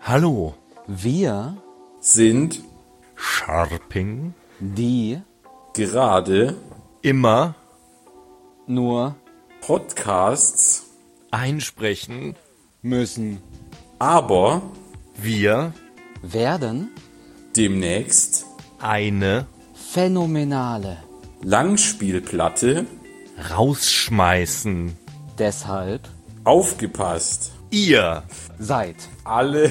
Hallo. Wir sind Scharping. die gerade Immer nur Podcasts, einsprechen. müssen aber Wir werden demnächst eine phänomenale. Langspielplatte rausschmeißen. Deshalb aufgepasst. Ihr seid Alle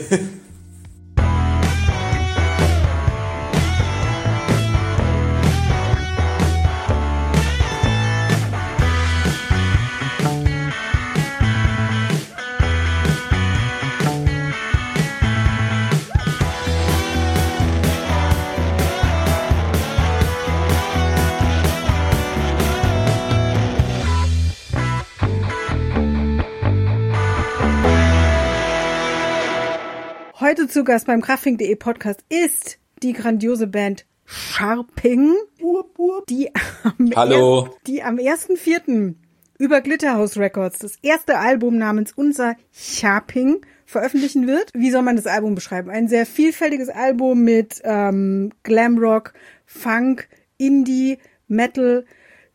Heute zu Gast beim Kraftfink.de Podcast ist die grandiose Band Scharping, die Hallo. Die am 1.4. über Glitterhouse Records das erste Album namens Unser Scharping veröffentlichen wird. Wie soll man das Album beschreiben? Ein sehr vielfältiges Album mit Glamrock, Funk, Indie, Metal,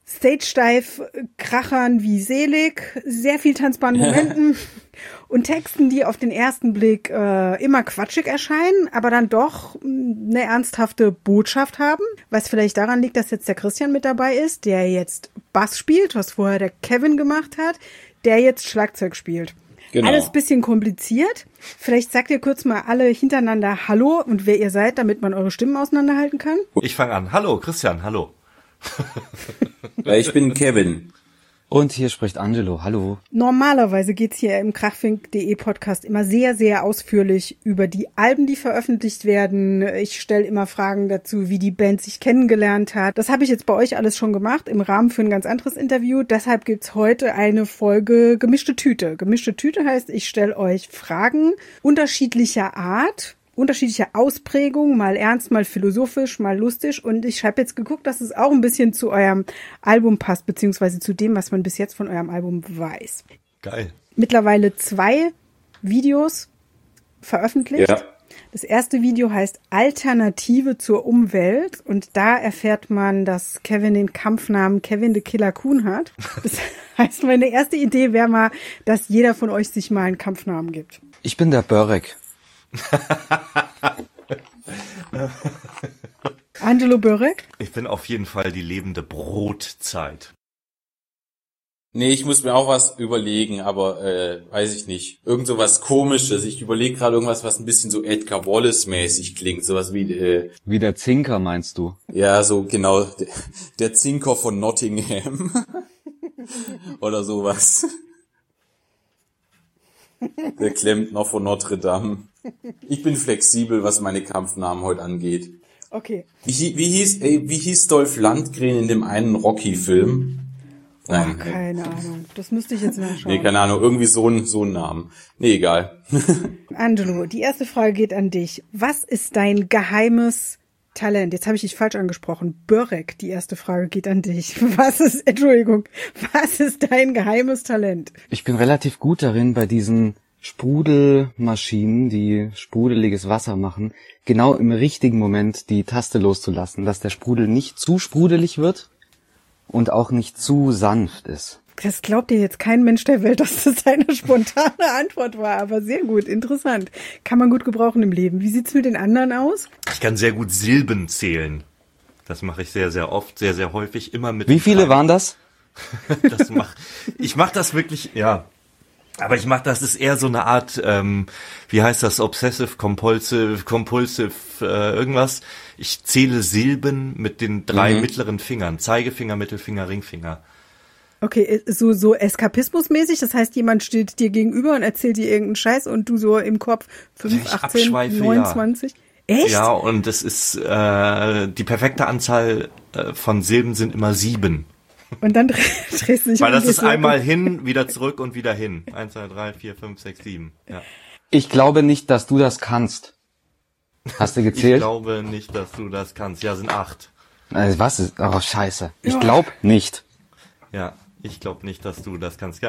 Stage-Dive-Krachern wie Selig, sehr viel tanzbaren Momenten und Texten, die auf den ersten Blick immer quatschig erscheinen, aber dann doch eine ernsthafte Botschaft haben, was vielleicht daran liegt, dass jetzt der Christian mit dabei ist, der jetzt Bass spielt, was vorher der Kevin gemacht hat, der jetzt Schlagzeug spielt. Genau. Alles bisschen kompliziert. Vielleicht sagt ihr kurz mal alle hintereinander Hallo und wer ihr seid, damit man eure Stimmen auseinanderhalten kann. Ich fange an. Hallo, Christian, hallo. Ich bin Kevin. und hier spricht Angelo. Hallo. Normalerweise geht's hier im Kraftfink.de Podcast immer sehr, sehr ausführlich über die Alben, die veröffentlicht werden. Ich stelle immer Fragen dazu, wie die Band sich kennengelernt hat. Das habe ich jetzt bei euch alles schon gemacht im Rahmen für ein ganz anderes Interview. Deshalb gibt's heute eine Folge Gemischte Tüte. Gemischte Tüte heißt, ich stelle euch Fragen unterschiedlicher Art, unterschiedliche Ausprägungen, mal ernst, mal philosophisch, mal lustig. Und ich habe jetzt geguckt, dass es auch ein bisschen zu eurem Album passt, beziehungsweise zu dem, was man bis jetzt von eurem Album weiß. Geil. Mittlerweile 2 Videos veröffentlicht. Ja. Das erste Video heißt Alternative zur Umwelt und da erfährt man, dass Kevin den Kampfnamen Kevin the Killer Kuhn hat. Das heißt, meine erste Idee wäre mal, dass jeder von euch sich mal einen Kampfnamen gibt. Ich bin der Börek. Angelo Börek? Ich bin auf jeden Fall die lebende Brotzeit. Nee, ich muss mir auch was überlegen, aber weiß ich nicht. Irgend so was Komisches. Ich überlege gerade irgendwas, was ein bisschen so Edgar Wallace-mäßig klingt. Sowas wie, Wie der Zinker, meinst du? ja, so genau, der Zinker von Nottingham. Oder sowas. Der Klempner von Notre Dame. Ich bin flexibel, was meine Kampfnamen heute angeht. Okay. Wie hieß Dolph Lundgren in dem einen Rocky-Film? Nein, Keine Ahnung. Das müsste ich jetzt nachschauen. nee, keine Ahnung, irgendwie so ein Namen. Nee, egal. Angelo, die erste Frage geht an dich. Was ist dein geheimes Talent? Jetzt habe ich dich falsch angesprochen. Börek, die erste Frage geht an dich. Was ist dein geheimes Talent? Ich bin relativ gut darin, bei diesen Sprudelmaschinen, die sprudeliges Wasser machen, genau im richtigen Moment die Taste loszulassen, dass der Sprudel nicht zu sprudelig wird und auch nicht zu sanft ist. Das glaubt dir jetzt kein Mensch der Welt, dass das eine spontane Antwort war, aber sehr gut, interessant. Kann man gut gebrauchen im Leben. Wie sieht's mit den anderen aus? Ich kann sehr gut Silben zählen. Das mache ich sehr, sehr oft, sehr, sehr häufig, immer mit. Wie viele waren das? Ich mache das wirklich, ja. Aber das ist eher so eine Art, wie heißt das, Obsessive, Compulsive, irgendwas. Ich zähle Silben mit den 3 mittleren Fingern. Zeigefinger, Mittelfinger, Ringfinger. Okay, so eskapismusmäßig, das heißt, jemand steht dir gegenüber und erzählt dir irgendeinen Scheiß und du so im Kopf 5, 18, 29. Ja. Echt? Ja, und es ist, die perfekte Anzahl von Silben sind immer 7. Und dann drehst du dich Weil um. das ist einmal hin, wieder zurück und wieder hin. 1, 2, 3, 4, 5, 6, 7. Ja. Ich glaube nicht, dass du das kannst. Hast du Ich gezählt? glaube nicht, dass du das kannst. Ja, sind 8. Was ist? Oh, scheiße. Ich glaube nicht. Ja, ich glaube nicht, dass du das kannst. Ja,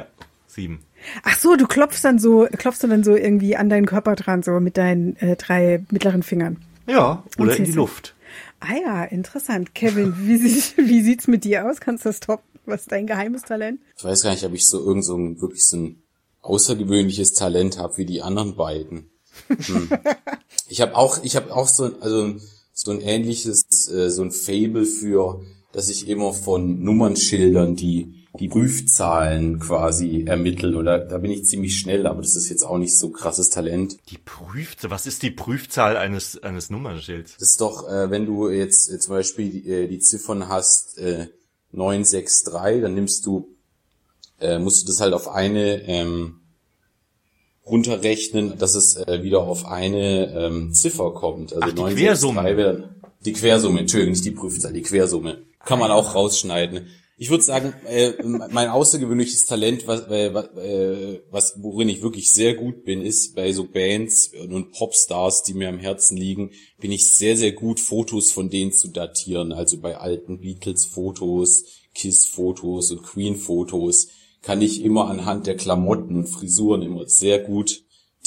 7. Ach so, du klopfst dann so irgendwie an deinen Körper dran, so mit deinen 3 mittleren Fingern. Ja, oder in die Luft. Ah ja, interessant. Kevin, wie sieht's mit dir aus? Kannst du das toppen? Was ist dein geheimes Talent? Ich weiß gar nicht, ob ich wirklich so ein außergewöhnliches Talent habe wie die anderen beiden. Ich habe auch so ein ähnliches, so ein Faible für, dass ich immer von Nummernschildern die Prüfzahlen quasi ermitteln, oder da bin ich ziemlich schnell, aber das ist jetzt auch nicht so krasses Talent. Was ist die Prüfzahl eines Nummernschilds? Das ist doch, wenn du jetzt zum Beispiel die Ziffern hast, 963, dann musst du das halt auf eine runterrechnen, dass es wieder auf eine Ziffer kommt. Also die Quersumme. Wäre die Quersumme, Entschuldigung, nicht die Prüfzahl, die Quersumme. Kann man auch rausschneiden. Ich würde sagen, mein außergewöhnliches Talent, worin ich wirklich sehr gut bin, ist bei so Bands und Popstars, die mir am Herzen liegen, bin ich sehr, sehr gut, Fotos von denen zu datieren. Also bei alten Beatles-Fotos, Kiss-Fotos und Queen-Fotos kann ich immer anhand der Klamotten und Frisuren immer sehr gut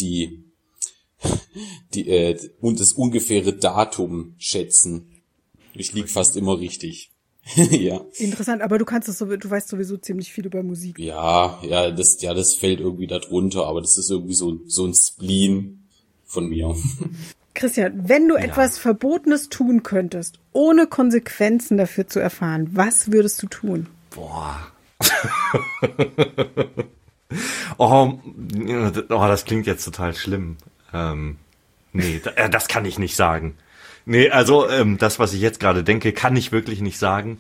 und das ungefähre Datum schätzen. Ich lieg fast immer richtig. Ja. Interessant, aber du weißt sowieso ziemlich viel über Musik. Ja, das fällt irgendwie da drunter, aber das ist irgendwie so ein Spleen von mir. Christian, wenn du etwas Verbotenes tun könntest, ohne Konsequenzen dafür zu erfahren, was würdest du tun? Boah. Oh, das klingt jetzt total schlimm. Nee, das kann ich nicht sagen. Nee, also das, was ich jetzt gerade denke, kann ich wirklich nicht sagen.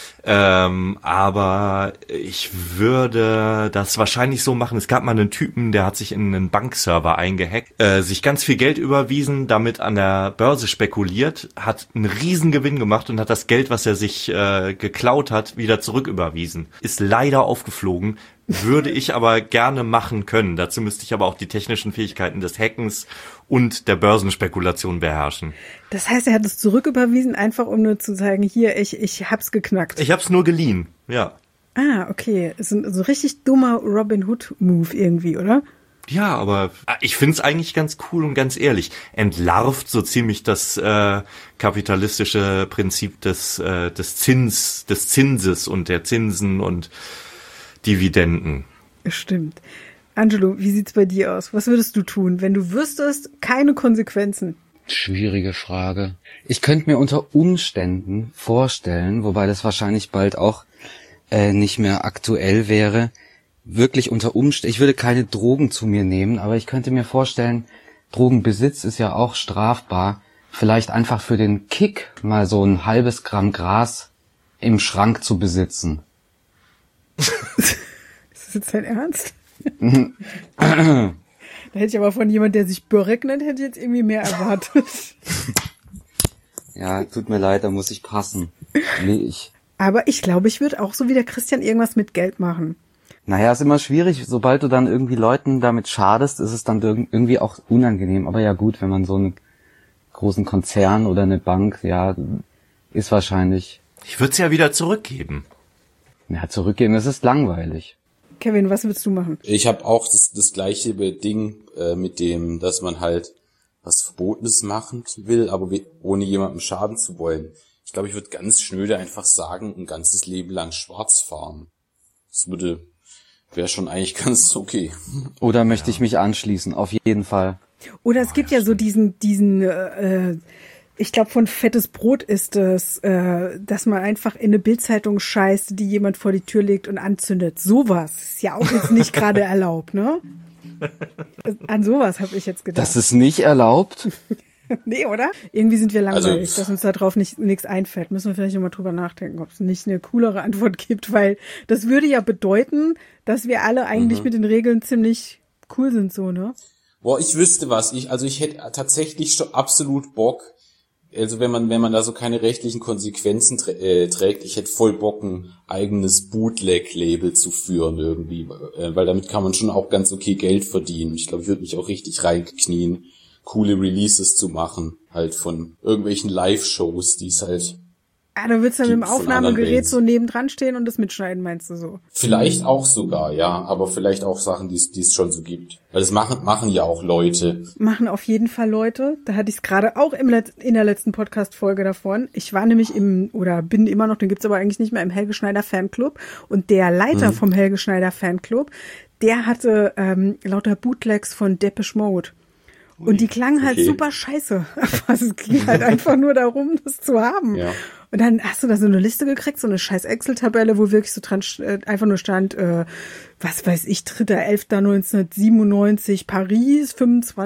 Aber ich würde das wahrscheinlich so machen. Es gab mal einen Typen, der hat sich in einen Bankserver eingehackt, sich ganz viel Geld überwiesen, damit an der Börse spekuliert, hat einen riesen Gewinn gemacht und hat das Geld, was er sich geklaut hat, wieder zurücküberwiesen. Ist leider aufgeflogen, würde ich aber gerne machen können. Dazu müsste ich aber auch die technischen Fähigkeiten des Hackens und der Börsenspekulation beherrschen. Das heißt, er hat es zurücküberwiesen, einfach um nur zu sagen, hier, ich hab's geknackt. Ich hab's nur geliehen, ja. Ah, okay. Ist ein so richtig dummer Robin Hood-Move irgendwie, oder? Ja, aber ich find's eigentlich ganz cool und ganz ehrlich. Entlarvt so ziemlich das kapitalistische Prinzip des Zinses und der Zinsen und Dividenden. Stimmt. Angelo, wie sieht's bei dir aus? Was würdest du tun, wenn du wüsstest, keine Konsequenzen? Schwierige Frage. Ich könnte mir unter Umständen vorstellen, wobei das wahrscheinlich bald auch nicht mehr aktuell wäre, wirklich unter Umständen, ich würde keine Drogen zu mir nehmen, aber ich könnte mir vorstellen, Drogenbesitz ist ja auch strafbar, vielleicht einfach für den Kick mal so ein halbes Gramm Gras im Schrank zu besitzen. Ist das jetzt dein Ernst? Da hätte ich aber von jemand, der sich Börek nennt, hätte ich jetzt irgendwie mehr erwartet. Ja, tut mir leid, da muss ich passen. Nee, Aber ich glaube, ich würde auch so wie der Christian irgendwas mit Geld machen. Naja, ist immer schwierig. Sobald du dann irgendwie Leuten damit schadest, ist es dann irgendwie auch unangenehm. Aber ja gut, wenn man so einen großen Konzern oder eine Bank, ja, ist wahrscheinlich... Ich würde es ja wieder zurückgeben. Ja, zurückgeben, das ist langweilig. Kevin, was würdest du machen? Ich habe auch das gleiche Ding mit dem, dass man halt was Verbotenes machen will, aber ohne jemandem schaden zu wollen. Ich glaube, ich würde ganz schnöde einfach sagen, ein ganzes Leben lang schwarz fahren. Das wäre schon eigentlich ganz okay. Oder möchte ich mich anschließen, auf jeden Fall. Oder es gibt ja so diesen ich glaube, von Fettes Brot ist es, dass man einfach in eine Bildzeitung scheißt, die jemand vor die Tür legt und anzündet. Sowas ist ja auch jetzt nicht gerade erlaubt, ne? An sowas habe ich jetzt gedacht. Das ist nicht erlaubt? Nee, oder? Irgendwie sind wir langweilig, Also, dass uns da drauf nichts einfällt. Müssen wir vielleicht nochmal drüber nachdenken, ob es nicht eine coolere Antwort gibt, weil das würde ja bedeuten, dass wir alle eigentlich mit den Regeln ziemlich cool sind, so, ne? Boah, ich wüsste was. Ich hätte tatsächlich schon absolut Bock. Also wenn man da so keine rechtlichen Konsequenzen trägt, ich hätte voll Bock, ein eigenes Bootleg-Label zu führen irgendwie, weil damit kann man schon auch ganz okay Geld verdienen. Ich glaube, ich würde mich auch richtig reinknien, coole Releases zu machen, halt von irgendwelchen Live-Shows, die es halt Ah, du willst dann mit dem von anderen Aufnahmegerät Bands. so nebendran stehen und das mitschneiden, meinst du so? Vielleicht auch sogar, ja, aber vielleicht auch Sachen, die es schon so gibt. Weil das machen ja auch Leute. Machen auf jeden Fall Leute. Da hatte ich es gerade auch in der letzten Podcast-Folge davon. Ich war nämlich bin immer noch, den gibt's aber eigentlich nicht mehr, im Helge Schneider Fanclub. Und der Leiter vom Helge Schneider Fanclub, der hatte lauter Bootlegs von Depeche Mode. Und die klangen halt super scheiße. Also es ging halt einfach nur darum, das zu haben. Ja. Und dann hast du da so eine Liste gekriegt, so eine scheiß Excel-Tabelle, wo wirklich so dran einfach nur stand, was weiß ich, 3.11.1997 Paris,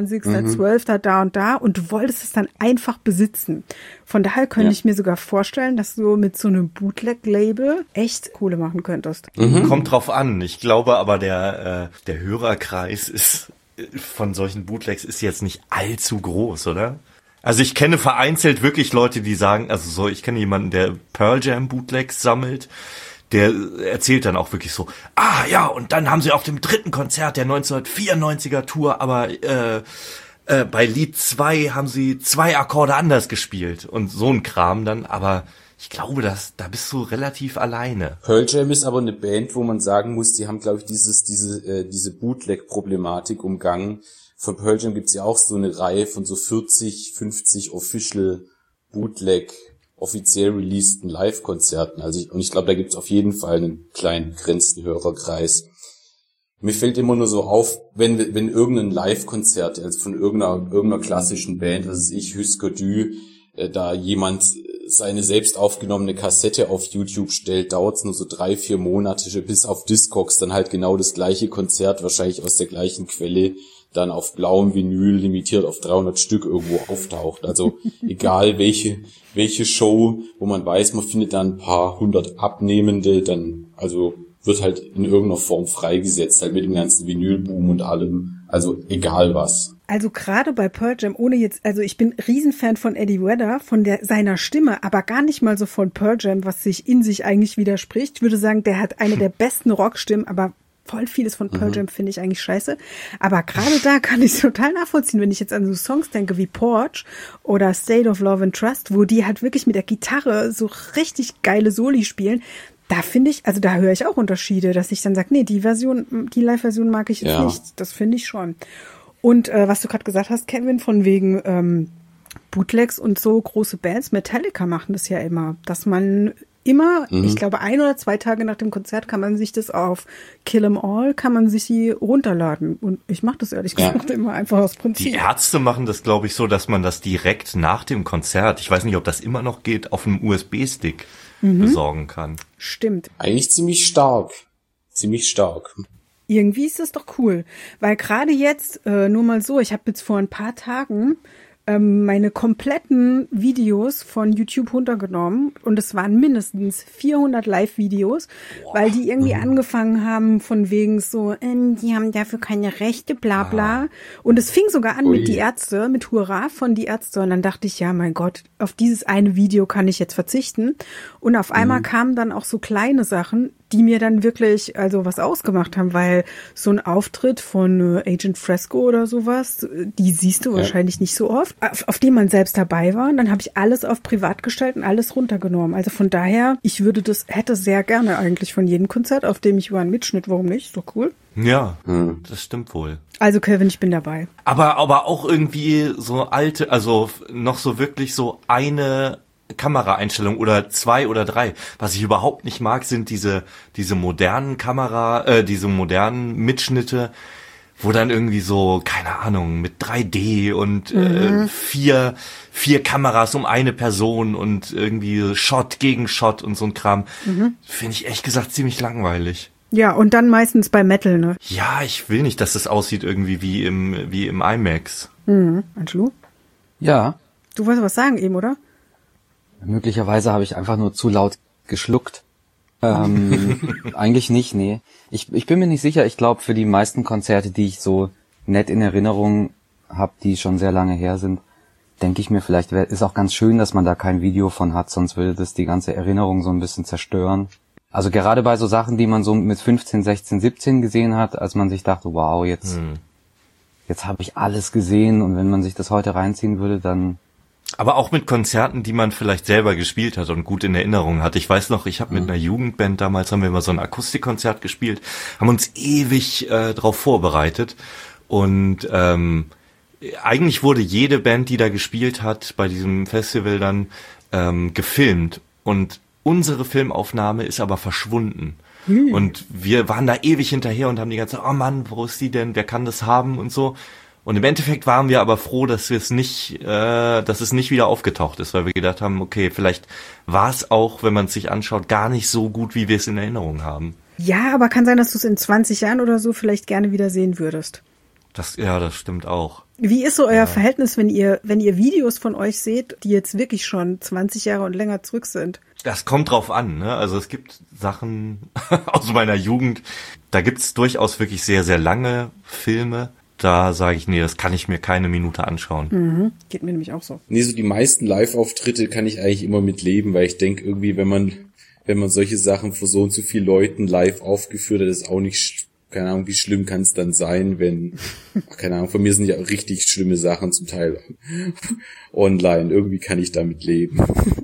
25.12. Da und da. Und du wolltest es dann einfach besitzen. Von daher könnte ich mir sogar vorstellen, dass du mit so einem Bootleg-Label echt Kohle machen könntest. Kommt drauf an. Ich glaube aber, der Hörerkreis ist von solchen Bootlegs ist jetzt nicht allzu groß, oder? Also ich kenne vereinzelt wirklich Leute, die sagen, ich kenne jemanden, der Pearl Jam Bootlegs sammelt, der erzählt dann auch wirklich so, und dann haben sie auf dem 3. Konzert der 1994er Tour, aber bei Lied 2 haben sie 2 Akkorde anders gespielt und so ein Kram dann, aber ich glaube, da bist du relativ alleine. Pearl Jam ist aber eine Band, wo man sagen muss, die haben, glaube ich, diese Bootleg-Problematik umgangen. Von Pearl Jam gibt's ja auch so eine Reihe von so 40, 50 Official Bootleg, offiziell releaseden Live-Konzerten. Ich glaube, da gibt's auf jeden Fall einen kleinen begrenzten Hörerkreis. Mir fällt immer nur so auf, wenn irgendein Live-Konzert, also von irgendeiner klassischen Band, also Husker Du, da jemand seine selbst aufgenommene Kassette auf YouTube stellt, dauert's nur so 3-4 Monate, bis auf Discogs dann halt genau das gleiche Konzert, wahrscheinlich aus der gleichen Quelle, dann auf blauem Vinyl limitiert auf 300 Stück irgendwo auftaucht. Also egal welche Show, wo man weiß, man findet dann ein paar 100 Abnehmende, dann wird halt in irgendeiner Form freigesetzt, halt mit dem ganzen Vinylboom und allem. Also egal was. Also gerade bei Pearl Jam, ich bin Riesenfan von Eddie Vedder, seiner Stimme, aber gar nicht mal so von Pearl Jam, was sich in sich eigentlich widerspricht. Ich würde sagen, der hat eine der besten Rockstimmen, aber voll vieles von Pearl Jam finde ich eigentlich scheiße. Aber gerade da kann ich es total nachvollziehen, wenn ich jetzt an so Songs denke wie Porch oder State of Love and Trust, wo die halt wirklich mit der Gitarre so richtig geile Soli spielen. Da finde ich, da höre ich auch Unterschiede, dass ich dann sage, nee, die Live-Version mag ich jetzt nicht. Das finde ich schon. Und was du gerade gesagt hast, Kevin, von wegen Bootlegs und so große Bands, Metallica machen das ja immer, dass man immer, ich glaube 1 oder 2 Tage nach dem Konzert kann man sich das auf Kill 'Em All, kann man sich die runterladen. Und ich mache das ehrlich gesagt immer einfach aus Prinzip. Die Ärzte machen das, glaube ich, so, dass man das direkt nach dem Konzert, ich weiß nicht, ob das immer noch geht, auf einem USB-Stick besorgen kann. Stimmt. Eigentlich ziemlich stark. Ziemlich stark. Irgendwie ist das doch cool, weil gerade jetzt, nur mal so, ich habe jetzt vor ein paar Tagen meine kompletten Videos von YouTube runtergenommen und es waren mindestens 400 Live-Videos, weil die irgendwie angefangen haben von wegen so, die haben dafür keine Rechte, bla bla. Und es fing sogar an mit Die Ärzte, mit Hurra von Die Ärzte und dann dachte ich, ja mein Gott, auf dieses eine Video kann ich jetzt verzichten. Und auf einmal kamen dann auch so kleine Sachen, die mir dann wirklich was ausgemacht haben, weil so ein Auftritt von Agent Fresco oder sowas, die siehst du wahrscheinlich nicht so oft, auf dem man selbst dabei war. Und dann habe ich alles auf privat gestellt und alles runtergenommen. Also von daher, ich hätte sehr gerne eigentlich von jedem Konzert, auf dem ich war, einen Mitschnitt. Warum nicht? Ist doch cool. Ja, das stimmt wohl. Also Kevin, ich bin dabei. Aber auch irgendwie so alte, noch so wirklich so eine Kameraeinstellung oder 2 oder 3. Was ich überhaupt nicht mag, sind diese modernen diese modernen Mitschnitte, wo dann irgendwie so, keine Ahnung, mit 3D und 4 Kameras um eine Person und irgendwie Shot gegen Shot und so ein Kram. Finde ich ehrlich gesagt ziemlich langweilig. Ja, und dann meistens bei Metal, ne? Ja, ich will nicht, dass das aussieht irgendwie wie im IMAX. Angelo? Ja. Du wolltest was sagen eben, oder? Möglicherweise habe ich einfach nur zu laut geschluckt. Eigentlich nicht, nee. Ich bin mir nicht sicher. Ich glaube, für die meisten Konzerte, die ich so nett in Erinnerung habe, die schon sehr lange her sind, denke ich mir, vielleicht ist auch ganz schön, dass man da kein Video von hat, sonst würde das die ganze Erinnerung so ein bisschen zerstören. Also gerade bei so Sachen, die man so mit 15, 16, 17 gesehen hat, als man sich dachte, wow, jetzt habe ich alles gesehen und wenn man sich das heute reinziehen würde, dann Aber auch mit Konzerten, die man vielleicht selber gespielt hat und gut in Erinnerung hat. Ich weiß noch, ich habe mit einer Jugendband, damals haben wir immer so ein Akustikkonzert gespielt, haben uns ewig drauf vorbereitet. Und eigentlich wurde jede Band, die da gespielt hat, bei diesem Festival dann gefilmt. Und unsere Filmaufnahme ist aber verschwunden. Und wir waren da ewig hinterher und haben die ganze Zeit, oh Mann, wo ist die denn? Wer kann das haben und so. Und im Endeffekt waren wir aber froh, dass dass es nicht wieder aufgetaucht ist, weil wir gedacht haben, okay, vielleicht war es auch, wenn man es sich anschaut, gar nicht so gut, wie wir es in Erinnerung haben. Ja, aber kann sein, dass du es in 20 Jahren oder so vielleicht gerne wieder sehen würdest. Das stimmt auch. Wie ist so euer Verhältnis, wenn ihr Videos von euch seht, die jetzt wirklich schon 20 Jahre und länger zurück sind? Das kommt drauf an, ne? Also es gibt Sachen aus meiner Jugend, da gibt's durchaus wirklich sehr, sehr lange Filme. Da sage ich, nee, das kann ich mir keine Minute anschauen. Geht mir nämlich auch so. Nee, so die meisten Live-Auftritte kann ich eigentlich immer mitleben, weil ich denke irgendwie, wenn man solche Sachen vor so und so vielen Leuten live aufgeführt hat, ist auch nicht, keine Ahnung, wie schlimm kann es dann sein, wenn, keine Ahnung, von mir sind ja richtig schlimme Sachen zum Teil online. Irgendwie kann ich damit leben.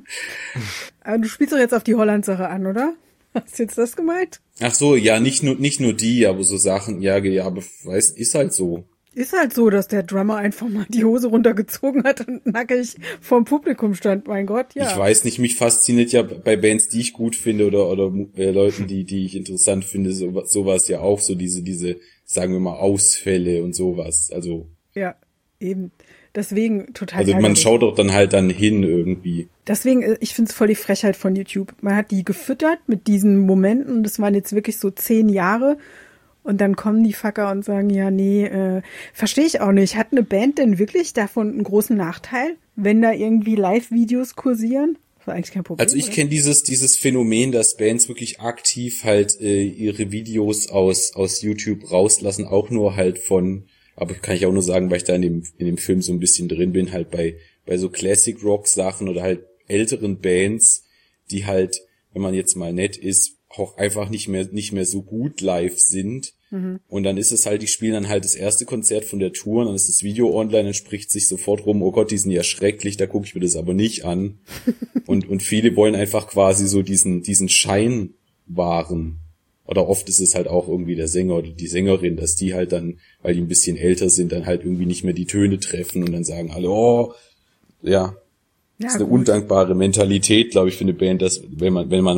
Aber du spielst doch jetzt auf die Holland-Sache an, oder? Hast du jetzt das gemeint? Ach so, ja, nicht nur die, aber so Sachen, ja, aber ist halt so. Ist halt so, dass der Drummer einfach mal die Hose runtergezogen hat und nackig vorm Publikum stand, mein Gott, ja. Ich weiß nicht, mich fasziniert ja bei Bands, die ich gut finde oder Leuten, die ich interessant finde, sowas ja auch, so diese, sagen wir mal, Ausfälle und sowas, also. Ja, eben. Deswegen total also man schaut doch dann halt hin irgendwie. Deswegen, ich find's voll die Frechheit von YouTube. Man hat die gefüttert mit diesen Momenten, das waren jetzt wirklich so 10 Jahre und dann kommen die Fucker und sagen, ja, nee, verstehe ich auch nicht. Hat eine Band denn wirklich davon einen großen Nachteil, wenn da irgendwie Live-Videos kursieren? Das war eigentlich kein Problem. Also ich kenne dieses Phänomen, dass Bands wirklich aktiv halt ihre Videos aus YouTube rauslassen, auch nur halt aber kann ich auch nur sagen, weil ich da in dem Film so ein bisschen drin bin, halt bei so Classic Rock Sachen oder halt älteren Bands, die halt, wenn man jetzt mal nett ist, auch einfach nicht mehr so gut live sind. Und dann ist es halt, die spielen dann halt das erste Konzert von der Tour, und dann ist das Video online, dann spricht sich sofort rum, oh Gott, die sind ja schrecklich, da gucke ich mir das aber nicht an. und viele wollen einfach quasi so diesen Schein wahren. Oder oft ist es halt auch irgendwie der Sänger oder die Sängerin, dass die halt dann, weil die ein bisschen älter sind, dann halt irgendwie nicht mehr die Töne treffen und dann sagen alle, oh, ja. Das ist eine undankbare Mentalität, glaube ich, für eine Band, dass wenn man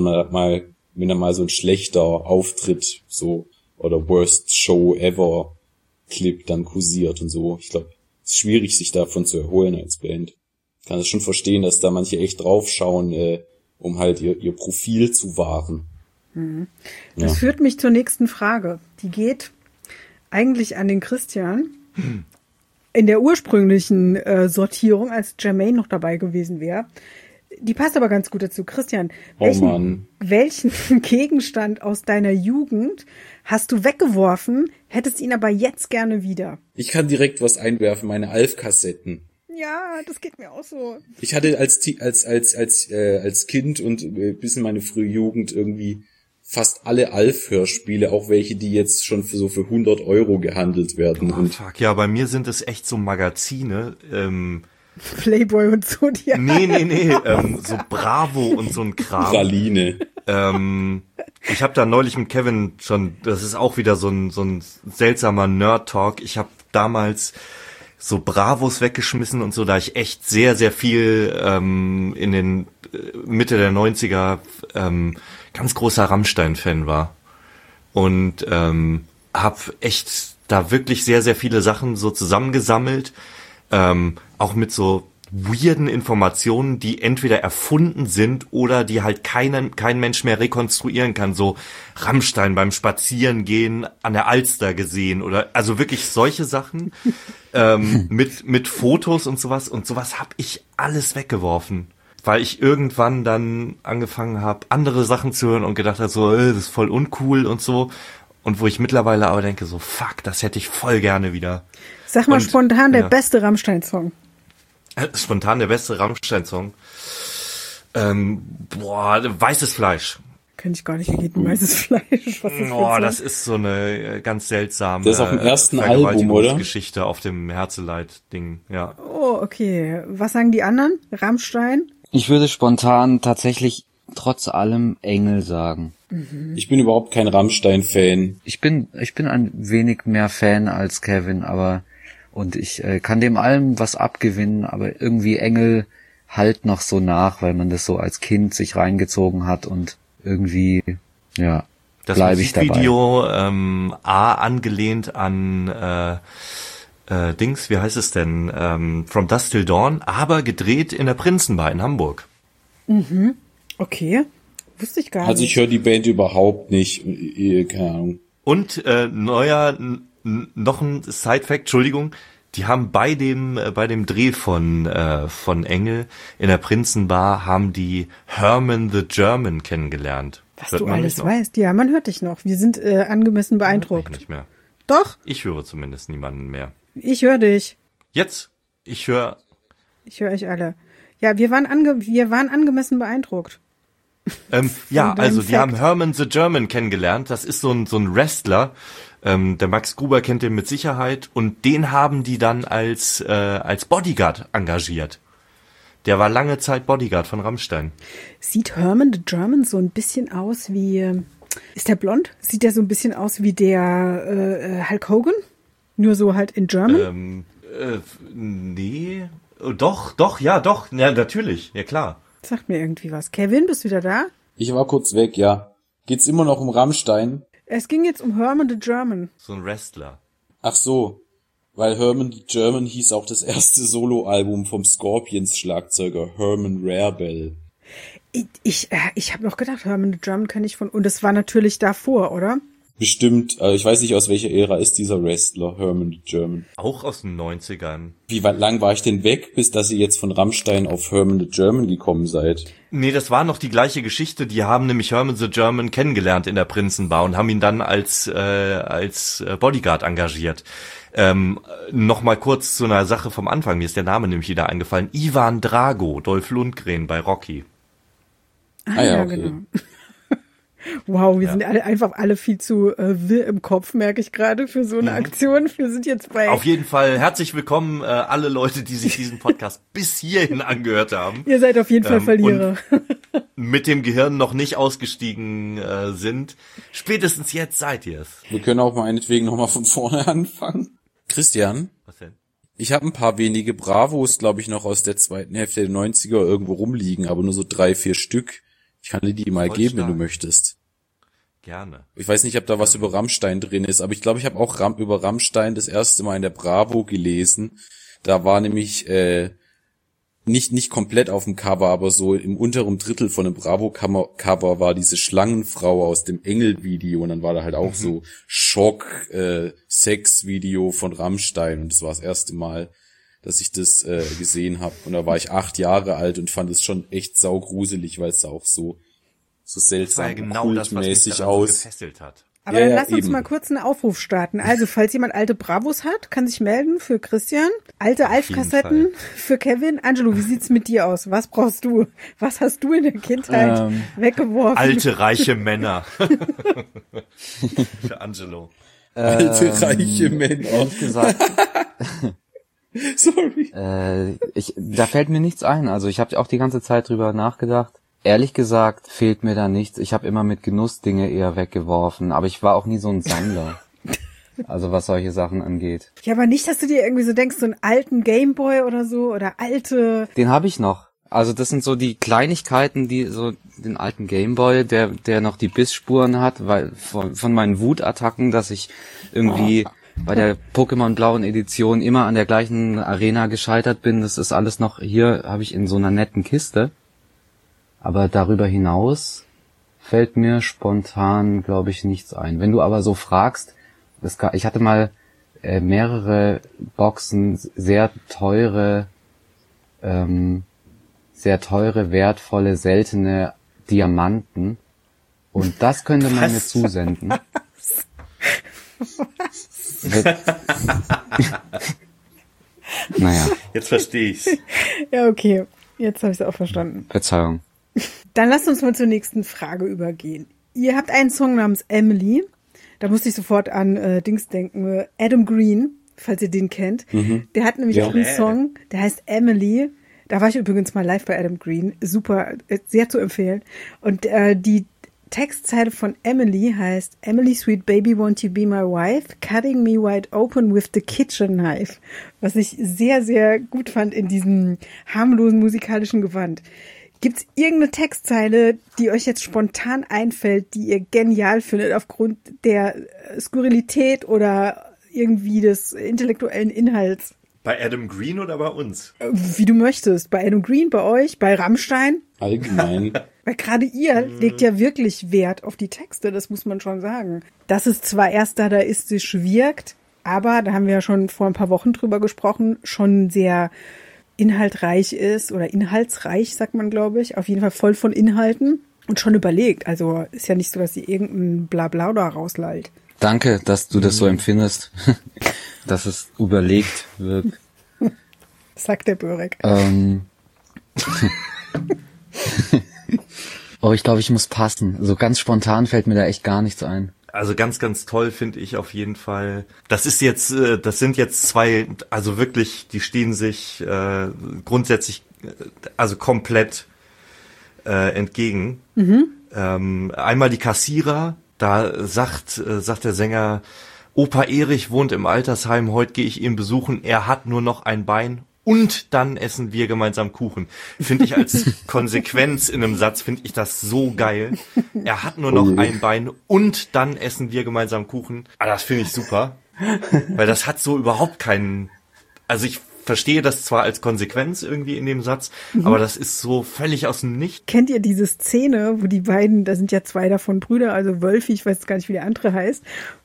mal so ein schlechter Auftritt so oder Worst Show Ever Clip dann kursiert und so. Ich glaube, es ist schwierig, sich davon zu erholen als Band. Ich kann es schon verstehen, dass da manche echt draufschauen, um halt ihr Profil zu wahren. Das führt mich zur nächsten Frage. Die geht eigentlich an den Christian. In der ursprünglichen Sortierung, als Jermaine noch dabei gewesen wäre. Die passt aber ganz gut dazu. Christian, welchen Gegenstand aus deiner Jugend hast du weggeworfen, hättest ihn aber jetzt gerne wieder? Ich kann direkt was einwerfen, meine Alf-Kassetten. Ja, das geht mir auch so. Ich hatte als Kind und bis in meine frühe Jugend irgendwie fast alle Alf-Hörspiele, auch welche, die jetzt schon für 100 € gehandelt werden. Oh, fuck, ja, bei mir sind es echt so Magazine, Playboy und so, die Nee, so Bravo und so ein Kram. Praline. Ich habe da neulich mit Kevin schon, das ist auch wieder so ein seltsamer Nerd-Talk. Ich habe damals Bravos weggeschmissen und so, da ich echt sehr, sehr viel in den Mitte der 90er ganz großer Rammstein-Fan war. Und habe echt da wirklich sehr, sehr viele Sachen so zusammengesammelt, auch mit so weirden Informationen, die entweder erfunden sind oder die halt kein Mensch mehr rekonstruieren kann. So Rammstein beim Spazierengehen an der Alster gesehen oder also wirklich solche Sachen mit Fotos und sowas. Und sowas habe ich alles weggeworfen, weil ich irgendwann dann angefangen habe, andere Sachen zu hören und gedacht habe, so, das ist voll uncool und so. Und wo ich mittlerweile aber denke, so, fuck, das hätte ich voll gerne wieder. Sag mal spontan der beste Rammstein-Song. Spontan der beste Rammstein-Song. Weißes Fleisch. Kenn ich gar nicht, wie geht ein weißes Fleisch? Was ist Oh, das ist so eine ganz seltsame Das ist auf dem ersten Album, oder? Geschichte auf dem Herzeleid-Ding, ja. Oh, okay. Was sagen die anderen? Rammstein? Ich würde spontan tatsächlich trotz allem Engel sagen. Ich bin überhaupt kein Rammstein-Fan. Ich bin ein wenig mehr Fan als Kevin, und ich kann dem allem was abgewinnen, aber irgendwie Engel halt noch so nach, weil man das so als Kind sich reingezogen hat und irgendwie, ja, Das bleibe ich dabei. Musikvideo angelehnt an Dings, wie heißt es denn? From Dusk Till Dawn, aber gedreht in der Prinzenbar in Hamburg. Okay. Wusste ich gar nicht. Also ich höre die Band überhaupt nicht. Keine Ahnung. Und noch ein Side-Fact, Entschuldigung, die haben bei dem Dreh von Engel in der Prinzenbar haben die Herman the German kennengelernt. Was Hört du man alles mich noch? weißt. Ja, man hört dich noch. Wir sind angemessen Ich beeindruckt. nicht mehr. Doch, Ich höre zumindest niemanden mehr. ich höre dich. Jetzt, ich höre Ich höre euch alle. Ja, wir waren angemessen beeindruckt. ja, deinem also die Fact. haben Herman the German kennengelernt. Das ist so ein Wrestler. Der Max Gruber kennt den mit Sicherheit. Und den haben die dann als Bodyguard engagiert. Der war lange Zeit Bodyguard von Rammstein. Sieht Herman the German so ein bisschen aus wie... Ist der blond? Sieht der so ein bisschen aus wie der Hulk Hogan? Nur so halt in German? Nee. Doch, ja, natürlich. Ja, klar. Sagt mir irgendwie was. Kevin, bist du wieder da? Ich war kurz weg, ja. Geht's immer noch um Rammstein? Es ging jetzt um Herman the German. So ein Wrestler. Ach so. Weil Herman the German hieß auch das erste Soloalbum vom Scorpions-Schlagzeuger Herman Rarebell. Ich habe noch gedacht, Herman the German kenne ich von... Und es war natürlich davor, oder? Bestimmt, ich weiß nicht, aus welcher Ära ist dieser Wrestler, Herman the German. Auch aus den 90ern. Wie lang war ich denn weg, bis dass ihr jetzt von Rammstein auf Herman the German gekommen seid? Nee, das war noch die gleiche Geschichte. Die haben nämlich Herman the German kennengelernt in der Prinzenbar und haben ihn dann als Bodyguard engagiert. Noch mal kurz zu einer Sache vom Anfang. Mir ist der Name nämlich wieder eingefallen. Ivan Drago, Dolph Lundgren bei Rocky. Ah ja, okay. Genau. Wow, wir sind einfach alle viel zu wirr im Kopf, merke ich gerade, für so eine Aktion. Wir sind jetzt bei... Auf jeden Fall herzlich willkommen alle Leute, die sich diesen Podcast bis hierhin angehört haben. Ihr seid auf jeden Fall Verlierer. Und mit dem Gehirn noch nicht ausgestiegen sind. Spätestens jetzt seid ihr es. Wir können auch meinetwegen nochmal von vorne anfangen. Christian? Was denn? Ich habe ein paar wenige Bravos, glaube ich, noch aus der zweiten Hälfte der 90er irgendwo rumliegen, aber nur so 3-4 Stück. Ich kann dir die mal Voll geben, wenn du stark. möchtest. Gerne. Ich weiß nicht, ob da was über Rammstein drin ist, aber ich glaube, ich habe auch über Rammstein das erste Mal in der Bravo gelesen. Da war nämlich nicht komplett auf dem Cover, aber so im unteren Drittel von dem Bravo-Cover war diese Schlangenfrau aus dem Engel-Video und dann war da halt auch so Schock-Sex-Video von Rammstein und das war das erste Mal, dass ich das gesehen habe. Und da war ich 8 Jahre alt und fand es schon echt saugruselig, weil es da auch so Das war ja seltsam genau das, was mich kultmäßig daran so aus. gefesselt hat. Aber Ja, dann ja, lasst uns eben. mal kurz einen Aufruf starten. Also, falls jemand alte Bravos hat, kann sich melden für Christian. Alte Alf-Kassetten für Kevin. Angelo, wie sieht's mit dir aus? Was brauchst du? Was hast du in der Kindheit weggeworfen? Alte, reiche Männer. Für Angelo. Alte, reiche Männer. Ehrlich gesagt, Sorry. da fällt mir nichts ein. Also ich habe auch die ganze Zeit drüber nachgedacht. Ehrlich gesagt fehlt mir da nichts. Ich habe immer mit Genuss Dinge eher weggeworfen, aber ich war auch nie so ein Sammler. Also was solche Sachen angeht. Ja, aber nicht, dass du dir irgendwie so denkst, so einen alten Gameboy oder so oder alte... Den habe ich noch. Also das sind so die Kleinigkeiten, die so den alten Gameboy, der noch die Bissspuren hat, weil von meinen Wutattacken, dass ich irgendwie bei der Pokémon blauen Edition immer an der gleichen Arena gescheitert bin. Das ist alles noch hier, habe ich in so einer netten Kiste. Aber darüber hinaus fällt mir spontan, glaube ich, nichts ein. Wenn du aber so fragst, ich hatte mal mehrere Boxen, sehr teure, wertvolle, seltene Diamanten. Und das könnte man mir zusenden. Naja, Jetzt verstehe ich's. Ja, okay. Jetzt habe ich es auch verstanden. Verzeihung. Dann lasst uns mal zur nächsten Frage übergehen. Ihr habt einen Song namens Emily. Da musste ich sofort an Dings denken. Adam Green, falls ihr den kennt. Der hat nämlich auch einen Song, der heißt Emily. Da war ich übrigens mal live bei Adam Green. Super, sehr zu empfehlen. Und die Textzeile von Emily heißt: Emily, sweet baby, won't you be my wife? Cutting me wide open with the kitchen knife. Was ich sehr, sehr gut fand in diesem harmlosen musikalischen Gewand. Gibt's irgendeine Textzeile, die euch jetzt spontan einfällt, die ihr genial findet aufgrund der Skurrilität oder irgendwie des intellektuellen Inhalts? Bei Adam Green oder bei uns? Wie du möchtest. Bei Adam Green, bei euch, bei Rammstein? Allgemein. Weil gerade ihr legt ja wirklich Wert auf die Texte, das muss man schon sagen. Dass es zwar erst dadaistisch wirkt, aber, da haben wir ja schon vor ein paar Wochen drüber gesprochen, schon sehr inhaltreich ist oder inhaltsreich, sagt man, glaube ich. Auf jeden Fall voll von Inhalten und schon überlegt. Also ist ja nicht so, dass sie irgendein Blabla da rauslallt. Danke, dass du das so empfindest, dass es überlegt wirkt. Sagt der Börek. Oh, ich glaube, ich muss passen. So ganz spontan fällt mir da echt gar nichts ein. Also ganz, ganz toll finde ich auf jeden Fall. Das sind jetzt zwei, also wirklich, die stehen sich grundsätzlich, also komplett entgegen. Einmal die Kassierer, da sagt der Sänger: Opa Erich wohnt im Altersheim, heute gehe ich ihn besuchen, er hat nur noch ein Bein. Und dann essen wir gemeinsam Kuchen. Finde ich als Konsequenz in einem Satz, finde ich das so geil. Er hat nur noch ein Bein und dann essen wir gemeinsam Kuchen. Aber das finde ich super. Weil das hat so überhaupt keinen, also ich verstehe das zwar als Konsequenz irgendwie in dem Satz, aber das ist so völlig aus dem Nichts. Kennt ihr diese Szene, wo die beiden, da sind ja zwei davon Brüder, also Wölfi, ich weiß gar nicht, wie der andere heißt,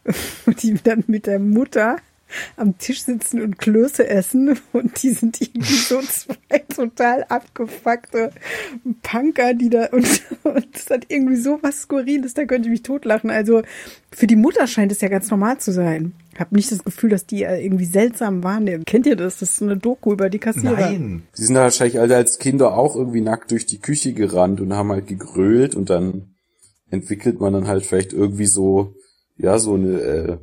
wo die dann mit der Mutter am Tisch sitzen und Klöße essen und die sind irgendwie so zwei total abgefuckte Punker, die da und das hat irgendwie so was Skurriles, da könnte ich mich totlachen. Also für die Mutter scheint es ja ganz normal zu sein. Ich habe nicht das Gefühl, dass die irgendwie seltsam wahrnehmen. Kennt ihr das? Das ist so eine Doku über die Kassierer. Nein. Die sind wahrscheinlich alle als Kinder auch irgendwie nackt durch die Küche gerannt und haben halt gegrölt und dann entwickelt man dann halt vielleicht irgendwie so, ja, so eine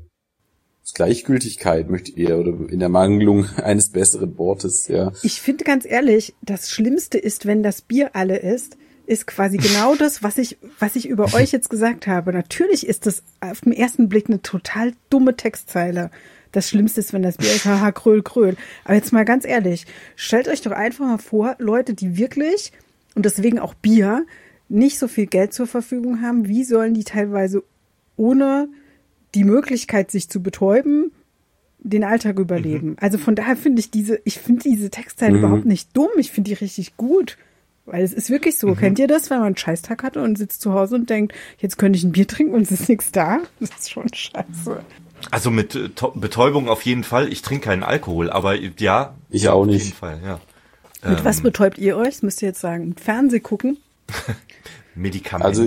Gleichgültigkeit möchte ich eher, oder in der Mangelung eines besseren Wortes, ja. Ich finde ganz ehrlich, das Schlimmste ist, wenn das Bier alle ist quasi genau das, was ich über euch jetzt gesagt habe. Natürlich ist das auf den ersten Blick eine total dumme Textzeile. Das Schlimmste ist, wenn das Bier ist, haha, kröl, kröl. Aber jetzt mal ganz ehrlich, stellt euch doch einfach mal vor, Leute, die wirklich, und deswegen auch Bier, nicht so viel Geld zur Verfügung haben, wie sollen die teilweise ohne die Möglichkeit, sich zu betäuben, den Alltag überleben. Also von daher finde ich diese Textzeile überhaupt nicht dumm. Ich finde die richtig gut. Weil es ist wirklich so. Kennt ihr das, wenn man einen Scheißtag hatte und sitzt zu Hause und denkt, jetzt könnte ich ein Bier trinken und es ist nichts da? Das ist schon scheiße. Also mit Betäubung auf jeden Fall. Ich trinke keinen Alkohol, aber ja. Ich auch auf nicht. jeden Fall, ja. Mit was betäubt ihr euch? Das müsst ihr jetzt sagen. Mit Fernseh gucken? Medikamente. Also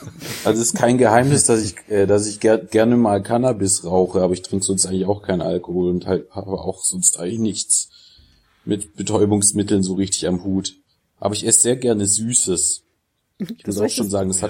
es ist kein Geheimnis, dass ich gerne mal Cannabis rauche, aber ich trinke sonst eigentlich auch keinen Alkohol und halt habe auch sonst eigentlich nichts mit Betäubungsmitteln so richtig am Hut. Aber ich esse sehr gerne Süßes. Ich muss auch schon sagen, das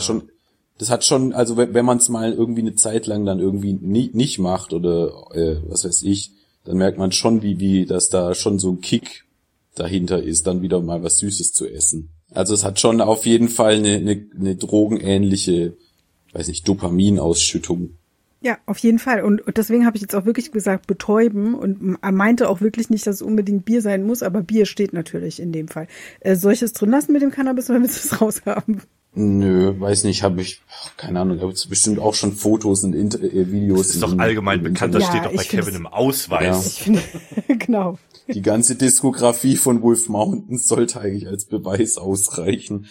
hat schon, also wenn man es mal irgendwie eine Zeit lang dann irgendwie nicht macht oder was weiß ich, dann merkt man schon, wie dass da schon so ein Kick dahinter ist, dann wieder mal was Süßes zu essen. Also es hat schon auf jeden Fall eine drogenähnliche, weiß nicht, Dopaminausschüttung. Ja, auf jeden Fall. Und deswegen habe ich jetzt auch wirklich gesagt, betäuben. Und er meinte auch wirklich nicht, dass es unbedingt Bier sein muss, aber Bier steht natürlich in dem Fall. Soll ich es drin lassen mit dem Cannabis oder willst du es raushaben? Nö, weiß nicht, keine Ahnung, da gibt's bestimmt auch schon Fotos und Videos. Das ist doch allgemein bekannt, das steht doch bei Kevin im Ausweis. Ja. Ich finde, genau. Die ganze Diskografie von Wolf Mountains sollte eigentlich als Beweis ausreichen.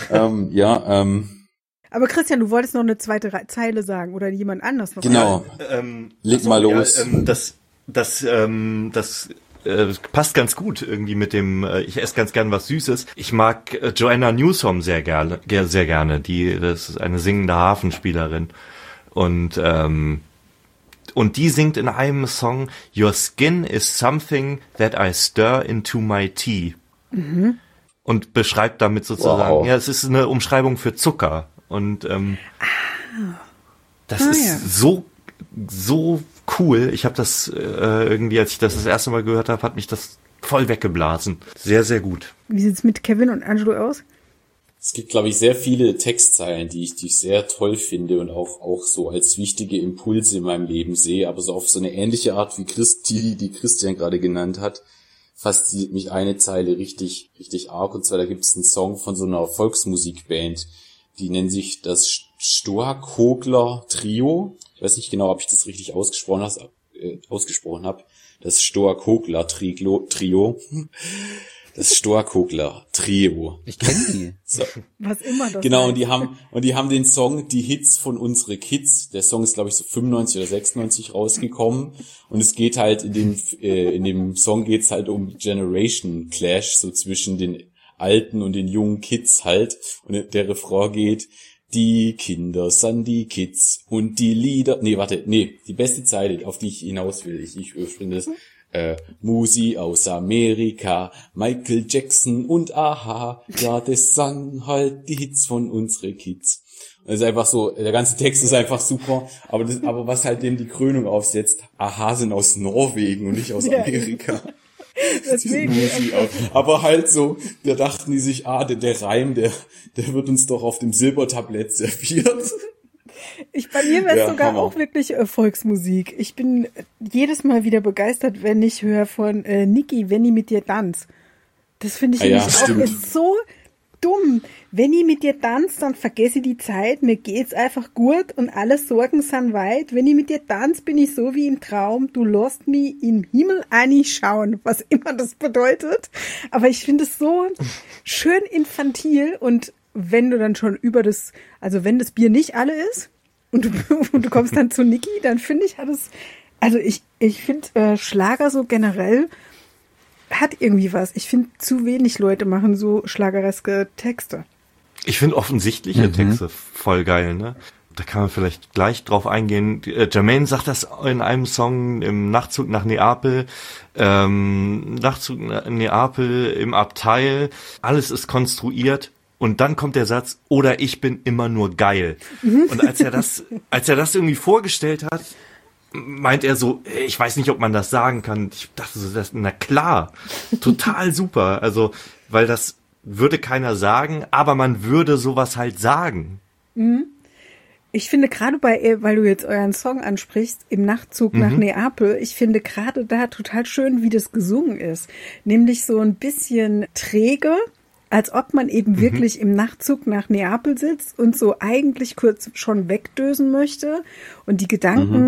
Aber Christian, du wolltest noch eine zweite Zeile sagen oder jemand anders noch. Genau. Leg mal los. Das passt ganz gut irgendwie mit dem, ich esse ganz gern was Süßes. Ich mag Joanna Newsom sehr gerne. Das ist eine singende Harfenspielerin. Und die singt in einem Song, Your skin is something that I stir into my tea. Mhm. und beschreibt damit sozusagen, ja, es ist eine Umschreibung für Zucker und das ist so cool. Ich habe das irgendwie, als ich das erste Mal gehört habe, hat mich das voll weggeblasen. Sehr, sehr gut. Wie sieht's mit Kevin und Angelo aus? Es gibt, glaube ich, sehr viele Textzeilen, die ich sehr toll finde und auch so als wichtige Impulse in meinem Leben sehe, aber so auf so eine ähnliche Art wie die Christian gerade genannt hat, fasziniert mich eine Zeile richtig, richtig arg, und zwar da gibt es einen Song von so einer Volksmusikband, die nennt sich das Stoa-Kogler Trio. Ich weiß nicht genau, ob ich das richtig ausgesprochen habe. Das Stoa-Kogler Trio. Das Stoa-Kogler Trio. Ich kenne die. So. Was immer das Genau, heißt. und die haben den Song Die Hits von unsere Kids. Der Song ist, glaube ich, so 95 oder 96 rausgekommen. Und es geht halt in dem Song geht's halt um Generation Clash, so zwischen den alten und den jungen Kids halt. Und der Refrain geht: Die Kinder sind die Kids und die Lieder. Die beste Zeile, auf die ich hinaus will. Ich finde das. Musi aus Amerika, Michael Jackson und Aha, ja, das sind halt die Hits von unsere Kids. Das ist einfach so, der ganze Text ist einfach super, aber was halt dem die Krönung aufsetzt, Aha sind aus Norwegen und nicht aus Amerika. Deswegen. Musi auch. Aber halt so, da dachten die sich, der Reim, der wird uns doch auf dem Silbertablett serviert. Bei mir wäre es sogar Hammer. auch wirklich Volksmusik. Ich bin jedes Mal wieder begeistert, wenn ich höre von Niki, wenn ich mit dir tanz. Das finde ich nämlich auch ist so dumm. Wenn ich mit dir tanz, dann vergesse ich die Zeit, mir geht's einfach gut und alle Sorgen sind weit. Wenn ich mit dir tanz, bin ich so wie im Traum. Du lässt mich im Himmel einschauen, was immer das bedeutet. Aber ich finde es so schön infantil, und wenn du dann schon wenn das Bier nicht alle ist und du kommst dann zu Niki, dann finde ich, ich finde Schlager so generell hat irgendwie was. Ich finde, zu wenig Leute machen so schlagereske Texte. Ich finde offensichtliche Texte voll geil, ne? Da kann man vielleicht gleich drauf eingehen. Jermaine sagt das in einem Song im Nachtzug nach Neapel. Nachtzug nach Neapel im Abteil. Alles ist konstruiert. Und dann kommt der Satz, oder ich bin immer nur geil. Und als er das irgendwie vorgestellt hat, meint er so, ich weiß nicht, ob man das sagen kann. Ich dachte so, na klar, total super. Also, weil das würde keiner sagen, aber man würde sowas halt sagen. Ich finde gerade weil du jetzt euren Song ansprichst, im Nachtzug nach Neapel, ich finde gerade da total schön, wie das gesungen ist. Nämlich so ein bisschen träge, als ob man eben wirklich im Nachtzug nach Neapel sitzt und so eigentlich kurz schon wegdösen möchte, und die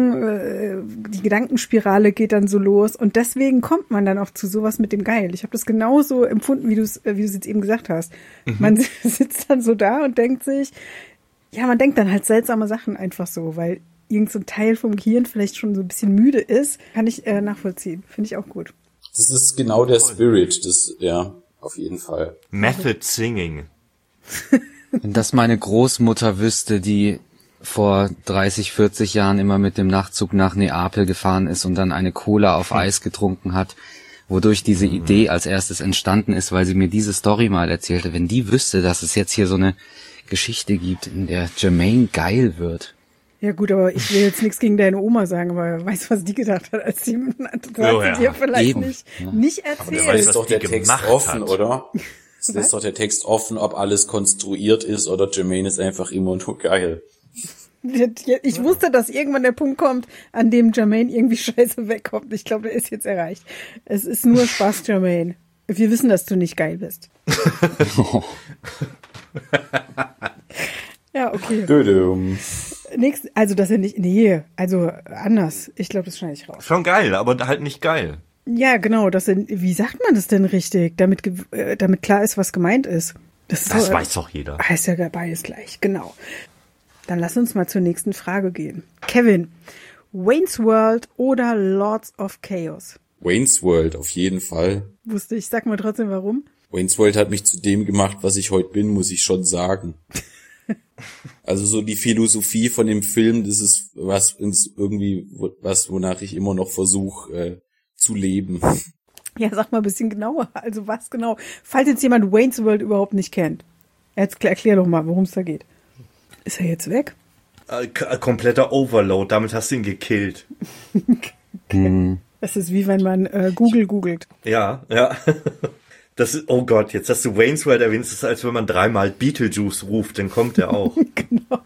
Gedankenspirale geht dann so los, und deswegen kommt man dann auch zu sowas mit dem Geil. Ich habe das genauso empfunden, wie du es jetzt eben gesagt hast. Man sitzt dann so da und denkt sich, ja, man denkt dann halt seltsame Sachen einfach so, weil irgend so ein Teil vom Gehirn vielleicht schon so ein bisschen müde ist. Kann ich nachvollziehen. Finde ich auch gut. Das ist genau der Spirit, auf jeden Fall. Method Singing. Wenn das meine Großmutter wüsste, die vor 30, 40 Jahren immer mit dem Nachtzug nach Neapel gefahren ist und dann eine Cola auf Eis getrunken hat, wodurch diese Idee als erstes entstanden ist, weil sie mir diese Story mal erzählte. Wenn die wüsste, dass es jetzt hier so eine Geschichte gibt, in der Jermaine geil wird. Ja gut, aber ich will jetzt nichts gegen deine Oma sagen, weil weißt du, was die gedacht hat, als sie dir vielleicht nicht erzählt. Aber da ist doch der Text offen, oder? Ist doch der Text offen, ob alles konstruiert ist oder Jermaine ist einfach immer nur geil. Ich wusste, dass irgendwann der Punkt kommt, an dem Jermaine irgendwie scheiße wegkommt. Ich glaube, der ist jetzt erreicht. Es ist nur Spaß, Jermaine. Wir wissen, dass du nicht geil bist. Ja, okay. Also, dass er nicht, anders. Ich glaube, das schneide ich raus. Schon geil, aber halt nicht geil. Ja, genau, wie sagt man das denn richtig, damit klar ist, was gemeint ist? Das weiß doch jeder. Heißt ja beides gleich, genau. Dann lass uns mal zur nächsten Frage gehen. Kevin, Wayne's World oder Lords of Chaos? Wayne's World, auf jeden Fall. Wusste ich, sag mal trotzdem, warum? Wayne's World hat mich zu dem gemacht, was ich heute bin, muss ich schon sagen. Also so die Philosophie von dem Film, das ist wonach ich immer noch versuche zu leben. Ja, sag mal ein bisschen genauer. Also was genau? Falls jetzt jemand Wayne's World überhaupt nicht kennt. Jetzt erklär doch mal, worum es da geht. Ist er jetzt weg? Kompletter Overload, damit hast du ihn gekillt. Das ist wie wenn man Google googelt. Ja. Das ist, oh Gott, jetzt hast du Wayne's World erwähnt, das ist, als wenn man 3-mal Beetlejuice ruft, dann kommt er auch. Genau.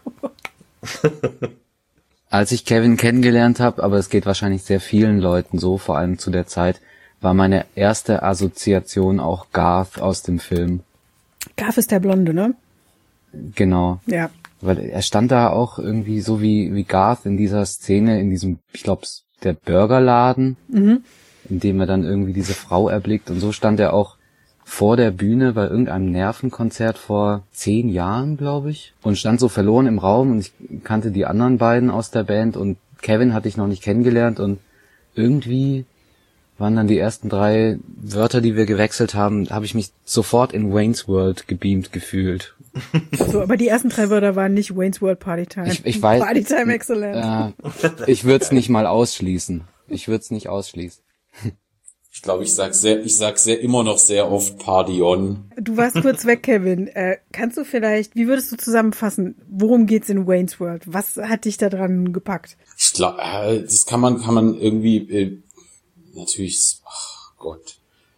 Als ich Kevin kennengelernt habe, aber es geht wahrscheinlich sehr vielen Leuten so, vor allem zu der Zeit, war meine erste Assoziation auch Garth aus dem Film. Garth ist der Blonde, ne? Genau. Ja. Weil er stand da auch irgendwie so wie Garth in dieser Szene, in diesem, ich glaube, der Burgerladen, in dem er dann irgendwie diese Frau erblickt. Und so stand er auch vor der Bühne bei irgendeinem Nervenkonzert vor 10 Jahren, glaube ich. Und stand so verloren im Raum und ich kannte die anderen beiden aus der Band und Kevin hatte ich noch nicht kennengelernt und irgendwie waren dann die ersten 3 Wörter, die wir gewechselt haben, habe ich mich sofort in Wayne's World gebeamt gefühlt. So, aber die ersten 3 Wörter waren nicht Wayne's World Partytime. Ich weiß. Partytime Excellent. Ich würde es nicht mal ausschließen. Ich glaube, ich sag sehr immer noch sehr oft Party on. Du warst kurz weg, Kevin. Kannst du vielleicht, wie würdest du zusammenfassen, worum geht's in Wayne's World? Was hat dich da dran gepackt? Ich glaube, das kann man irgendwie natürlich, ach Gott.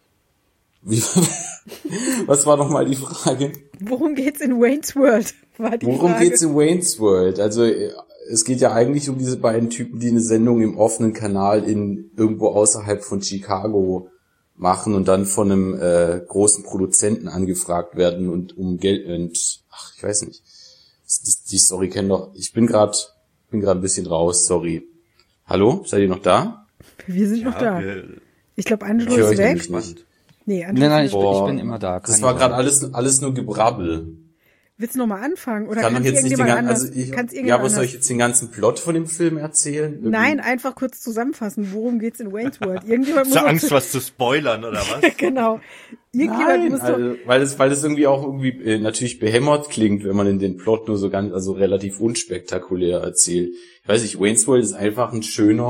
Was war nochmal die Frage? Worum geht's in Wayne's World? Worum geht's in Wayne's World? Also es geht ja eigentlich um diese beiden Typen, die eine Sendung im offenen Kanal in irgendwo außerhalb von Chicago machen und dann von einem großen Produzenten angefragt werden und um Geld und ich weiß nicht. Die Story kennt doch. Ich bin gerade ein bisschen raus, sorry. Hallo, seid ihr noch da? Wir sind noch da. Ich glaube, Angelo Ich höre ist euch weg. nämlich nicht. Nee, Angelo Nein, ist ich weg. bin immer da. Das war gerade alles nur Gebrabbel. Willst du nochmal anfangen? Oder Kann doch kannst jetzt nicht den irgendjemand ganzen, anders? also Kannst ja, irgendjemand aber soll ich anders? jetzt den ganzen Plot von dem Film erzählen? Irgendwie? Nein, einfach kurz zusammenfassen. Worum geht's in Wayne's World? Irgendjemand Hast muss du doch Angst, was zu spoilern, oder was? Genau. Irgendjemand Nein, muss doch. also, weil es irgendwie auch irgendwie natürlich behämmert klingt, wenn man in den Plot nur so ganz, also relativ unspektakulär erzählt. Ich weiß nicht, Wayne's World ist einfach eine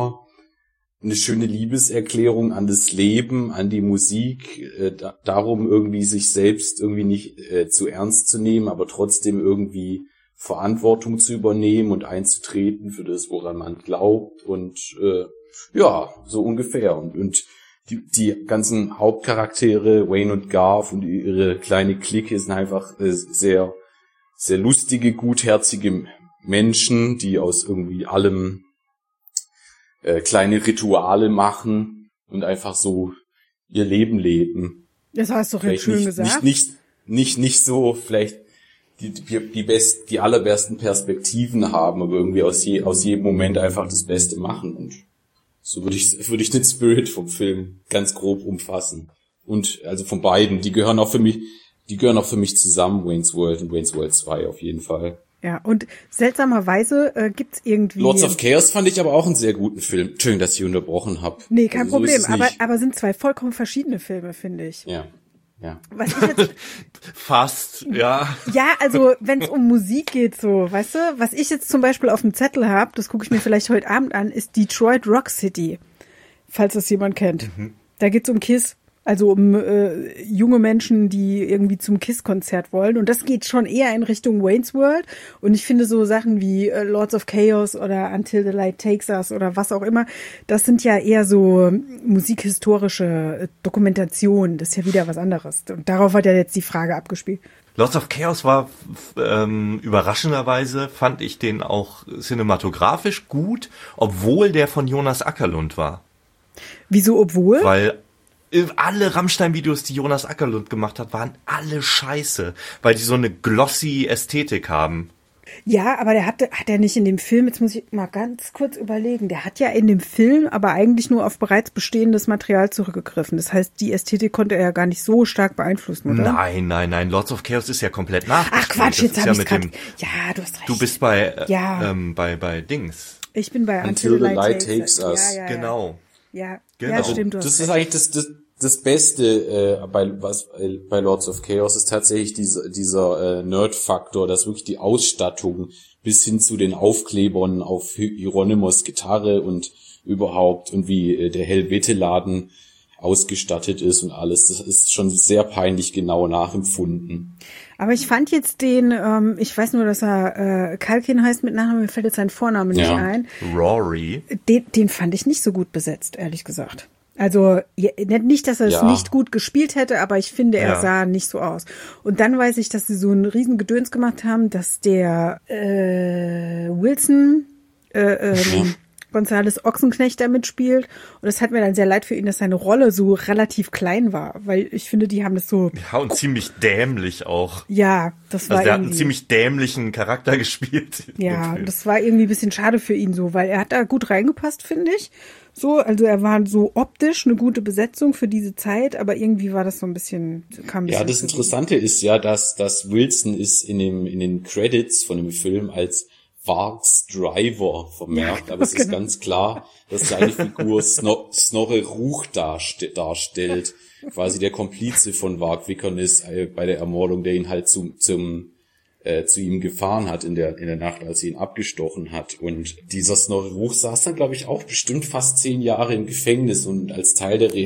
schöne Liebeserklärung an das Leben, an die Musik, darum irgendwie sich selbst irgendwie nicht zu ernst zu nehmen, aber trotzdem irgendwie Verantwortung zu übernehmen und einzutreten für das, woran man glaubt und ja, so ungefähr. Und die ganzen Hauptcharaktere, Wayne und Garth und ihre kleine Clique sind einfach sehr, sehr lustige, gutherzige Menschen, die aus irgendwie allem kleine Rituale machen und einfach so ihr Leben leben. Das hast du doch jetzt schön gesagt. Nicht so vielleicht die allerbesten Perspektiven haben, aber irgendwie aus jedem Moment einfach das Beste machen. Und so würde ich den Spirit vom Film ganz grob umfassen. Und also von beiden, die gehören auch für mich zusammen, Wayne's World und Wayne's World 2 auf jeden Fall. Ja, und seltsamerweise gibt's irgendwie... Lords of Chaos fand ich aber auch einen sehr guten Film. Entschuldigung, dass ich unterbrochen habe. Nee, kein Also so ist Problem, es nicht. aber sind 2 vollkommen verschiedene Filme, finde ich. Ja. Was ich jetzt, Fast, ja. ja, also wenn es um Musik geht, so, weißt du, was ich jetzt zum Beispiel auf dem Zettel habe, das gucke ich mir vielleicht heute Abend an, ist Detroit Rock City, falls das jemand kennt. Da geht's um Kiss. Also um junge Menschen, die irgendwie zum KISS-Konzert wollen. Und das geht schon eher in Richtung Wayne's World. Und ich finde so Sachen wie Lords of Chaos oder Until the Light Takes Us oder was auch immer, das sind ja eher so musikhistorische Dokumentationen. Das ist ja wieder was anderes. Und darauf hat ja jetzt die Frage abgespielt. Lords of Chaos war überraschenderweise, fand ich den auch cinematografisch gut, obwohl der von Jonas Ackerlund war. Wieso obwohl? Weil alle Rammstein-Videos, die Jonas Ackerlund gemacht hat, waren alle scheiße, weil die so eine glossy Ästhetik haben. Ja, aber hat er nicht in dem Film, jetzt muss ich mal ganz kurz überlegen, der hat ja in dem Film aber eigentlich nur auf bereits bestehendes Material zurückgegriffen. Das heißt, die Ästhetik konnte er ja gar nicht so stark beeinflussen, oder? Nein. Lords of Chaos ist ja komplett nachgespielt. Ach Quatsch, jetzt habe ich gerade. Ja, du hast recht. Du bist bei Dings. Ich bin bei Until the Light Takes Us. Ja. Genau. Ja, Genau. ja, stimmt. Du hast Das ist recht. eigentlich das Beste bei Lords of Chaos ist tatsächlich dieser Nerd-Faktor, dass wirklich die Ausstattung bis hin zu den Aufklebern auf Hieronymus Gitarre und überhaupt und wie der Helvete-Laden ausgestattet ist und alles. Das ist schon sehr peinlich genau nachempfunden. Aber ich fand jetzt den, ich weiß nur, dass er Culkin heißt mit Nachnamen, mir fällt jetzt sein Vorname nicht ein. Rory. Den fand ich nicht so gut besetzt, ehrlich gesagt. Also nicht, dass er es nicht gut gespielt hätte, aber ich finde, er sah nicht so aus. Und dann weiß ich, dass sie so einen riesen Gedöns gemacht haben, dass der Wilson Gonzales Ochsenknecht da mitspielt. Und es hat mir dann sehr leid für ihn, dass seine Rolle so relativ klein war, weil ich finde, die haben das so... Ja, und ziemlich dämlich auch. Ja, das war also der hat einen ziemlich dämlichen Charakter gespielt. Ja, das war irgendwie ein bisschen schade für ihn so, weil er hat da gut reingepasst, finde ich. So, also er war so optisch eine gute Besetzung für diese Zeit, aber irgendwie war das so ein bisschen... Ja, das Interessante ist ja, dass Wilson ist in den Credits von dem Film als Vargs Driver vermerkt, aber es ist ganz klar, dass seine Figur Snorre Ruch darstellt, quasi der Komplize von Varg Vikernes bei der Ermordung, der ihn halt zu ihm gefahren hat in der Nacht, als sie ihn abgestochen hat. Und dieser Snorre Ruch saß dann, glaube ich, auch bestimmt fast 10 Jahre im Gefängnis und als Teil der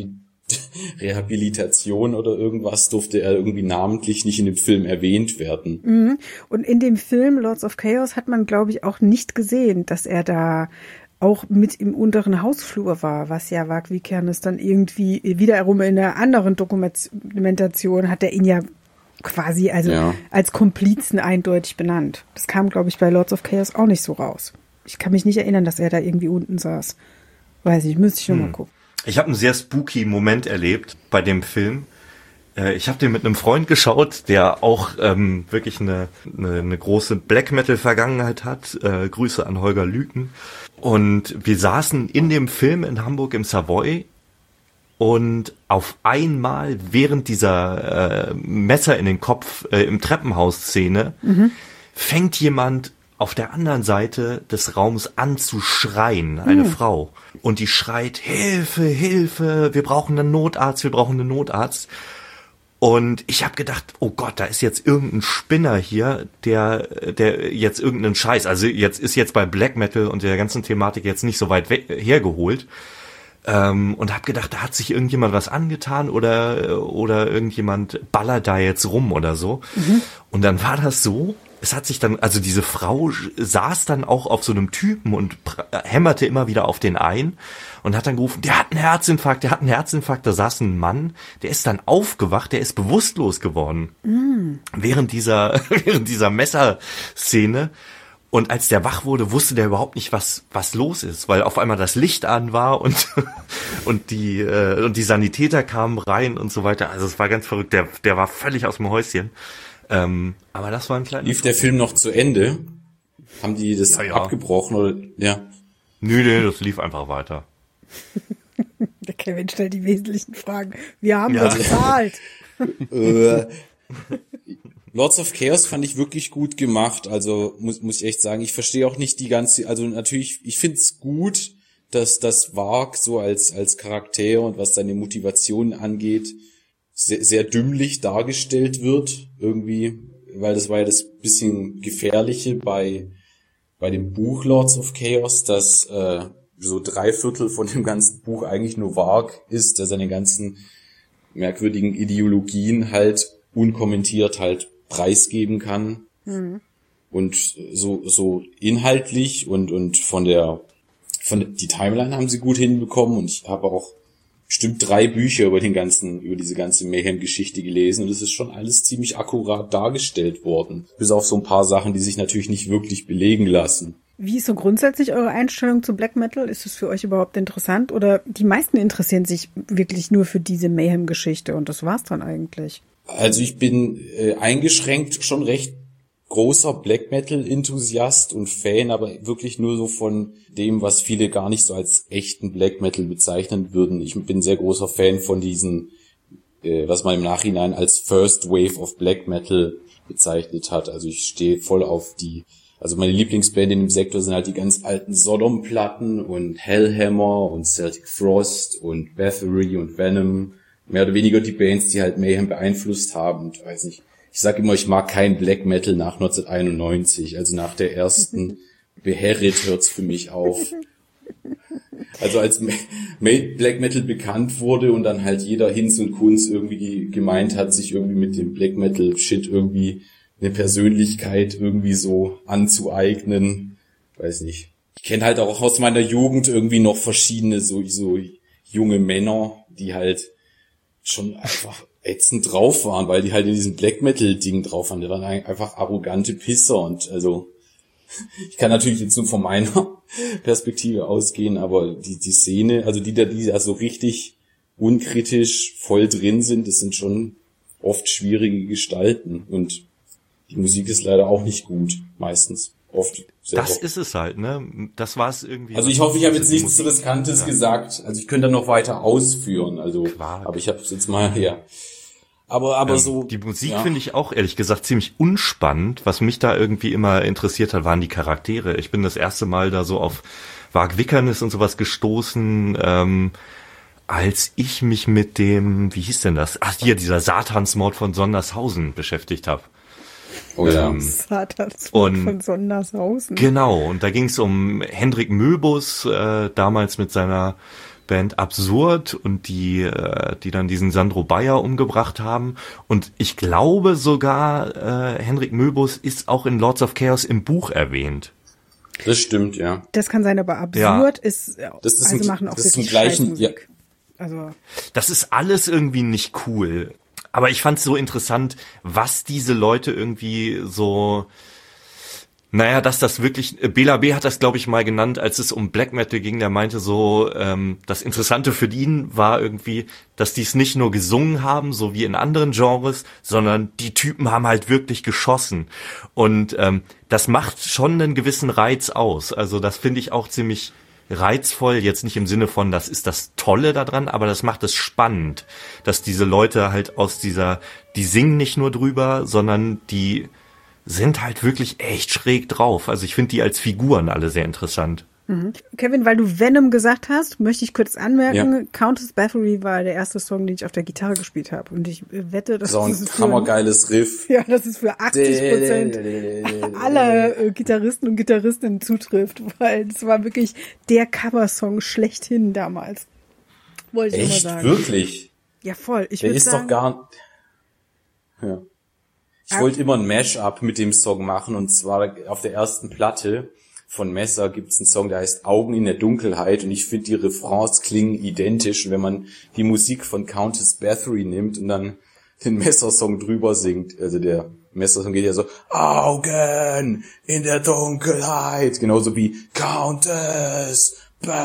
Rehabilitation oder irgendwas durfte er irgendwie namentlich nicht in dem Film erwähnt werden. Mhm. Und in dem Film Lords of Chaos hat man, glaube ich, auch nicht gesehen, dass er da auch mit im unteren Hausflur war, was ja Varg Vikernes dann irgendwie wiederum in einer anderen Dokumentation hat er ihn ja quasi als Komplizen eindeutig benannt. Das kam, glaube ich, bei Lords of Chaos auch nicht so raus. Ich kann mich nicht erinnern, dass er da irgendwie unten saß. Weiß ich, müsste ich noch mal gucken. Ich habe einen sehr spooky Moment erlebt bei dem Film. Ich habe den mit einem Freund geschaut, der auch wirklich eine große Black-Metal-Vergangenheit hat. Grüße an Holger Lüken. Und wir saßen in dem Film in Hamburg im Savoy und auf einmal während dieser Messer in den Kopf im Treppenhaus-Szene fängt jemand auf der anderen Seite des Raums an zu schreien, eine Frau. Und die schreit, Hilfe, Hilfe, wir brauchen einen Notarzt, wir brauchen einen Notarzt. Und ich habe gedacht, oh Gott, da ist jetzt irgendein Spinner hier, der jetzt irgendeinen Scheiß, also jetzt bei Black Metal und der ganzen Thematik jetzt nicht so weit hergeholt. Und habe gedacht, da hat sich irgendjemand was angetan oder irgendjemand ballert da jetzt rum oder so. Und dann war das so, es hat sich dann, also diese Frau saß dann auch auf so einem Typen und hämmerte immer wieder auf den ein und hat dann gerufen, der hat einen Herzinfarkt, da saß ein Mann, der ist dann aufgewacht, der ist bewusstlos geworden. Während dieser Messerszene. Und als der wach wurde, wusste der überhaupt nicht, was los ist, weil auf einmal das Licht an war und die Sanitäter kamen rein und so weiter. Also es war ganz verrückt. Der war völlig aus dem Häuschen. Aber das war ein kleiner... Lief der Film noch zu Ende? Haben die das abgebrochen oder? Ja. Nö, das lief einfach weiter. Der Kevin stellt die wesentlichen Fragen. Wir haben das bezahlt. Lords of Chaos fand ich wirklich gut gemacht, also muss ich echt sagen, ich verstehe auch nicht die ganze, also natürlich, ich find's gut, dass das Varg so als Charakter und was seine Motivation angeht, sehr, sehr dümmlich dargestellt wird, irgendwie, weil das war ja das bisschen Gefährliche bei dem Buch Lords of Chaos, dass so 3/4 von dem ganzen Buch eigentlich nur Varg ist, der seine ganzen merkwürdigen Ideologien halt unkommentiert halt preisgeben kann. Und so inhaltlich und die Timeline haben sie gut hinbekommen und ich habe auch bestimmt 3 Bücher über diese ganze Mayhem-Geschichte gelesen und es ist schon alles ziemlich akkurat dargestellt worden. Bis auf so ein paar Sachen, die sich natürlich nicht wirklich belegen lassen. Wie ist so grundsätzlich eure Einstellung zu Black Metal? Ist es für euch überhaupt interessant? Oder die meisten interessieren sich wirklich nur für diese Mayhem-Geschichte und das war's dann eigentlich? Also ich bin eingeschränkt schon recht großer Black Metal Enthusiast und Fan, aber wirklich nur so von dem, was viele gar nicht so als echten Black Metal bezeichnen würden. Ich bin sehr großer Fan von diesen, was man im Nachhinein als First Wave of Black Metal bezeichnet hat. Also ich stehe voll auf also meine Lieblingsband in dem Sektor sind halt die ganz alten Sodom-Platten und Hellhammer und Celtic Frost und Bathory und Venom. Mehr oder weniger die Bands, die halt Mayhem beeinflusst haben. Und weiß nicht, ich sag immer, ich mag kein Black Metal nach 1991. Also nach der ersten Beherit hört's für mich auf. Also als Black Metal bekannt wurde und dann halt jeder Hinz und Kunz irgendwie gemeint hat, sich irgendwie mit dem Black Metal Shit irgendwie eine Persönlichkeit irgendwie so anzueignen. Weiß nicht. Ich kenne halt auch aus meiner Jugend irgendwie noch verschiedene so junge Männer, die halt schon einfach ätzend drauf waren, weil die halt in diesem Black Metal Ding drauf waren. Die waren einfach arrogante Pisser und also ich kann natürlich jetzt nur von meiner Perspektive ausgehen, aber die Szene, also die da so richtig unkritisch voll drin sind, das sind schon oft schwierige Gestalten und die Musik ist leider auch nicht gut, meistens. Oft. Das oft. ist es halt, ne? Das war es irgendwie. Also ich hoffe, ich habe jetzt nichts Riskantes gesagt. Also ich könnte dann noch weiter ausführen. Also, Quark. aber ich habe es jetzt mal Aber so. Die Musik finde ich auch ehrlich gesagt ziemlich unspannend. Was mich da irgendwie immer interessiert hat, waren die Charaktere. Ich bin das erste Mal da so auf Varg Vikernes und sowas gestoßen, als ich mich mit dem, wie hieß denn das? Ach hier, dieser Satansmord von Sondershausen beschäftigt habe. Oh ja. Satansmord von Sondershausen. Genau, und da ging es um Hendrik Möbus, damals mit seiner Band Absurd und die dann diesen Sandro Bayer umgebracht haben. Und ich glaube sogar, Hendrik Möbus ist auch in Lords of Chaos im Buch erwähnt. Das stimmt, ja. Das kann sein, aber Absurd ist, das ist also machen auch das ist wirklich im gleichen, Scheißmusik. Also. Das ist alles irgendwie nicht cool. Aber ich fand es so interessant, was diese Leute irgendwie so, naja, dass das wirklich, Bela B. hat das, glaube ich, mal genannt, als es um Black Metal ging, der meinte so, das Interessante für ihn war irgendwie, dass die es nicht nur gesungen haben, so wie in anderen Genres, sondern die Typen haben halt wirklich geschossen. Und das macht schon einen gewissen Reiz aus. Also das finde ich auch ziemlich reizvoll, jetzt nicht im Sinne von, das ist das Tolle daran, aber das macht es spannend, dass diese Leute halt die singen nicht nur drüber, sondern die sind halt wirklich echt schräg drauf. Also ich finde die als Figuren alle sehr interessant. Mhm. Kevin, weil du Venom gesagt hast, möchte ich kurz anmerken, Countess Bathory war der erste Song, den ich auf der Gitarre gespielt habe. Und ich wette, dass so ein hammergeiles Riff. Ja, das ist für 80% aller Gitarristen und Gitarristinnen zutrifft, weil es war wirklich der Coversong schlechthin damals. Wollte ich Echt? immer sagen. Wirklich? Ja, voll. Ich Der würde ist sagen, doch gar... Ja. Ich wollte immer ein Mashup mit dem Song machen und zwar auf der ersten Platte von Messer gibt's einen Song, der heißt Augen in der Dunkelheit und ich finde, die Refrains klingen identisch und wenn man die Musik von Countess Bathory nimmt und dann den Messer-Song drüber singt, also der Messer-Song geht ja so Augen in der Dunkelheit, genauso wie Countess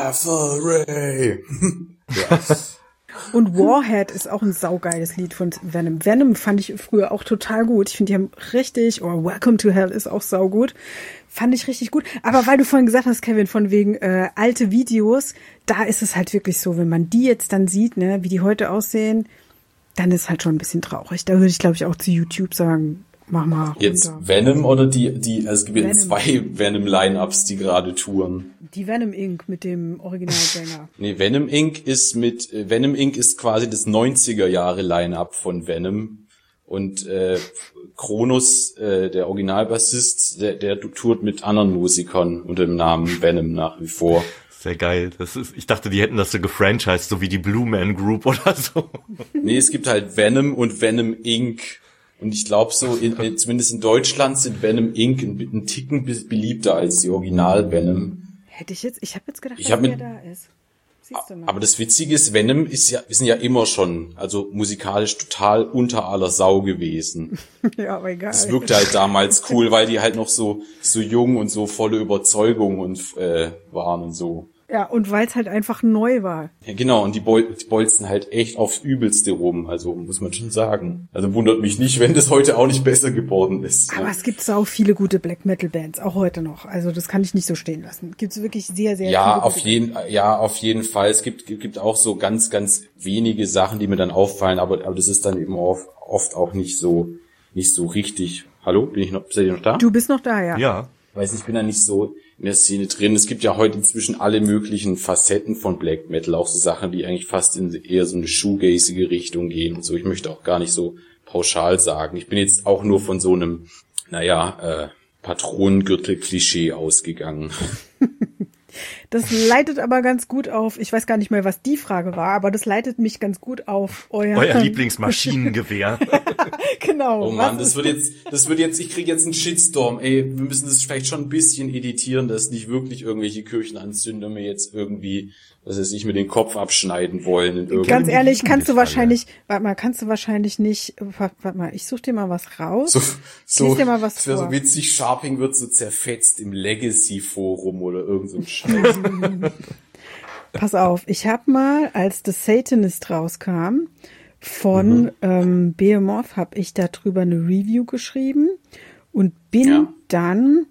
Bathory. Ja. und Warhead ist auch ein saugeiles Lied von Venom. Venom fand ich früher auch total gut. Ich finde, die haben richtig, Welcome to Hell ist auch saugut. Fand ich richtig gut. Aber weil du vorhin gesagt hast, Kevin, von wegen alte Videos, da ist es halt wirklich so, wenn man die jetzt dann sieht, ne, wie die heute aussehen, dann ist halt schon ein bisschen traurig. Da würde ich, glaube ich, auch zu YouTube sagen, mach mal runter. Jetzt Venom oder also es gibt ja zwei Venom-Line-Ups, die gerade touren. Die Venom Inc. mit dem Originalsänger. Nee, Venom Inc. ist quasi das 90er-Jahre-Line-Up von Venom. Und Kronos, der Originalbassist, der tourt mit anderen Musikern unter dem Namen Venom nach wie vor. Sehr geil. Ich dachte, die hätten das so gefranchised, so wie die Blue Man Group oder so. Nee, es gibt halt Venom und Venom Inc. Und ich glaube zumindest in Deutschland sind Venom Inc. ein Ticken beliebter als die Original Venom. Ich habe jetzt gedacht, dass der da ist. Siehst du mal. Aber das Witzige ist, Venom wir sind ja immer schon, also musikalisch total unter aller Sau gewesen. Ja, aber egal. Das wirkte halt damals cool, weil die halt noch so jung und so volle Überzeugung und waren und so. Ja, und weil es halt einfach neu war. Ja, genau, und die bolzen halt echt aufs Übelste rum, also muss man schon sagen. Also wundert mich nicht, wenn das heute auch nicht besser geworden ist. Aber es gibt so viele gute Black Metal Bands, auch heute noch. Also das kann ich nicht so stehen lassen. Gibt's wirklich sehr, sehr viele. Auf jeden Fall. Es gibt auch so ganz, ganz wenige Sachen, die mir dann auffallen, aber das ist dann eben oft auch nicht so richtig. Hallo? Seid ihr noch da? Du bist noch da, ja. Ja. Weiß nicht, ich bin da nicht so in der Szene drin. Es gibt ja heute inzwischen alle möglichen Facetten von Black Metal, auch so Sachen, die eigentlich fast in eher so eine shoegazige Richtung gehen und so. Ich möchte auch gar nicht so pauschal sagen. Ich bin jetzt auch nur von so einem, Patronengürtel-Klischee ausgegangen. Das leitet aber ganz gut auf, ich weiß gar nicht mehr, was die Frage war, aber das leitet mich ganz gut auf euer Lieblingsmaschinengewehr. Genau. Oh Mann, das wird jetzt, ich krieg jetzt einen Shitstorm. Ey, wir müssen das vielleicht schon ein bisschen editieren, dass nicht wirklich irgendwelche Kirchenanzünder mir jetzt irgendwie, was weiß ich, mir den Kopf abschneiden wollen. Ganz ehrlich, kannst du wahrscheinlich nicht, warte mal, ich such dir mal was raus. So, dir mal was das wäre vor. so witzig, Sharping wird so zerfetzt im Legacy-Forum oder irgend so ein Scheiß. Pass auf, ich habe mal, als The Satanist rauskam, von Behemoth, habe ich darüber eine Review geschrieben und bin dann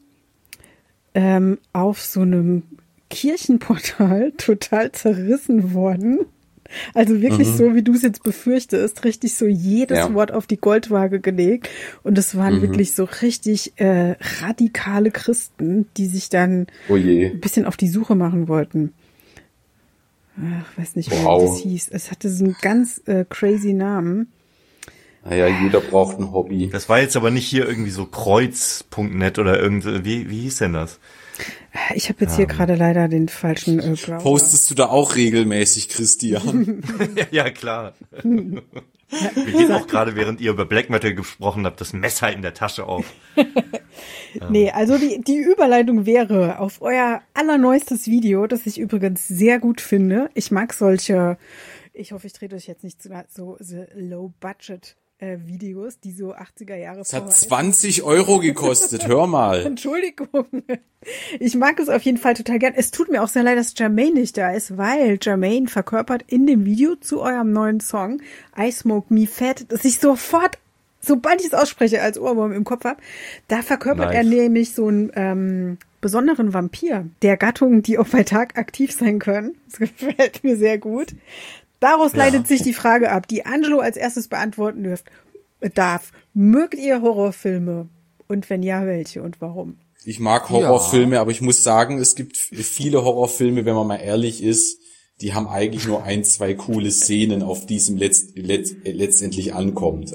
auf so einem Kirchenportal total zerrissen worden. Also wirklich so, wie du es jetzt befürchtest, richtig so jedes Wort auf die Goldwaage gelegt. Und es waren wirklich so richtig radikale Christen, die sich dann ein bisschen auf die Suche machen wollten. Ach, weiß nicht, wie das hieß. Es hatte so einen ganz crazy Namen. Naja, jeder braucht ein Hobby. Das war jetzt aber nicht hier irgendwie so kreuz.net oder irgendwie, wie hieß denn das? Ich habe jetzt hier gerade leider den falschen Browser. Postest du da auch regelmäßig, Christian? Ja, klar. Mir geht auch gerade, während ihr über Black Metal gesprochen habt, das Messer in der Tasche auf. Nee, also die Überleitung wäre auf euer allerneuestes Video, das ich übrigens sehr gut finde. Ich mag solche, ich hoffe, ich trete euch jetzt nicht zu nahe, so Low-Budget Videos, die so 80er Jahre Es hat 20 € gekostet, hör mal. Entschuldigung. Ich mag es auf jeden Fall total gern. Es tut mir auch sehr leid, dass Jermaine nicht da ist, weil Jermaine verkörpert in dem Video zu eurem neuen Song I Smoke Me Fat, dass ich sofort, sobald ich es ausspreche, als Ohrwurm im Kopf habe, da verkörpert er nämlich so einen besonderen Vampir der Gattung, die auch bei Tag aktiv sein können. Das gefällt mir sehr gut. Daraus leitet sich die Frage ab, die Angelo als erstes beantworten darf. Mögt ihr Horrorfilme? Und wenn ja, welche und warum? Ich mag Horrorfilme, aber ich muss sagen, es gibt viele Horrorfilme, wenn man mal ehrlich ist, die haben eigentlich nur 1, 2 coole Szenen, auf die es letztendlich ankommt.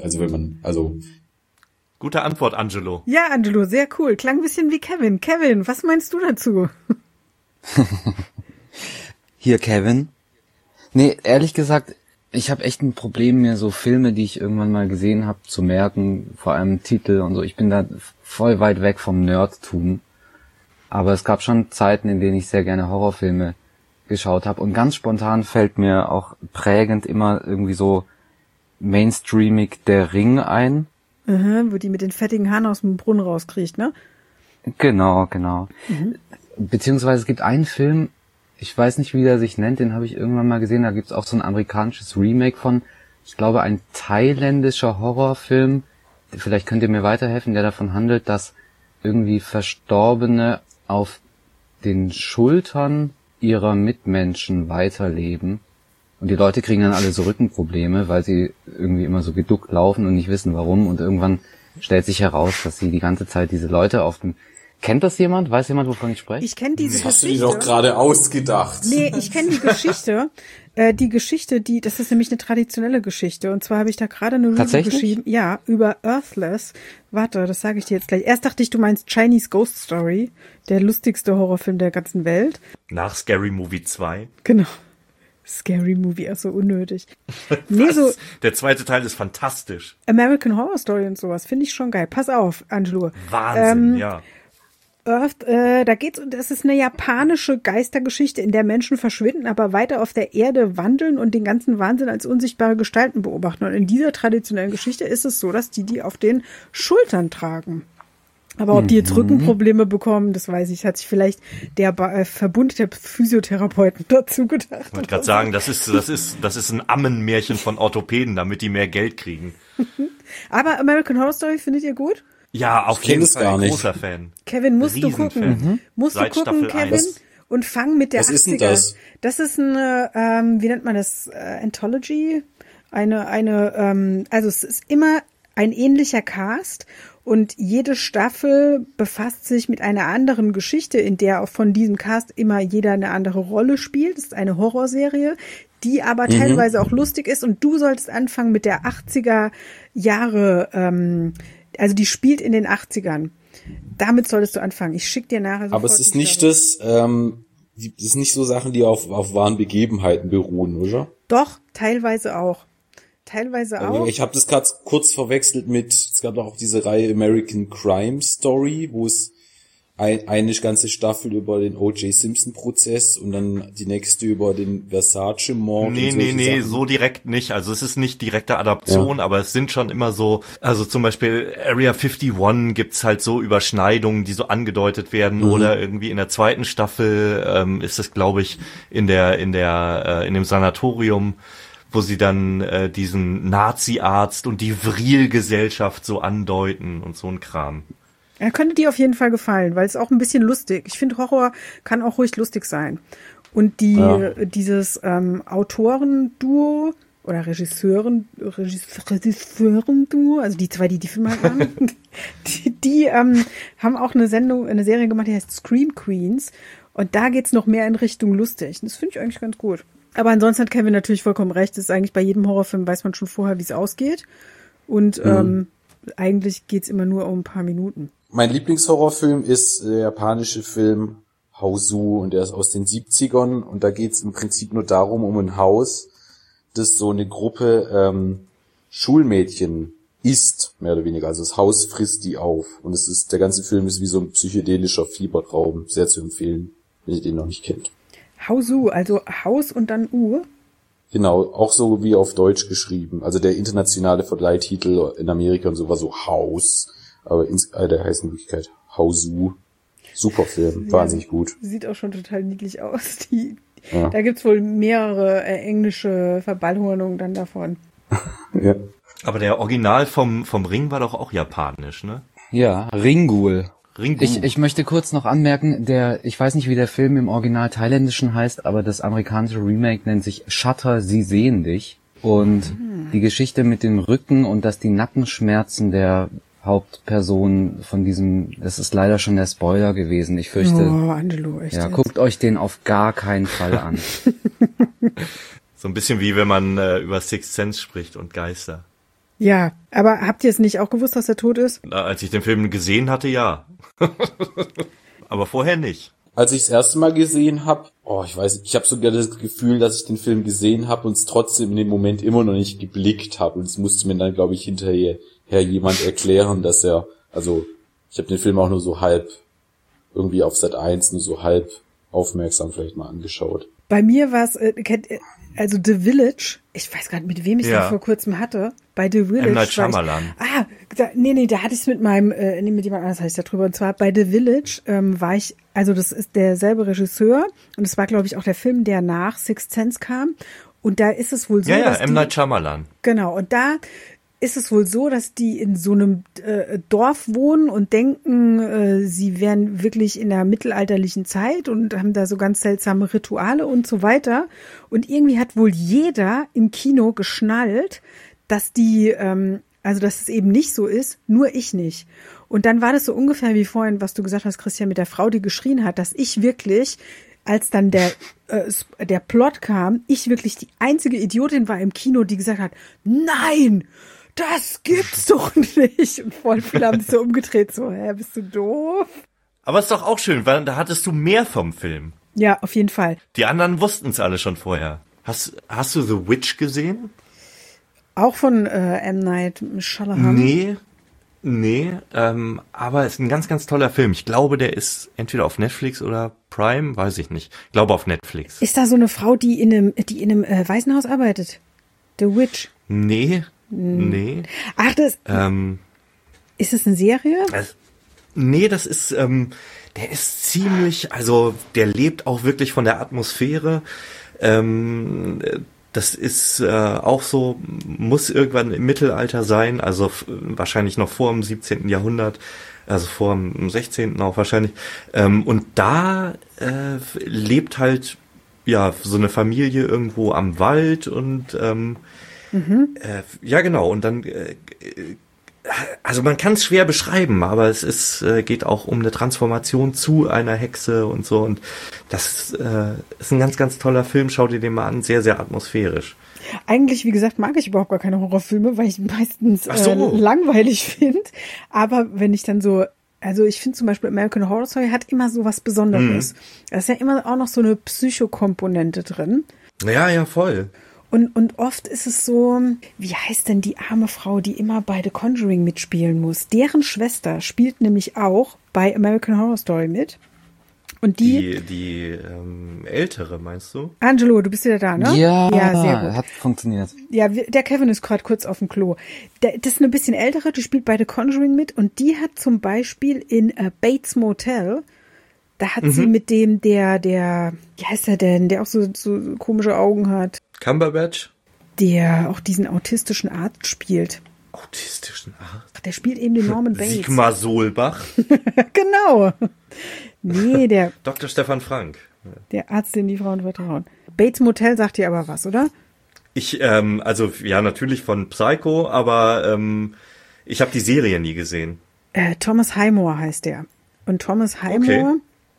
Gute Antwort, Angelo. Ja, Angelo, sehr cool. Klang ein bisschen wie Kevin. Kevin, was meinst du dazu? Hier, Kevin. Nee, ehrlich gesagt, ich habe echt ein Problem, mir so Filme, die ich irgendwann mal gesehen habe, zu merken, vor allem Titel und so. Ich bin da voll weit weg vom Nerdtum. Aber es gab schon Zeiten, in denen ich sehr gerne Horrorfilme geschaut habe. Und ganz spontan fällt mir auch prägend immer irgendwie so mainstreamig Der Ring ein. Wo die mit den fettigen Haaren aus dem Brunnen rauskriegt, ne? Genau. Beziehungsweise es gibt einen Film, ich weiß nicht, wie der sich nennt, den habe ich irgendwann mal gesehen, da gibt's auch so ein amerikanisches Remake von, ich glaube, ein thailändischer Horrorfilm, vielleicht könnt ihr mir weiterhelfen, der davon handelt, dass irgendwie Verstorbene auf den Schultern ihrer Mitmenschen weiterleben und die Leute kriegen dann alle so Rückenprobleme, weil sie irgendwie immer so geduckt laufen und nicht wissen warum und irgendwann stellt sich heraus, dass sie die ganze Zeit diese Leute auf dem... Kennt das jemand? Weiß jemand, wovon ich spreche? Ich kenne diese Geschichte. Hast du die doch gerade ausgedacht? Nee, ich kenne die Geschichte. Das ist nämlich eine traditionelle Geschichte. Und zwar habe ich da gerade eine Review geschrieben. Ja, über Earthless. Warte, das sage ich dir jetzt gleich. Erst dachte ich, du meinst Chinese Ghost Story. Der lustigste Horrorfilm der ganzen Welt. Nach Scary Movie 2. Genau. Scary Movie, also unnötig. Der zweite Teil ist fantastisch. American Horror Story und sowas finde ich schon geil. Pass auf, Angelo. Wahnsinn, ja. Das ist eine japanische Geistergeschichte, in der Menschen verschwinden, aber weiter auf der Erde wandeln und den ganzen Wahnsinn als unsichtbare Gestalten beobachten. Und in dieser traditionellen Geschichte ist es so, dass die auf den Schultern tragen. Aber ob die jetzt Rückenprobleme bekommen, das weiß ich, hat sich vielleicht der Verbund der Physiotherapeuten dazu gedacht. Ich wollte gerade sagen, das ist ein Ammenmärchen von Orthopäden, damit die mehr Geld kriegen. Aber American Horror Story findet ihr gut? Ja, auf jeden Fall ein großer Fan. Kevin, musst du gucken. Musst du gucken, Kevin. Und fang mit der 80er. Was ist denn das? Das ist eine, wie nennt man das? Anthology? Also es ist immer ein ähnlicher Cast und jede Staffel befasst sich mit einer anderen Geschichte, in der auch von diesem Cast immer jeder eine andere Rolle spielt. Es ist eine Horrorserie, die aber teilweise auch lustig ist und du solltest anfangen mit der 80er Jahre, also die spielt in den 80ern. Damit solltest du anfangen. Ich schick dir nachher sofort. Aber es ist nicht das, das sind nicht so Sachen, die auf wahren Begebenheiten beruhen, oder? Doch, teilweise auch. Ich habe das gerade kurz verwechselt es gab doch auch diese Reihe American Crime Story, wo es eine ganze Staffel über den O.J. Simpson-Prozess und dann die nächste über den Versace-Mord. Nee, so direkt nicht. Also es ist nicht direkte Adaption, aber es sind schon immer so, also zum Beispiel Area 51 gibt's halt so Überschneidungen, die so angedeutet werden, oder irgendwie in der zweiten Staffel ist es, glaube ich, in dem Sanatorium, wo sie dann diesen Nazi-Arzt und die Vril-Gesellschaft so andeuten und so ein Kram. Er könnte dir auf jeden Fall gefallen, weil es auch ein bisschen lustig. Ich finde, Horror kann auch ruhig lustig sein. Und dieses Autoren-Duo oder Regisseuren-Duo, also die zwei, die Filme halt machen, die haben auch eine Serie gemacht, die heißt Scream Queens. Und da geht's noch mehr in Richtung lustig. Das finde ich eigentlich ganz gut. Aber ansonsten hat Kevin natürlich vollkommen recht. Das ist eigentlich bei jedem Horrorfilm, weiß man schon vorher, wie es ausgeht. Und eigentlich geht's immer nur um ein paar Minuten. Mein Lieblingshorrorfilm ist der japanische Film Hausu und der ist aus den 70ern und da geht's im Prinzip nur darum, um ein Haus, das so eine Gruppe Schulmädchen isst, mehr oder weniger. Also das Haus frisst die auf und der ganze Film ist wie so ein psychedelischer Fiebertraum. Sehr zu empfehlen, wenn ihr den noch nicht kennt. Hausu, also Haus und dann U? Genau, auch so wie auf Deutsch geschrieben. Also der internationale Verleihtitel in Amerika und so war so Haus. Aber der heißt in Wirklichkeit Hausu. Super Film, wahnsinnig gut. Sieht auch schon total niedlich aus. Da gibt's wohl mehrere englische Verballhornungen dann davon. Ja. Aber der Original vom Ring war doch auch japanisch, ne? Ja, Ringgul. Ringgul. Ich möchte kurz noch anmerken, ich weiß nicht, wie der Film im Original thailändischen heißt, aber das amerikanische Remake nennt sich Shutter, Sie sehen dich. Und die Geschichte mit dem Rücken und dass die Nackenschmerzen der Hauptperson das ist leider schon der Spoiler gewesen. Ich fürchte, Angelo, echt ja, jetzt? guckt euch den auf gar keinen Fall an. So ein bisschen wie wenn man über Sixth Sense spricht und Geister. Ja, aber habt ihr es nicht auch gewusst, dass er tot ist? Als ich den Film gesehen hatte, ja. Aber vorher nicht. Als ich das erste Mal gesehen habe, ich weiß nicht, ich habe sogar das Gefühl, dass ich den Film gesehen habe und es trotzdem in dem Moment immer noch nicht geblickt habe. Und es musste mir dann, glaube ich, hinterher jemand erklären, dass ich habe den Film auch nur so halb, irgendwie auf Sat.1 nur so halb aufmerksam vielleicht mal angeschaut. Bei mir war es, also The Village, ich weiß gar nicht, mit wem ich das vor kurzem hatte. Bei The Village. M. Night Shyamalan. Da hatte ich es mit mit jemand anders hatte ich da drüber. Und zwar bei The Village war ich, also das ist derselbe Regisseur und es war, glaube ich, auch der Film, der nach Sixth Sense kam. Und da ist es wohl so, dass M. Night Shyamalan. Genau, und da ist es wohl so, dass die in so einem Dorf wohnen und denken, sie wären wirklich in der mittelalterlichen Zeit und haben da so ganz seltsame Rituale und so weiter. Und irgendwie hat wohl jeder im Kino geschnallt, dass dass es eben nicht so ist, nur ich nicht. Und dann war das so ungefähr wie vorhin, was du gesagt hast, Christian, mit der Frau, die geschrien hat, dass ich wirklich, als dann der Plot kam, ich wirklich die einzige Idiotin war im Kino, die gesagt hat, nein! Das gibt's doch nicht. Und voll viele haben sich so umgedreht, so, bist du doof? Aber ist doch auch schön, weil da hattest du mehr vom Film. Ja, auf jeden Fall. Die anderen wussten es alle schon vorher. Hast du The Witch gesehen? Auch von M. Night Shyamalan? Nee, aber es ist ein ganz, ganz toller Film. Ich glaube, der ist entweder auf Netflix oder Prime, weiß ich nicht. Ich glaube auf Netflix. Ist da so eine Frau, die in einem Waisenhaus arbeitet? The Witch? Nee. Ach, ist das eine Serie? Das ist, der ist ziemlich, also der lebt auch wirklich von der Atmosphäre. Das ist auch so, muss irgendwann im Mittelalter sein, also wahrscheinlich noch vor dem 17. Jahrhundert, also vor dem 16. auch wahrscheinlich. Und da lebt halt so eine Familie irgendwo am Wald und ja, genau. Und dann, also man kann es schwer beschreiben, aber es geht auch um eine Transformation zu einer Hexe und so. Und das ist ein ganz, ganz toller Film. Schau dir den mal an. Sehr, sehr atmosphärisch. Eigentlich, wie gesagt, mag ich überhaupt gar keine Horrorfilme, weil ich meistens langweilig finde. Aber wenn ich dann so Also ich finde zum Beispiel American Horror Story hat immer so was Besonderes. Da ist ja immer auch noch so eine Psychokomponente drin. Ja, voll. Und oft ist es so, wie heißt denn die arme Frau, die immer bei The Conjuring mitspielen muss? Deren Schwester spielt nämlich auch bei American Horror Story mit. Und Die ältere, meinst du? Angelo, du bist wieder da, ne? Ja, sehr gut. hat funktioniert. Ja, der Kevin ist gerade kurz auf dem Klo. Das ist eine bisschen ältere, die spielt bei The Conjuring mit und die hat zum Beispiel in Bates Motel, da hat sie mit dem, der, wie heißt der denn, der auch so komische Augen hat, Cumberbatch? der auch diesen autistischen Arzt spielt. Autistischen Arzt? Der spielt eben den Norman Bates. Sigmar Solbach? Genau. Nee, der Dr. Stefan Frank. Arzt, den die Frauen vertrauen. Bates Motel sagt dir aber was, oder? Also ja, natürlich von Psycho, aber ich habe die Serie nie gesehen. Thomas Highmore heißt der. Und Thomas Highmore,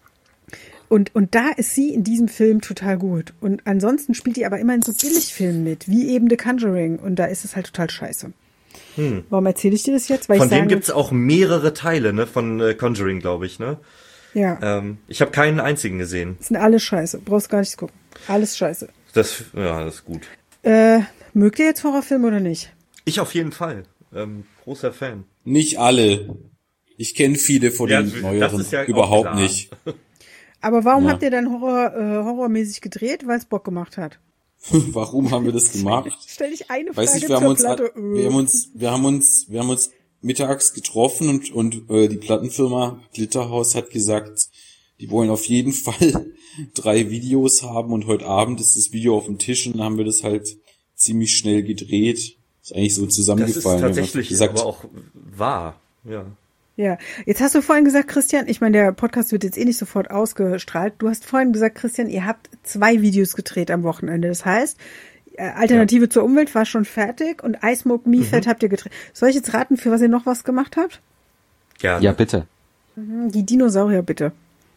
und da ist sie in diesem Film total gut. Und ansonsten spielt die aber immer in so Billigfilmen mit, wie eben The Conjuring. Und da ist es halt total scheiße. Warum erzähle ich dir das jetzt? Weil Von dem gibt's auch mehrere Teile, ne? Von Conjuring, glaube ich, ne? Ja. Ich habe keinen einzigen gesehen. Sind alles scheiße. Brauchst gar nicht gucken. Alles scheiße. Das ist gut. Mögt ihr jetzt Horrorfilme oder nicht? Ich auf jeden Fall. Großer Fan. Nicht alle. Ich kenne viele von Ja, den das neueren ist ja auch überhaupt klar. nicht. Aber warum Ja. habt ihr dann horrormäßig gedreht? Weil es Bock gemacht hat. Warum haben wir das gemacht? Stell dich eine Frage Weiß nicht, zur Platte. wir haben uns mittags getroffen und die Plattenfirma Glitterhouse hat gesagt, die wollen auf jeden Fall 3 Videos haben und heute Abend ist das Video auf dem Tisch und dann haben wir das halt ziemlich schnell gedreht. Ist eigentlich so Das zusammengefallen. ist Wir haben tatsächlich gesagt, aber auch wahr. Ja. Ja, jetzt hast du vorhin gesagt, Christian, ich meine, der Podcast wird jetzt eh nicht sofort ausgestrahlt. Du hast vorhin gesagt, Christian, ihr habt 2 Videos gedreht am Wochenende. Das heißt, Alternative zur Umwelt war schon fertig und I Smoke Me Fett habt ihr gedreht. Soll ich jetzt raten, für was ihr noch was gemacht habt? Gerne. Ja, bitte. Die Dinosaurier, bitte.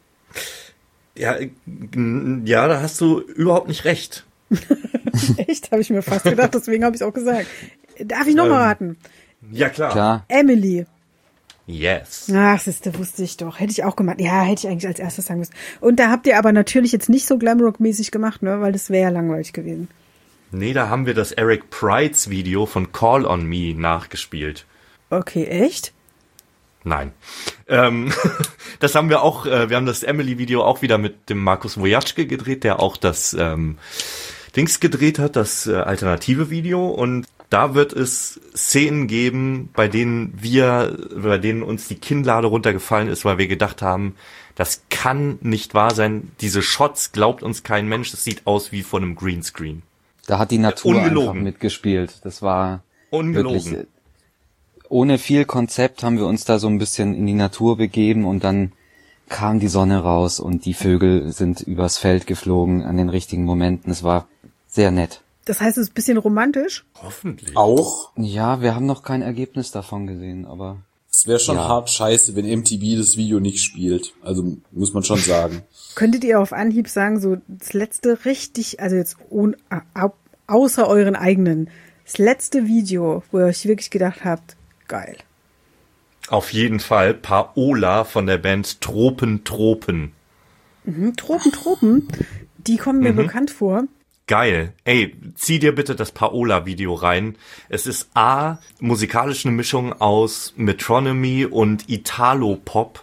Ja, da hast du überhaupt nicht recht. Echt? Habe ich mir fast gedacht, deswegen habe ich es auch gesagt. Darf ich noch mal raten? Ja, klar. Klar. Emily. Yes. Ach, siehste, wusste ich doch. Hätte ich auch gemacht. Ja, hätte ich eigentlich als erstes sagen müssen. Und da habt ihr aber natürlich jetzt nicht so Glamrock-mäßig gemacht, ne? Weil das wäre ja langweilig gewesen. Nee, da haben wir das Eric Prides Video von Call on Me nachgespielt. Okay, echt? Nein. Das haben wir auch, wir haben das Emily-Video auch wieder mit dem Markus Wojatschke gedreht, der auch das Dings gedreht hat, das alternative Video. Und da wird es Szenen geben, bei denen uns die Kinnlade runtergefallen ist, weil wir gedacht haben, das kann nicht wahr sein. Diese Shots glaubt uns kein Mensch. Das sieht aus wie von einem Greenscreen. Da hat die Natur einfach Ungelogen. mitgespielt. Das war Ungelogen. wirklich, ohne viel Konzept haben wir uns da so ein bisschen in die Natur begeben und dann kam die Sonne raus und die Vögel sind übers Feld geflogen an den richtigen Momenten. Es war sehr nett. Das heißt, es ist ein bisschen romantisch? Hoffentlich. auch, Ja, wir haben noch kein Ergebnis davon gesehen, aber es wäre schon Ja. hart scheiße, wenn MTV das Video nicht spielt. Also muss man schon sagen. Könntet ihr auf Anhieb sagen, so das letzte richtig, also jetzt außer euren eigenen, das letzte Video, wo ihr euch wirklich gedacht habt, geil. Auf jeden Fall Paola von der Band Tropen. Tropen, die kommen mir bekannt vor. Geil. Ey, zieh dir bitte das Paola-Video rein. Es ist musikalisch eine Mischung aus Metronomy und Italo-Pop.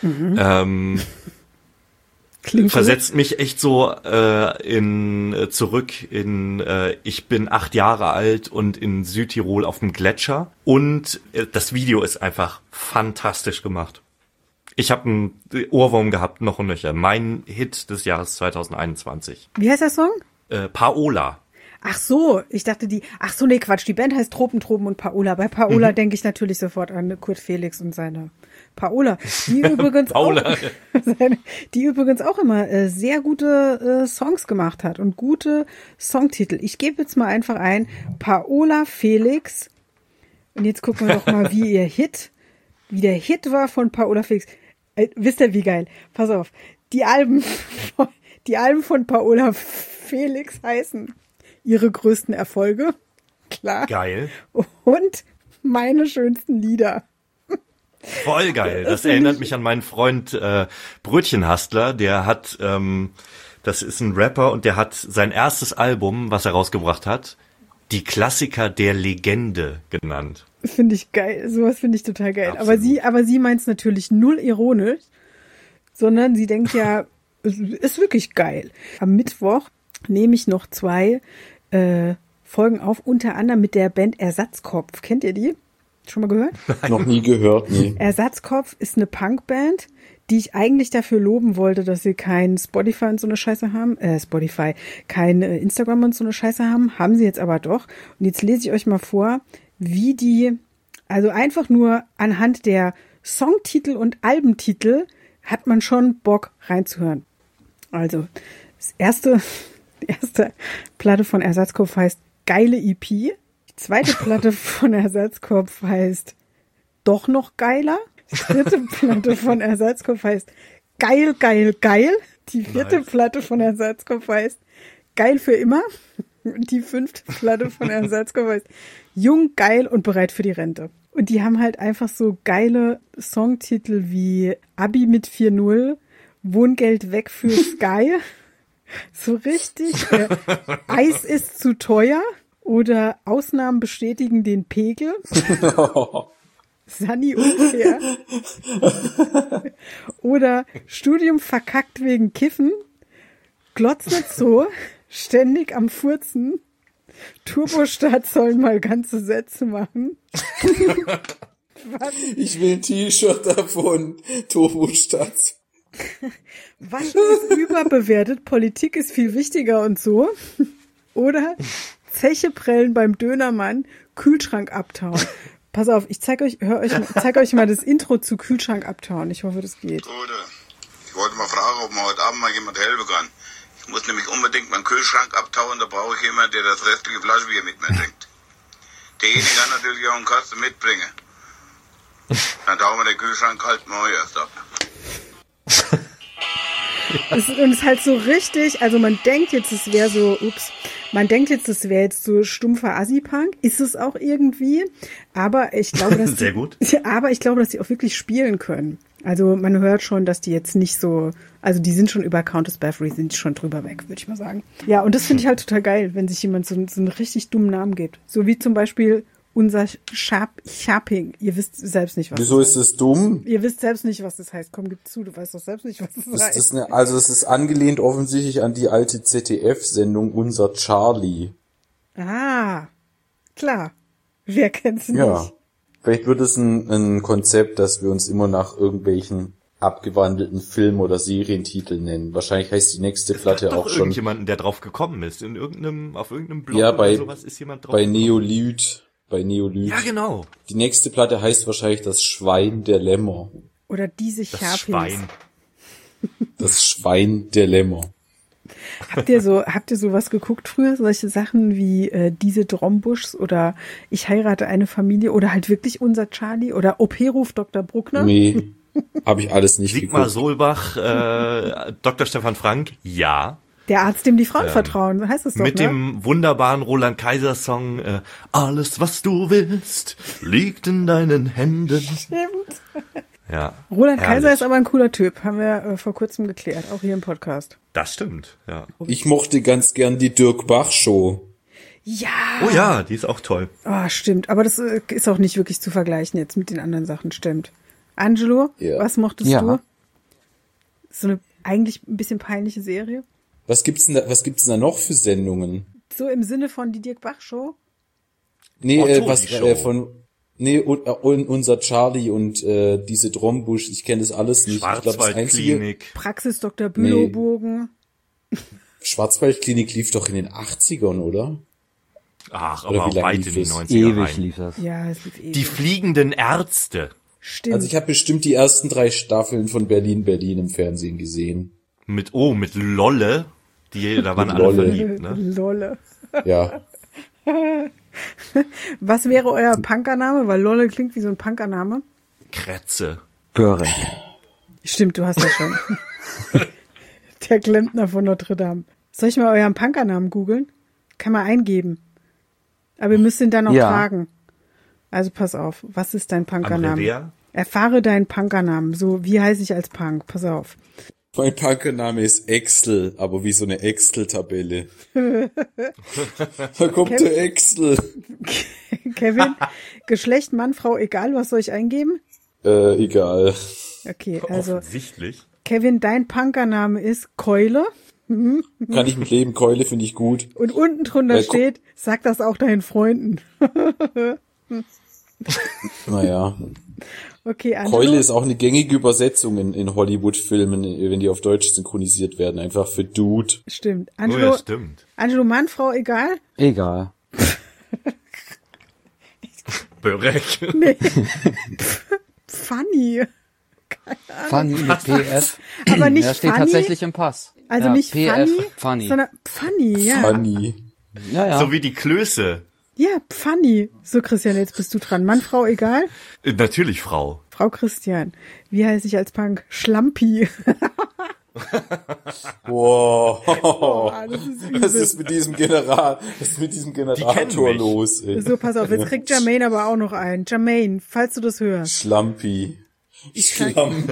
Klingt Versetzt mich echt so zurück in ich bin 8 Jahre alt und in Südtirol auf dem Gletscher. Und das Video ist einfach fantastisch gemacht. Ich habe einen Ohrwurm gehabt, noch und nöcher. Mein Hit des Jahres 2021. Wie heißt der Song? Paola. Ach so, ich dachte nee, Quatsch, die Band heißt Tropen und Paola. Bei Paola denke ich natürlich sofort an Kurt Felix und seine Paola, die übrigens Paola. die übrigens auch immer sehr gute Songs gemacht hat und gute Songtitel. Ich gebe jetzt mal einfach ein, Paola Felix. Und jetzt gucken wir doch mal, wie der Hit war von Paola Felix. Wisst ihr, wie geil? Pass auf, die Alben von Paola Felix heißen ihre größten Erfolge. Klar. Geil. Und meine schönsten Lieder. Voll geil. Das erinnert mich an meinen Freund Brötchenhastler. Der hat, das ist ein Rapper und der hat sein erstes Album, was er rausgebracht hat, die Klassiker der Legende genannt. Finde ich geil. Sowas finde ich total geil. Absolut. Aber sie meint es natürlich null ironisch, sondern sie denkt ja, es ist wirklich geil. Am Mittwoch nehme ich noch 2 Folgen auf, unter anderem mit der Band Ersatzkopf. Kennt ihr die? Schon mal gehört? Noch nie gehört, nee. Ersatzkopf ist eine Punkband, die ich eigentlich dafür loben wollte, dass sie kein Spotify und so eine Scheiße haben. Kein Instagram und so eine Scheiße haben. Haben sie jetzt aber doch. Und jetzt lese ich euch mal vor, wie die, also einfach nur anhand der Songtitel und Albentitel hat man schon Bock reinzuhören. Also, die erste Platte von Ersatzkopf heißt Geile EP. Die zweite Platte von Ersatzkopf heißt Doch noch geiler. Die dritte Platte von Ersatzkopf heißt Geil, geil, geil. Die vierte Platte von Ersatzkopf heißt Geil für immer. Und die 5. Platte von Ersatzkopf heißt Jung, geil und bereit für die Rente. Und die haben halt einfach so geile Songtitel wie Abi mit 4.0, Wohngeld weg für Sky. So richtig. Eis ist zu teuer. Oder Ausnahmen bestätigen den Pegel. Sunny unfair. Oder Studium verkackt wegen Kiffen. Glotz nicht so. Ständig am Furzen. Turbostart sollen mal ganze Sätze machen. Was? Ich will ein T-Shirt davon. Turbostart. Waschen ist überbewertet. Politik ist viel wichtiger und so. Oder Zeche prellen beim Dönermann. Kühlschrank abtauen. Pass auf, ich zeig euch mal das Intro zu Kühlschrank abtauen. Ich hoffe, das geht. Oder ich wollte mal fragen, ob mir heute Abend mal jemand helfen kann. Ich muss nämlich unbedingt meinen Kühlschrank abtauen, da brauche ich jemanden, der das restliche Flaschenbier mit mir trinkt. Derjenige kann natürlich auch einen Kasten mitbringen. Dann tauen wir den Kühlschrank halt mal erst ab. Und es ist halt so richtig, also man denkt jetzt, es wäre so, das wäre jetzt so stumpfer Assi-Punk. Ist es auch irgendwie. Aber ich glaube, dass Sehr gut. Aber ich glaube, dass die auch wirklich spielen können. Also man hört schon, dass die jetzt nicht so, also die sind schon über Countess Bathory, sind schon drüber weg, würde ich mal sagen. Ja, und das finde ich halt total geil, wenn sich jemand so einen richtig dummen Namen gibt. So wie zum Beispiel unser Sharping. Ihr wisst selbst nicht, was Wieso ist es dumm? Ihr wisst selbst nicht, was das heißt. Komm, gib zu, du weißt doch selbst nicht, was das heißt. Es ist angelehnt offensichtlich an die alte ZDF-Sendung Unser Charlie. Ah, klar. Wer kennt's nicht? Ja. Vielleicht wird es ein Konzept, dass wir uns immer nach irgendwelchen abgewandelten Film- oder Serientiteln nennen. Wahrscheinlich heißt die nächste Platte Doch auch schon. irgendjemanden, der drauf gekommen ist. Auf irgendeinem Blog Ja, oder sowas ist jemand drauf. Bei Neolyt. Ja, genau. Die nächste Platte heißt wahrscheinlich das Schwein der Lämmer. Oder diese Das Sharpings. Schwein. Das Schwein der Lämmer. Habt ihr sowas geguckt früher? Solche Sachen wie diese Drombuschs oder Ich heirate eine Familie oder halt wirklich unser Charlie oder OP ruft Dr. Bruckner? Nee, habe ich alles nicht Sigmar geguckt. Solbach, Dr. Stefan Frank, ja. Der Arzt, dem die Frauen vertrauen, so heißt es doch, Mit ne? dem wunderbaren Roland Kaiser Song Alles, was du willst, liegt in deinen Händen. Stimmt. Ja. Roland herrlich. Kaiser ist aber ein cooler Typ, haben wir vor kurzem geklärt, auch hier im Podcast. Das stimmt, ja. Ich mochte ganz gern die Dirk Bach Show. Ja. Oh ja, die ist auch toll. Oh, stimmt. Aber das ist auch nicht wirklich zu vergleichen jetzt mit den anderen Sachen, stimmt. Angelo, Ja. was mochtest Ja. du? So eine eigentlich ein bisschen peinliche Serie. Was gibt's denn da noch für Sendungen? So im Sinne von die Dirk Bach Show. Nee, Toni-Show. Unser Charlie und diese Drombusch, ich kenne das alles nicht. Ich glaub, das einzige Schwarzwaldklinik. Praxis Dr. Bülowbogen. Schwarzwaldklinik lief doch in den 80ern, oder? Ach, Oder aber wie auch lange weit lief in die es? 90er Ewig rein. lief das. Ja, es lief ewig. Die fliegenden Ärzte. Stimmt. Also ich habe bestimmt die ersten 3 Staffeln von Berlin im Fernsehen gesehen. Mit Lolle. Da waren Mit alle Lolle. verliebt, ne? Lolle. Ja. Was wäre euer Punkername? Weil Lolle klingt wie so ein Punkername. Kretze. Börek. Stimmt, du hast das schon. Der Klempner von Notre Dame. Soll ich mal euren Punkernamen googeln? Kann man eingeben. Aber ihr müsst ihn dann auch Ja. tragen. Also pass auf, was ist dein Punkername? Andrea? Erfahre deinen Punkernamen. So, wie heiße ich als Punk? Pass auf. Mein Punkername ist Excel, aber wie so eine Excel-Tabelle. Da kommt der Excel. Kevin, Geschlecht, Mann, Frau, egal, was soll ich eingeben? Egal. Okay, also Offensichtlich. Kevin, dein Punkername ist Keule. Kann ich mit leben, Keule finde ich gut. Und unten drunter steht, sag das auch deinen Freunden. Naja. Okay, Angelo. Keule ist auch eine gängige Übersetzung in Hollywood-Filmen, wenn die auf Deutsch synchronisiert werden. Einfach für Dude. Stimmt. Oh Angelo, ja, stimmt. Angelo, Mann, Frau, egal? Egal. Börek. Nee. Funny. Funny mit PF. Aber nicht Ja, steht funny. tatsächlich im Pass. Also ja, nicht PF, funny, sondern funny, ja. Funny. Ja, ja. So wie die Klöße. Ja, funny. So, Christian, jetzt bist du dran. Mann, Frau, egal? Natürlich Frau. Frau Christian. Wie heiße ich als Punk? Schlampi. Wow. Das ist übel. Was ist mit diesem Generator mich. los, ey? So, pass auf, jetzt kriegt Jermaine aber auch noch einen. Jermaine, falls du das hörst. Schlampi. Schlampi.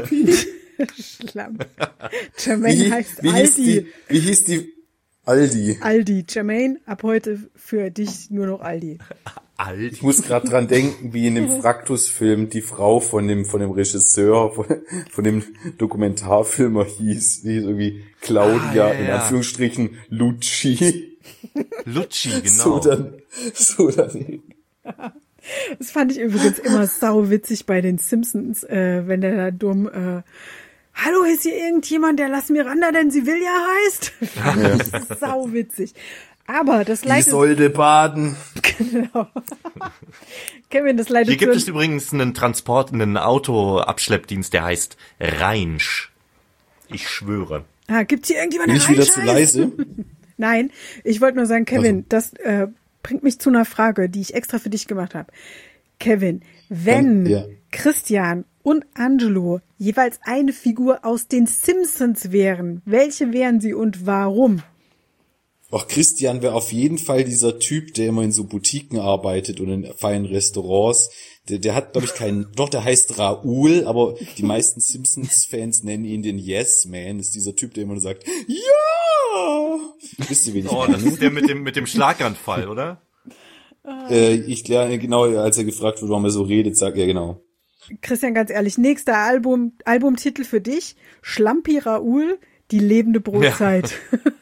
Jermaine heißt Aldi. Wie hieß die? Aldi. Aldi. Jermaine, ab heute für dich nur noch Aldi. Alt. Ich muss gerade dran denken, wie in dem Fraktus-Film die Frau von dem Regisseur, von dem Dokumentarfilmer hieß. Die hieß irgendwie Claudia, in Anführungsstrichen, Lucci. Lucci, genau. So dann. Das fand ich übrigens immer sauwitzig bei den Simpsons, wenn der da dumm, hallo, ist hier irgendjemand, der Lass Miranda, denn sie will ja heißt? Das ist sauwitzig. Aber das Die leitet... sollte baden. Genau. Kevin, das leitet Hier gibt zu- es übrigens einen Autoabschleppdienst, der heißt Rheinsch. Ich schwöre. gibt's hier irgendjemand, Bin der ich wieder Rheinsch zu heißt? leise? Nein, ich wollte nur sagen, Kevin, das bringt mich zu einer Frage, die ich extra für dich gemacht habe. Kevin, wenn Ja. Christian und Angelo jeweils eine Figur aus den Simpsons wären, welche wären sie und warum? Ach, Christian wäre auf jeden Fall dieser Typ, der immer in so Boutiquen arbeitet und in feinen Restaurants. Der hat, glaube ich, der heißt Raoul, aber die meisten Simpsons-Fans nennen ihn den Yes Man. Das ist dieser Typ, der immer nur sagt, ja! Wisst ihr, wen ich Oh, meine? das ist der mit dem Schlaganfall, oder? Ich lerne, genau, als er gefragt wird, warum er so redet, sagt er genau. Christian, ganz ehrlich, nächster Albumtitel für dich, Schlampi Raoul, die lebende Brotzeit.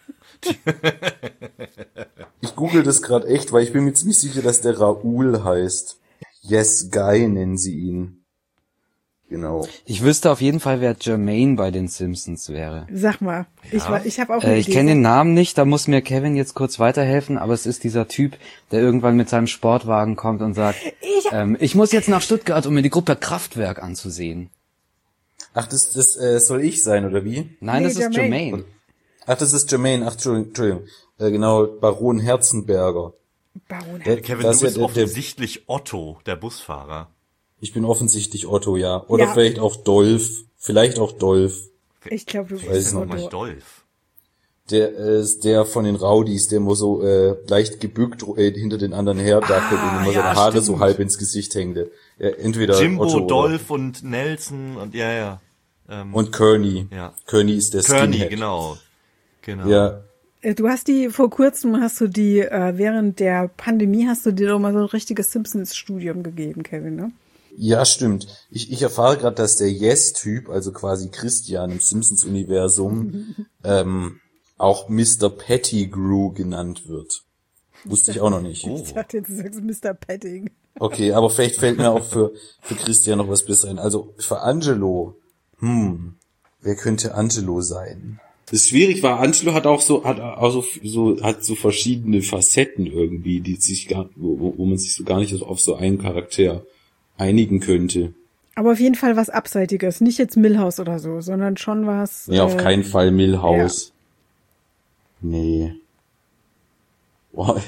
Ich google das gerade echt, weil ich bin mir ziemlich sicher, dass der Raoul heißt. Yes Guy nennen sie ihn. Genau. Ich wüsste auf jeden Fall, wer Jermaine bei den Simpsons wäre. Sag mal, Ja. ich habe auch eine Ich Idee. kenne den Namen nicht, da muss mir Kevin jetzt kurz weiterhelfen, aber es ist dieser Typ, der irgendwann mit seinem Sportwagen kommt und sagt, ich muss jetzt nach Stuttgart, um mir die Gruppe Kraftwerk anzusehen. Ach, das soll ich sein, oder wie? Nein, Nee, das ist Jermaine. Jermaine. Ach, das ist Jermaine. Ach, Entschuldigung. Genau, Baron Herzenberger. Baron. Kevin, Das du ist bist ja der- offensichtlich Otto, der Busfahrer. Ich bin offensichtlich Otto, ja. Oder Ja. vielleicht auch Dolph. Vielleicht auch Dolph. Ich glaube, du Weiß bist ich noch Nochmal Otto. Dolph. Der ist der von den Rowdies, der immer so leicht gebückt hinter den anderen herdackelt und immer ja, seine Haare stimmt. so halb ins Gesicht hängte. Entweder Jimbo, Otto Dolph und Nelson und ja. und Kearney. Ja. Kearney ist der Kearney, Skinhead. genau. Ja. Du hast vor kurzem während der Pandemie hast du dir doch mal so ein richtiges Simpsons-Studium gegeben, Kevin, ne? Ja, stimmt. Ich erfahre gerade, dass der Yes-Typ, also quasi Christian im Simpsons-Universum, auch Mr. Pettigrew genannt wird. Wusste ich auch noch nicht. Ich dachte jetzt, du sagst Mr. Petting. Okay, aber vielleicht fällt mir auch für Christian noch was besser ein. Also für Angelo, wer könnte Angelo sein? Das schwierig war, Angelo hat so verschiedene Facetten irgendwie, die sich wo man sich so gar nicht auf so einen Charakter einigen könnte. Aber auf jeden Fall was Abseitiges. Nicht jetzt Milhouse oder so, sondern schon was... Nee, auf keinen Fall Milhouse. Ja. Nee. Boah.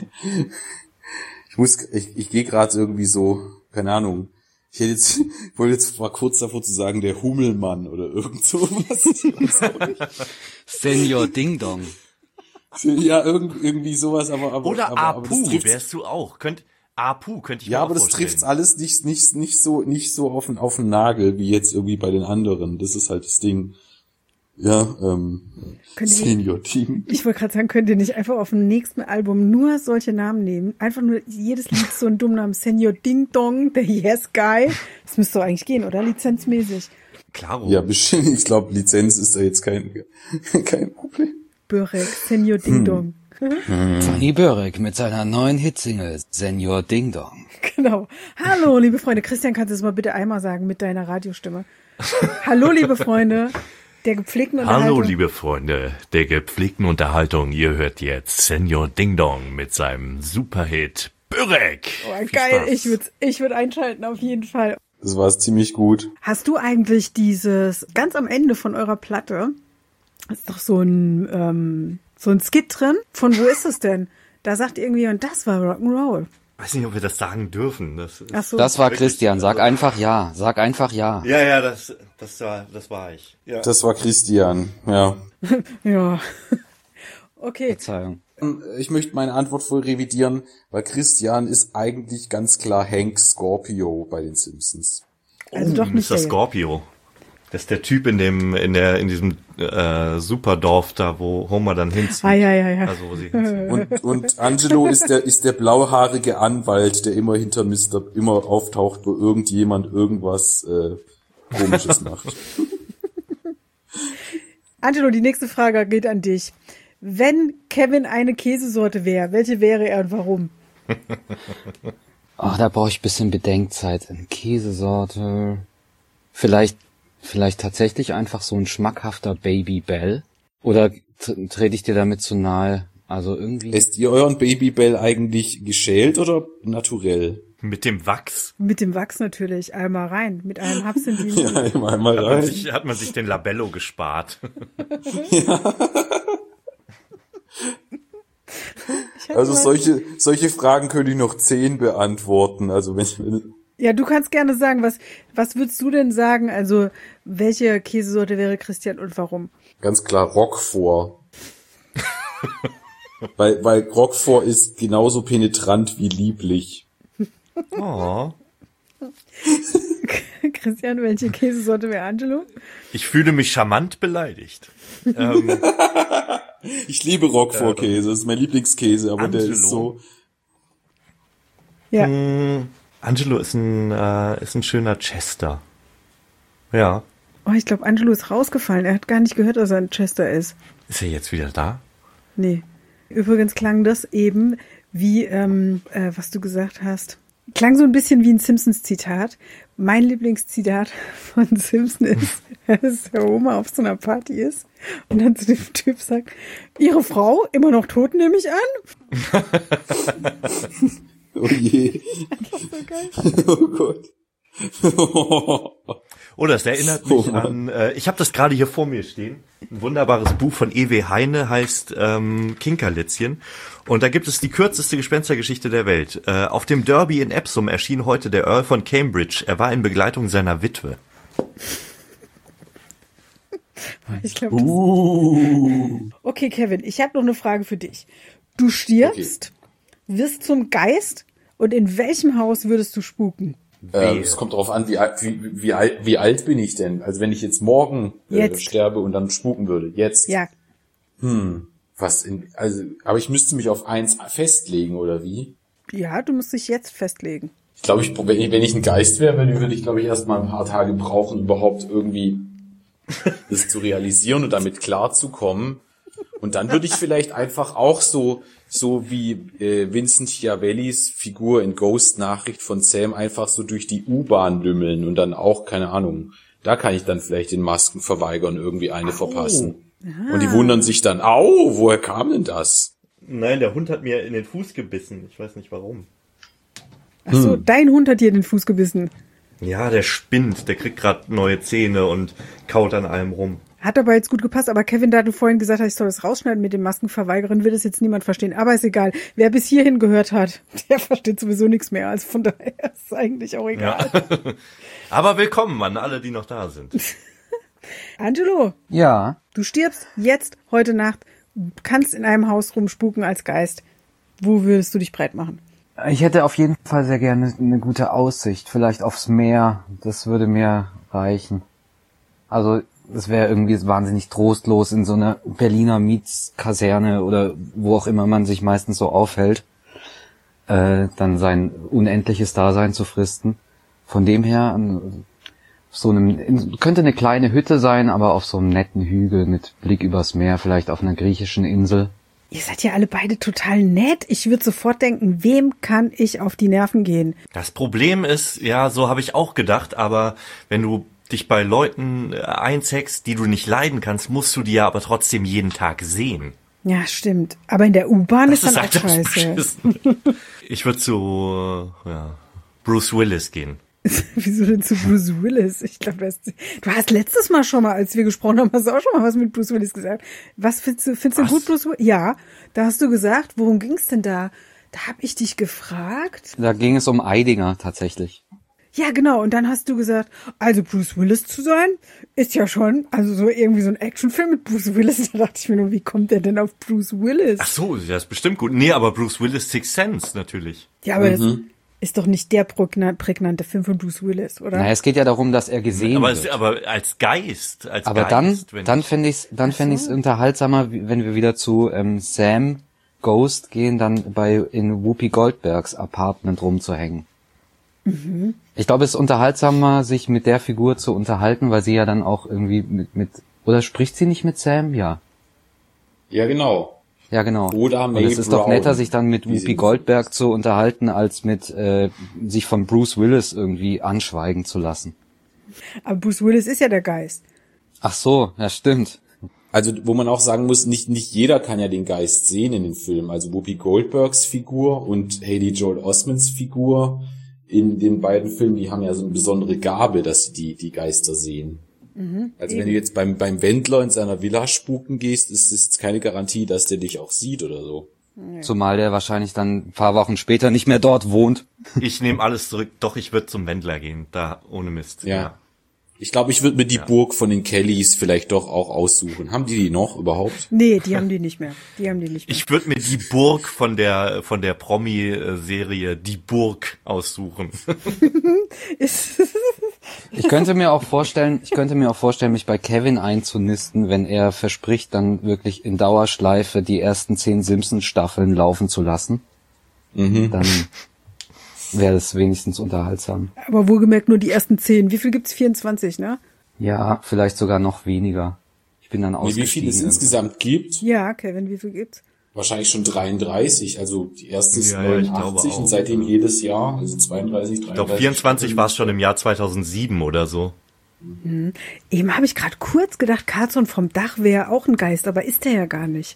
Ich gehe gerade irgendwie so, keine Ahnung. Ich wollte jetzt mal kurz davor zu sagen, der Hummelmann oder irgend sowas. Senior Ding Dong. Ja, irgendwie sowas, aber Oder aber das Apu trifft's. wärst du auch. Apu könnte ich mir Ja, auch aber das vorstellen. trifft's alles nicht so auf den Nagel, wie jetzt irgendwie bei den anderen. Das ist halt das Ding. Ja, Senior Team. Ich wollte gerade sagen, könnt ihr nicht einfach auf dem nächsten Album nur solche Namen nehmen? Einfach nur jedes Lied so einen dummen Namen. Senior Ding Dong, der Yes Guy. Das müsste doch eigentlich gehen, oder? Lizenzmäßig. Klaro. Ja, bestimmt. Ich glaube, Lizenz ist da jetzt kein Problem. Börek, Senior Ding Dong. Fanny Börek mit seiner neuen Hitsingle Senior Ding Dong. Genau. Hallo, liebe Freunde. Christian, kannst du es mal bitte einmal sagen mit deiner Radiostimme? Hallo, liebe Freunde der gepflegten Unterhaltung. Hallo, liebe Freunde der gepflegten Unterhaltung. Ihr hört jetzt Senior Ding Dong mit seinem Superhit Börek. Oh, Viel geil, Spaß. ich würd einschalten auf jeden Fall. Das war ziemlich gut. Hast du eigentlich dieses, ganz am Ende von eurer Platte, ist doch so ein Skit drin? Von wo ist es denn? Da sagt irgendwie, und das war Rock'n'Roll. Weiß nicht, ob wir das sagen dürfen. Ach so. Das war Christian, sag einfach ja. Sag einfach ja. Ja, das war ich. Ja. Das war Christian, ja. Ja. Okay. Verzeihung. Ich möchte meine Antwort voll revidieren, weil Christian ist eigentlich ganz klar Hank Scorpio bei den Simpsons. Also doch nicht Mr. der. Scorpio. Das ist der Typ in diesem Superdorf da, wo Homer dann hinzieht. Ja. Also wo sie hinziehen. Und Angelo ist der blauhaarige Anwalt, der immer hinter immer auftaucht, wo irgendjemand irgendwas Komisches macht. Angelo, die nächste Frage geht an dich. Wenn Kevin eine Käsesorte wäre, welche wäre er und warum? Ach, da brauche ich ein bisschen Bedenkzeit. Eine Käsesorte. Vielleicht tatsächlich einfach so ein schmackhafter Baby Bell. Oder trete ich dir damit zu nahe? Also irgendwie. Esst ihr euren Babybell eigentlich geschält oder naturell? Mit dem Wachs Mit dem Wachs natürlich. Einmal rein. Mit einem Haps in die Ja, einmal rein. hat man sich den Labello gespart. Also solche Fragen könnte ich noch 10 beantworten. Also wenn Ja, du kannst gerne sagen, was würdest du denn sagen? Also, welche Käsesorte wäre Christian und warum? ganz klar Roquefort. weil Roquefort ist genauso penetrant wie lieblich. Oh. Christian, welche Käsesorte wäre Angelo? Ich fühle mich charmant beleidigt. Ich liebe Roquefort-Käse, das ist mein Lieblingskäse, aber der ist Angelo. so. Ja. Angelo ist ein schöner Chester. Ja. Oh, ich glaube, Angelo ist rausgefallen. Er hat gar nicht gehört, dass er ein Chester ist. Ist er jetzt wieder da? Nee. Übrigens klang das eben wie, was du gesagt hast. Klang so ein bisschen wie ein Simpsons-Zitat. Mein Lieblingszitat von Simpson ist, dass der Oma auf so einer Party ist und dann zu dem Typ sagt, Ihre Frau immer noch tot, nehme ich an? Oh je. Oh Gott. Oh, das erinnert mich an, ich habe das gerade hier vor mir stehen. Ein wunderbares Buch von E.W. Heine heißt Kinkerlitzchen. Und da gibt es die kürzeste Gespenstergeschichte der Welt. Auf dem Derby in Epsom erschien heute der Earl von Cambridge. Er war in Begleitung seiner Witwe. Ich glaube, Okay, Kevin, ich habe noch eine Frage für dich. Du stirbst, wirst zum Geist und in welchem Haus würdest du spuken? Es kommt darauf an, wie alt bin ich denn? Also wenn ich jetzt morgen sterbe und dann spuken würde. Jetzt? Ja. Aber ich müsste mich auf eins festlegen, oder wie? Ja, du musst dich jetzt festlegen. Ich glaube, wenn ich ein Geist wäre, würde ich, glaube ich, erstmal ein paar Tage brauchen, überhaupt irgendwie das zu realisieren und damit klarzukommen. Und dann würde ich vielleicht einfach auch so wie Vincent Schiavellis Figur in Ghost-Nachricht von Sam einfach so durch die U-Bahn lümmeln und dann auch, keine Ahnung, da kann ich dann vielleicht den Maskenverweigern irgendwie eine verpassen. Und die wundern sich dann, woher kam denn das? Nein, der Hund hat mir in den Fuß gebissen. Ich weiß nicht warum. Ach so, dein Hund hat dir den Fuß gebissen. Ja, der spinnt. Der kriegt gerade neue Zähne und kaut an allem rum. Hat aber jetzt gut gepasst. Aber Kevin, da du vorhin gesagt hast, ich soll das rausschneiden mit dem Maskenverweigerin, will das jetzt niemand verstehen. Aber ist egal. Wer bis hierhin gehört hat, der versteht sowieso nichts mehr. Also von daher ist es eigentlich auch egal. Ja. Aber willkommen an alle, die noch da sind. Angelo, Ja. du stirbst jetzt, heute Nacht, kannst in einem Haus rumspuken als Geist. Wo würdest du dich breit machen? Ich hätte auf jeden Fall sehr gerne eine gute Aussicht, vielleicht aufs Meer. Das würde mir reichen. Also es wäre irgendwie wahnsinnig trostlos in so einer Berliner Mietskaserne oder wo auch immer man sich meistens so aufhält, dann sein unendliches Dasein zu fristen. Von dem her, könnte eine kleine Hütte sein, aber auf so einem netten Hügel mit Blick übers Meer, vielleicht auf einer griechischen Insel. Ihr seid ja alle beide total nett. Ich würde sofort denken, wem kann ich auf die Nerven gehen? Das Problem ist, ja, so habe ich auch gedacht, aber wenn du dich bei Leuten einzeckst, die du nicht leiden kannst, musst du die ja aber trotzdem jeden Tag sehen. Ja, stimmt. Aber in der U-Bahn ist dann auch halt das scheiße. Beschissene. Ich würde zu Bruce Willis gehen. Wieso denn zu Bruce Willis? Ich glaube, du hast letztes Mal schon mal, als wir gesprochen haben, hast du auch schon mal was mit Bruce Willis gesagt. Was findest du gut, Bruce Willis? Ja, da hast du gesagt, worum ging's denn da? Da habe ich dich gefragt. Da ging es um Eidinger tatsächlich. Ja, genau. Und dann hast du gesagt, also Bruce Willis zu sein, ist ja schon, also so irgendwie so ein Actionfilm mit Bruce Willis. Da dachte ich mir nur, wie kommt der denn auf Bruce Willis? Ach so, das ist bestimmt gut. Nee, aber Bruce Willis Sixth Sense natürlich. Ja, aber das ist doch nicht der prägnante Film von Bruce Willis, oder? Naja, es geht ja darum, dass er gesehen wird. Aber als Geist. Aber dann fände ich's unterhaltsamer, wenn wir wieder zu Sam Ghost gehen, dann in Whoopi Goldbergs Apartment rumzuhängen. Mhm. Ich glaube, es ist unterhaltsamer, sich mit der Figur zu unterhalten, weil sie ja dann auch irgendwie oder spricht sie nicht mit Sam? Ja. Ja, genau. Ja, genau. Oder und es ist doch netter, sich dann mit Whoopi Goldberg zu unterhalten, als mit sich von Bruce Willis irgendwie anschweigen zu lassen. Aber Bruce Willis ist ja der Geist. Ach so, ja, stimmt. Also, wo man auch sagen muss, nicht jeder kann ja den Geist sehen in den Filmen. Also Whoopi Goldbergs Figur und Haley Joel Osments Figur in den beiden Filmen, die haben ja so eine besondere Gabe, dass sie die Geister sehen. Also wenn du jetzt beim Wendler in seiner Villa spuken gehst, ist es keine Garantie, dass der dich auch sieht oder so. Zumal der wahrscheinlich dann ein paar Wochen später nicht mehr dort wohnt. Ich nehme alles zurück. Doch, ich würde zum Wendler gehen. Da, ohne Mist. Ja. Ich glaube, ich würde mir die Burg von den Kellys vielleicht doch auch aussuchen. Haben die noch überhaupt? Nee, die haben die nicht mehr. Ich würde mir die Burg von der Promi-Serie Die Burg aussuchen. Ich könnte mir auch vorstellen, mich bei Kevin einzunisten, wenn er verspricht, dann wirklich in Dauerschleife die ersten 10 Simpsons-Staffeln laufen zu lassen. Dann wäre das wenigstens unterhaltsam. Aber wohlgemerkt nur die ersten 10. Wie viel gibt's? 24, ne? Ja, vielleicht sogar noch weniger. Ich bin dann ausgestiegen. Wie viel es insgesamt gibt? Ja, Kevin, wie viel gibt's? Wahrscheinlich schon 33, also die erste ist 89 und seitdem jedes Jahr, also 32, 33. Ich glaube 24 war es schon im Jahr 2007 oder so. Eben habe ich gerade kurz gedacht, Carlson vom Dach wäre auch ein Geist, aber ist der ja gar nicht.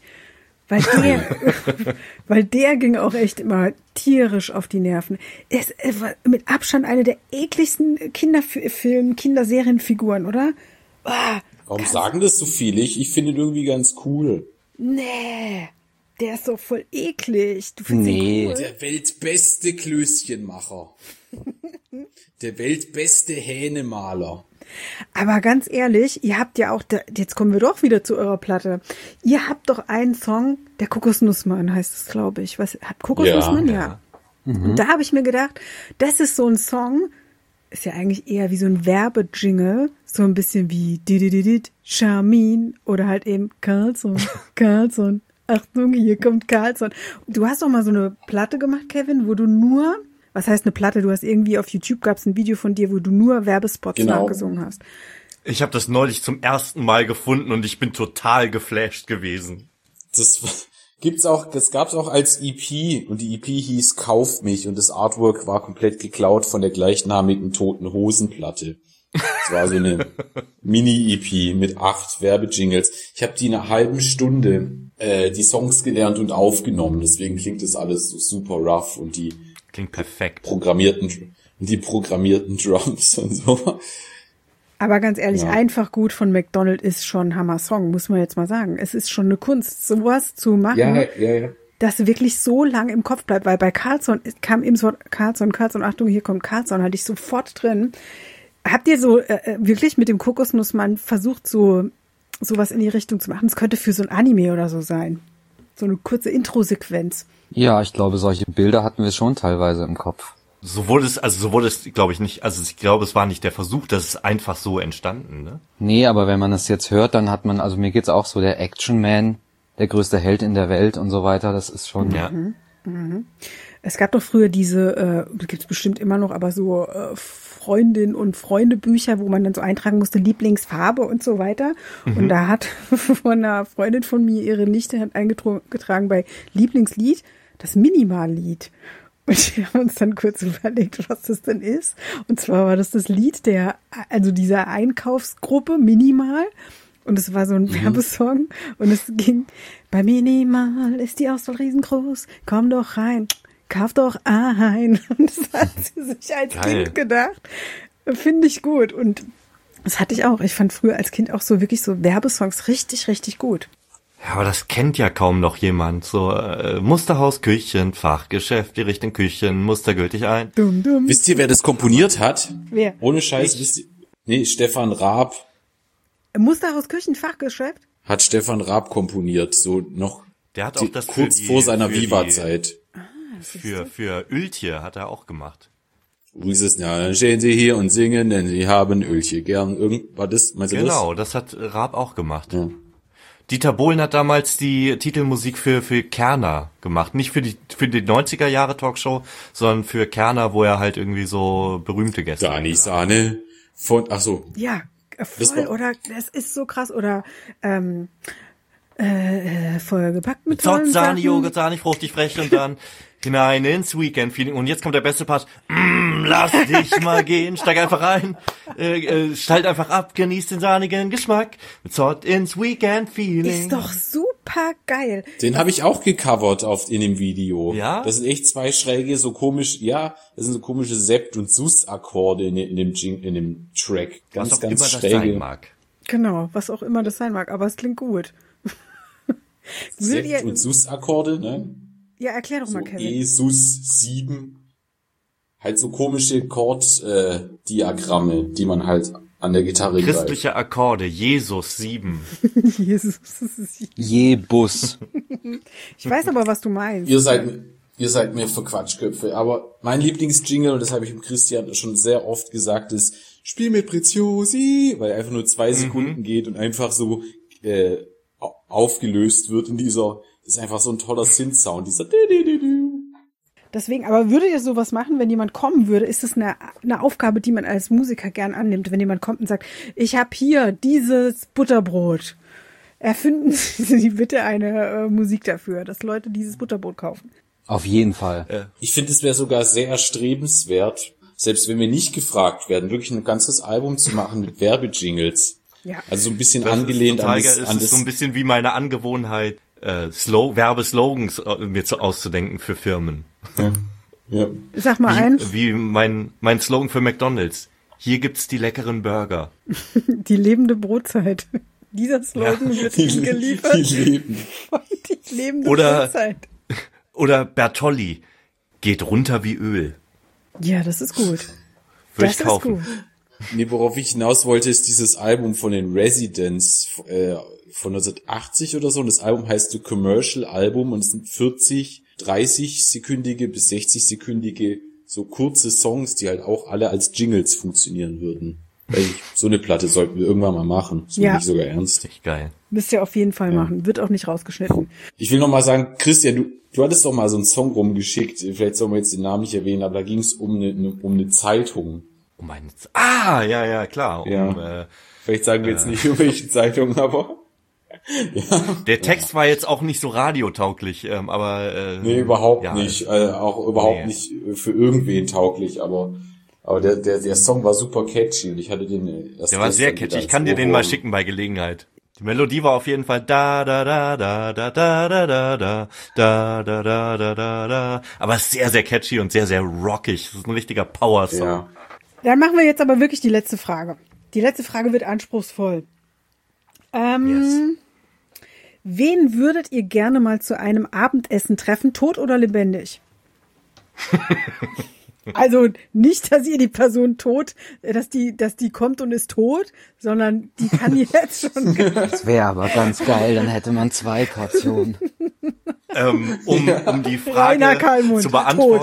Weil der ging auch echt immer tierisch auf die Nerven. Er war mit Abstand eine der ekligsten Kinderserienfiguren, oder? Warum sagen das so viele? Ich finde ihn irgendwie ganz cool. Nee, der ist doch voll eklig. Du findest ihn cool? Der weltbeste Klößchenmacher. Der weltbeste Hähnemaler. Aber ganz ehrlich, ihr habt ja auch, jetzt kommen wir doch wieder zu eurer Platte. Ihr habt doch einen Song, der Kokosnussmann heißt es, glaube ich. Was hat Kokosnussmann? Ja. Und da habe ich mir gedacht, das ist so ein Song, ist ja eigentlich eher wie so ein Werbejingle, so ein bisschen wie Didididid, Charmin oder halt eben Carlson. Achtung, hier kommt Carlson. Du hast doch mal so eine Platte gemacht, Kevin, wo du nur, was heißt eine Platte? Du hast irgendwie auf YouTube gab's ein Video von dir, wo du nur Werbespots nachgesungen hast. Ich habe das neulich zum ersten Mal gefunden und ich bin total geflasht gewesen. Das gab's auch als EP und die EP hieß Kauf mich und das Artwork war komplett geklaut von der gleichnamigen Toten Hosen Platte. Das war so eine Mini-EP mit 8 Werbejingles. Ich habe die in einer halben Stunde die Songs gelernt und aufgenommen, deswegen klingt das alles so super rough und die klingt perfekt. Programmierten Drums und so. Aber ganz ehrlich, Einfach gut von McDonald ist schon ein Hammer-Song, muss man jetzt mal sagen. Es ist schon eine Kunst, sowas zu machen, das wirklich so lang im Kopf bleibt, weil bei Carlson kam eben so Carlson, Achtung, hier kommt Carlson, hatte ich sofort drin. Habt ihr so wirklich mit dem Kokosnussmann versucht, so sowas in die Richtung zu machen? Es könnte für so ein Anime oder so sein. So eine kurze Intro-Sequenz. Ja, ich glaube, solche Bilder hatten wir schon teilweise im Kopf. So wurde es, glaube ich, nicht, also ich glaube, es war nicht der Versuch, das ist einfach so entstanden, ne? Nee, aber wenn man es jetzt hört, dann hat man, also mir geht's auch so, der Action Man, der größte Held in der Welt und so weiter, das ist schon... Ja. Es gab doch früher diese, gibt's bestimmt immer noch, aber so Freundin- und Freunde-Bücher, wo man dann so eintragen musste, Lieblingsfarbe und so weiter. Und da hat von einer Freundin von mir ihre Nichte hat eingetragen bei Lieblingslied das Minimal-Lied. Und wir haben uns dann kurz überlegt, was das denn ist. Und zwar war das Lied dieser Einkaufsgruppe Minimal. Und es war so ein Werbesong. Und es ging, bei Minimal ist die Auswahl riesengroß. Komm doch rein, kauf doch ein. Und das hat sie sich als Kind gedacht. Finde ich gut. Und das hatte ich auch. Ich fand früher als Kind auch so wirklich so Werbesongs richtig, richtig gut. Ja, aber das kennt ja kaum noch jemand. So Musterhaus, Küchen, Fachgeschäft, die richten Küchen, mustergültig ein. Dumm, dumm. Wisst ihr, wer das komponiert hat? Wer? Ohne Scheiß, wisst ihr? Nee, Stefan Raab. Musterhaus Küchenfachgeschäft? Hat Stefan Raab komponiert, so noch Der hat auch das kurz vor seiner Viva-Zeit. Für Öltier hat er auch gemacht. Wo ist es? Ja, dann stehen sie hier und singen, denn sie haben Ölche gern. War das, meinst du das? Genau, das hat Raab auch gemacht. Ja. Dieter Bohlen hat damals die Titelmusik für Kerner gemacht. Nicht für die 90er Jahre Talkshow, sondern für Kerner, wo er halt irgendwie so berühmte Gäste hat. Dani Sahne von, ach so. Ja, voll, oder? Das ist so krass, oder, vollgepackt mit tollen Sahne, Sachen. Joghurt, Sahne, fruchtig, frech und dann hinein ins Weekend-Feeling. Und jetzt kommt der beste Part. Lass dich mal gehen, steig einfach rein, schalt einfach ab, genieß den sahnigen Geschmack. Mit Zott ins Weekend-Feeling. Ist doch super geil. Den habe ich auch gecovert in dem Video. Ja? Das sind echt zwei schräge, so komisch, ja, das sind so komische Sept- und Sus-Akkorde in dem Track. Ganz, Was auch ganz immer das schräge. sein mag. Genau, was auch immer das sein mag, aber es klingt gut. Sept- und Sus-Akkorde, ne? Ja, erklär doch So mal, Kevin. E-Sus 7. Halt so komische Chord-Diagramme, die man halt an der Gitarre greift. Christliche Akkorde, Jesus 7. Jesus, das ist, Jebus. ich weiß aber, was du meinst. Ihr seid mir Verquatschköpfe, aber mein Lieblingsjingle, und das habe ich dem Christian schon sehr oft gesagt, ist Spiel mit Preziosi, weil er einfach nur 2 Sekunden geht und einfach so aufgelöst wird in dieser, das ist einfach so ein toller Synth-Sound, dieser Deswegen, aber würdet ihr sowas machen, wenn jemand kommen würde? Ist das eine Aufgabe, die man als Musiker gern annimmt, wenn jemand kommt und sagt, ich habe hier dieses Butterbrot. Erfinden Sie bitte eine Musik dafür, dass Leute dieses Butterbrot kaufen. Auf jeden Fall. Ich finde, es wäre sogar sehr erstrebenswert, selbst wenn wir nicht gefragt werden, wirklich ein ganzes Album zu machen mit Werbejingles. Ja. Also so ein bisschen Das angelehnt ist an total geil. Es ist so ein bisschen wie meine Angewohnheit, Werbeslogans mir auszudenken für Firmen. Ja. Sag mal ein. Wie mein Slogan für McDonald's. Hier gibt's die leckeren Burger. Die lebende Brotzeit. Dieser Slogan wird Ihnen geliefert. Die leben. Die lebende Oder- Brotzeit. Oder Bertolli. Geht runter wie Öl. Ja, das ist gut. Würde Das ich kaufen. ist gut. Nee, worauf ich hinaus wollte, ist dieses Album von den Residents von 1980 oder so. Und das Album heißt The Commercial Album und es sind 30-sekündige bis 60-sekündige so kurze Songs, die halt auch alle als Jingles funktionieren würden. So eine Platte sollten wir irgendwann mal machen. Das Ja. meine ich sogar ernst. Echt geil. Müsst ihr auf jeden Fall machen. Wird auch nicht rausgeschnitten. Ich will noch mal sagen, Christian, du hattest doch mal so einen Song rumgeschickt. Vielleicht sollen wir jetzt den Namen nicht erwähnen, aber da ging es um eine Zeitung. Ja, klar. Ja. Vielleicht sagen wir jetzt nicht über welche Zeitung, aber Der Text war jetzt auch nicht so radiotauglich, aber nee, überhaupt ja, nicht. Auch überhaupt nicht für irgendwen tauglich, aber der Song war super catchy und ich hatte den erst Der war sehr gestern catchy. wieder Ich kann als dir den mal Ohrwurm. schicken bei Gelegenheit. Die Melodie war auf jeden Fall da da da da da da da da da da da da da da da. Aber sehr, sehr catchy und sehr, sehr rockig. Das ist ein richtiger Power-Song. Ja. Dann machen wir jetzt aber wirklich die letzte Frage. Die letzte Frage wird anspruchsvoll. Yes. Wen würdet ihr gerne mal zu einem Abendessen treffen, tot oder lebendig? Also nicht, dass ihr die Person tot, dass die kommt und ist tot, sondern die kann jetzt schon. Das wäre aber ganz geil, dann hätte man 2 Portionen. Um die Rainer Frage Kallmund, zu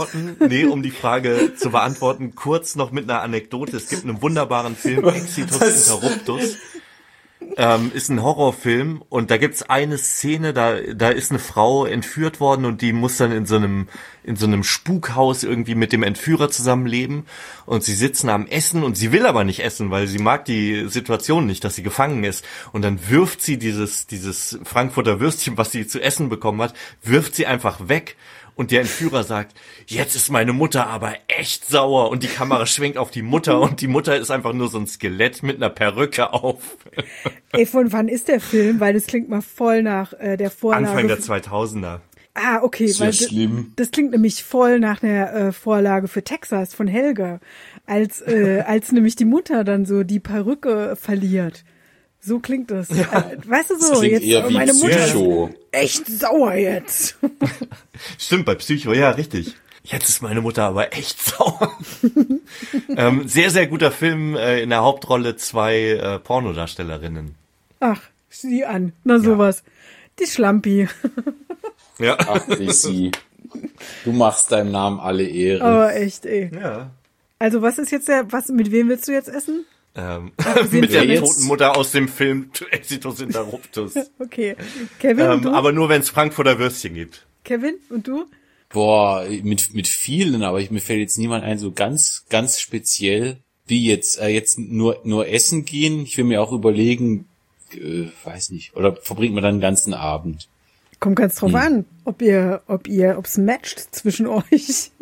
beantworten, kurz noch mit einer Anekdote. Es gibt einen wunderbaren Film, Exitus Interruptus. Ist ein Horrorfilm und da gibt's eine Szene, da ist eine Frau entführt worden und die muss dann in so einem Spukhaus irgendwie mit dem Entführer zusammenleben und sie sitzen am Essen und sie will aber nicht essen, weil sie mag die Situation nicht, dass sie gefangen ist und dann wirft sie dieses Frankfurter Würstchen, was sie zu essen bekommen hat, wirft sie einfach weg. Und der Entführer sagt, jetzt ist meine Mutter aber echt sauer. Und die Kamera schwenkt auf die Mutter und die Mutter ist einfach nur so ein Skelett mit einer Perücke auf. Ey, von wann ist der Film? Weil das klingt mal voll nach der Vorlage. Anfang der 2000er. Ah, okay. Ist ja weil schlimm. Das klingt nämlich voll nach der Vorlage für Texas von Helga. Als nämlich die Mutter dann so die Perücke verliert. So klingt das. Ja. Weißt du so, Das klingt jetzt eher wie meine Mutter Psycho. ist echt sauer jetzt. Stimmt, bei Psycho, ja, richtig. Jetzt ist meine Mutter aber echt sauer. Sehr, sehr guter Film, in der Hauptrolle 2 Pornodarstellerinnen. Ach, sieh an. Na sowas. Die Schlampi. Ja. Ach, Chrissy. Du machst deinem Namen alle Ehre. Aber echt, ey. Ja. Also was ist jetzt mit wem willst du jetzt essen? Mit der jetzt? toten Mutter aus dem Film Exitus Interruptus. Okay. Kevin, und du? Aber nur, wenn es Frankfurter Würstchen gibt. Kevin, und du? Boah, mit vielen, aber mir fällt jetzt niemand ein, so ganz, ganz speziell, die jetzt nur essen gehen. Ich will mir auch überlegen, weiß nicht, oder verbringt man dann den ganzen Abend? Kommt ganz drauf an, ob's matcht zwischen euch.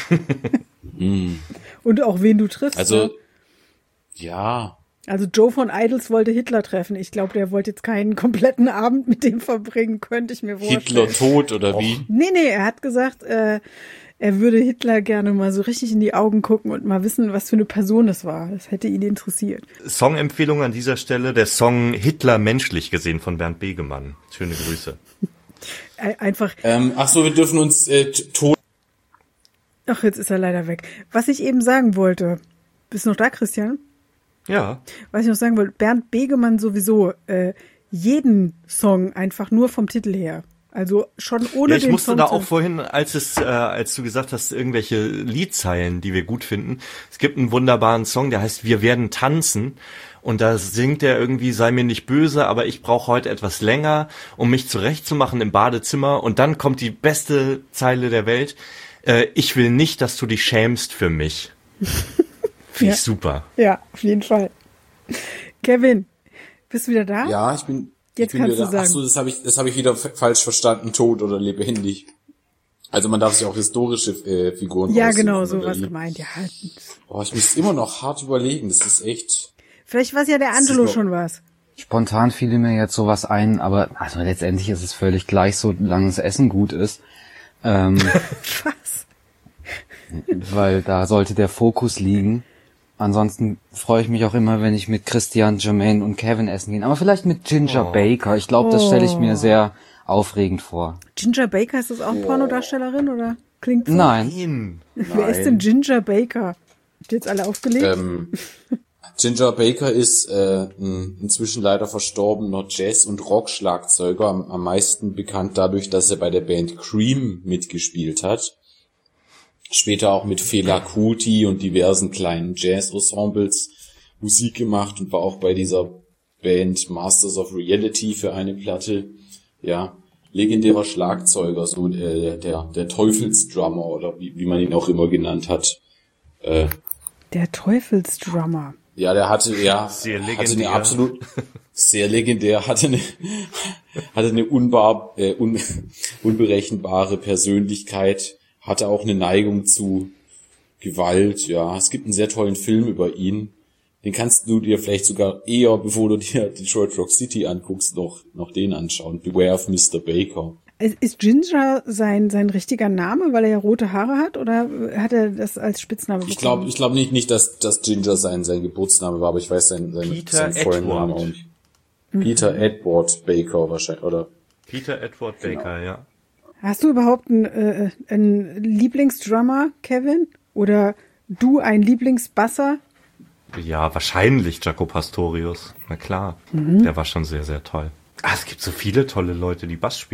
Und auch wen du triffst. Also, ne? ja. Also Joe von Idols wollte Hitler treffen. Ich glaube, der wollte jetzt keinen kompletten Abend mit dem verbringen, könnte ich mir vorstellen. Hitler tot oder wie? Nee, er hat gesagt, er würde Hitler gerne mal so richtig in die Augen gucken und mal wissen, was für eine Person es war. Das hätte ihn interessiert. Songempfehlung an dieser Stelle, der Song Hitler menschlich gesehen von Bernd Begemann. Schöne Grüße. Einfach. Ach so, wir dürfen uns tot. Ach, jetzt ist er leider weg. Was ich eben sagen wollte. Bist du noch da, Christian? Ja. Was ich noch sagen wollte, Bernd Begemann sowieso jeden Song einfach nur vom Titel her. Also schon ohne Ja, ich den musste Song da auch vorhin, als du gesagt hast, irgendwelche Liedzeilen, die wir gut finden. Es gibt einen wunderbaren Song, der heißt Wir werden tanzen. Und da singt er irgendwie, sei mir nicht böse, aber ich brauche heute etwas länger, um mich zurechtzumachen im Badezimmer. Und dann kommt die beste Zeile der Welt. Ich will nicht, dass du dich schämst für mich. Finde ich super. Ja, auf jeden Fall. Kevin, bist du wieder da? Ja, ich bin. Jetzt ich bin kannst wieder, du sagen. Ach so, das hab ich wieder falsch verstanden, tot oder lebendig. Also man darf sich auch historische Figuren Ja, aussuchen, genau, oder so was wie? gemeint. Ja. Oh, ich muss immer noch hart überlegen. Das ist echt. Vielleicht weiß ja der Angelo ist noch- schon was. Spontan fiel mir jetzt sowas ein, aber also letztendlich ist es völlig gleich, solange das Essen gut ist. Was? Weil da sollte der Fokus liegen. Ansonsten freue ich mich auch immer, wenn ich mit Christian, Jermaine und Kevin essen gehen. Aber vielleicht mit Ginger Baker. Ich glaube, das stelle ich mir sehr aufregend vor. Ginger Baker, ist das auch Darstellerin oder klingt so? Nein. Wer ist denn Ginger Baker? Habt ihr jetzt alle aufgelegt? Ginger Baker ist ein inzwischen leider verstorbener Jazz- und Rock-Schlagzeuger, am meisten bekannt dadurch, dass er bei der Band Cream mitgespielt hat. Später auch mit Fela Kuti und diversen kleinen Jazz-Ensembles Musik gemacht und war auch bei dieser Band Masters of Reality für eine Platte. Ja, legendärer Schlagzeuger, so der Teufelsdrummer oder wie man ihn auch immer genannt hat. Der Teufelsdrummer. Ja, der hatte Sehr hatte legendär. eine absolut sehr legendär, hatte eine unberechenbare Persönlichkeit, hatte auch eine Neigung zu Gewalt. Ja, es gibt einen sehr tollen Film über ihn. Den kannst du dir vielleicht sogar eher, bevor du dir Detroit Rock City anguckst, noch den anschauen. Beware of Mr. Baker. Ist Ginger sein richtiger Name, weil er ja rote Haare hat, oder hat er das als Spitzname bekommen? Ich glaube nicht, dass Ginger sein Geburtsname war, aber ich weiß seinen vollen Namen auch nicht. Peter Edward Baker wahrscheinlich, oder? Peter Edward Baker, ja. Hast du überhaupt einen Lieblingsdrummer, Kevin? Oder du ein Lieblingsbasser? Ja, wahrscheinlich Jaco Pastorius. Na klar, der war schon sehr, sehr toll. Es gibt so viele tolle Leute, die Bass spielen.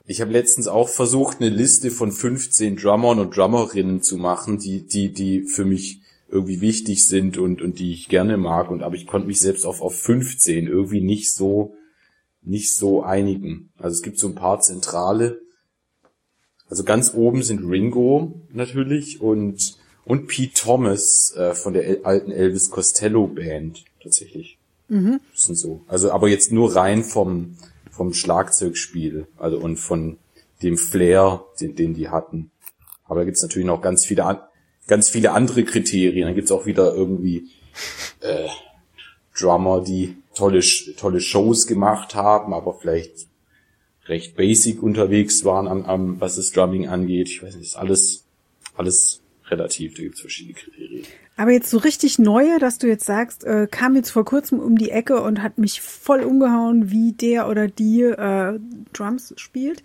Ich habe letztens auch versucht, eine Liste von 15 Drummern und Drummerinnen zu machen, die für mich irgendwie wichtig sind und die ich gerne mag. Aber ich konnte mich selbst auf 15 irgendwie nicht so einigen. Also es gibt so ein paar zentrale. Also ganz oben sind Ringo natürlich und Pete Thomas von der alten Elvis Costello Band tatsächlich. Das sind so. Also aber jetzt nur rein vom Schlagzeugspiel, also und von dem Flair, den die hatten. Aber da gibt's natürlich noch ganz viele andere Kriterien. Dann gibt's auch wieder irgendwie Drummer, die tolle Shows gemacht haben, aber vielleicht recht basic unterwegs waren, was das Drumming angeht. Ich weiß nicht, ist alles relativ, da gibt's verschiedene Kriterien. Aber jetzt so richtig neue, dass du jetzt sagst, kam jetzt vor kurzem um die Ecke und hat mich voll umgehauen, wie der oder die Drums spielt?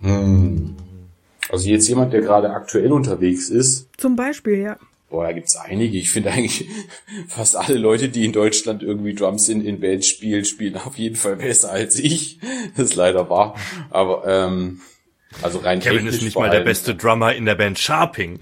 Also jetzt jemand, der gerade aktuell unterwegs ist. Zum Beispiel, ja. Boah, da gibt's einige. Ich finde eigentlich fast alle Leute, die in Deutschland irgendwie Drums in Bands spielen auf jeden Fall besser als ich. Das ist leider wahr. Aber also rein Kevin ist nicht mal der beste Drummer in der Band Sharping.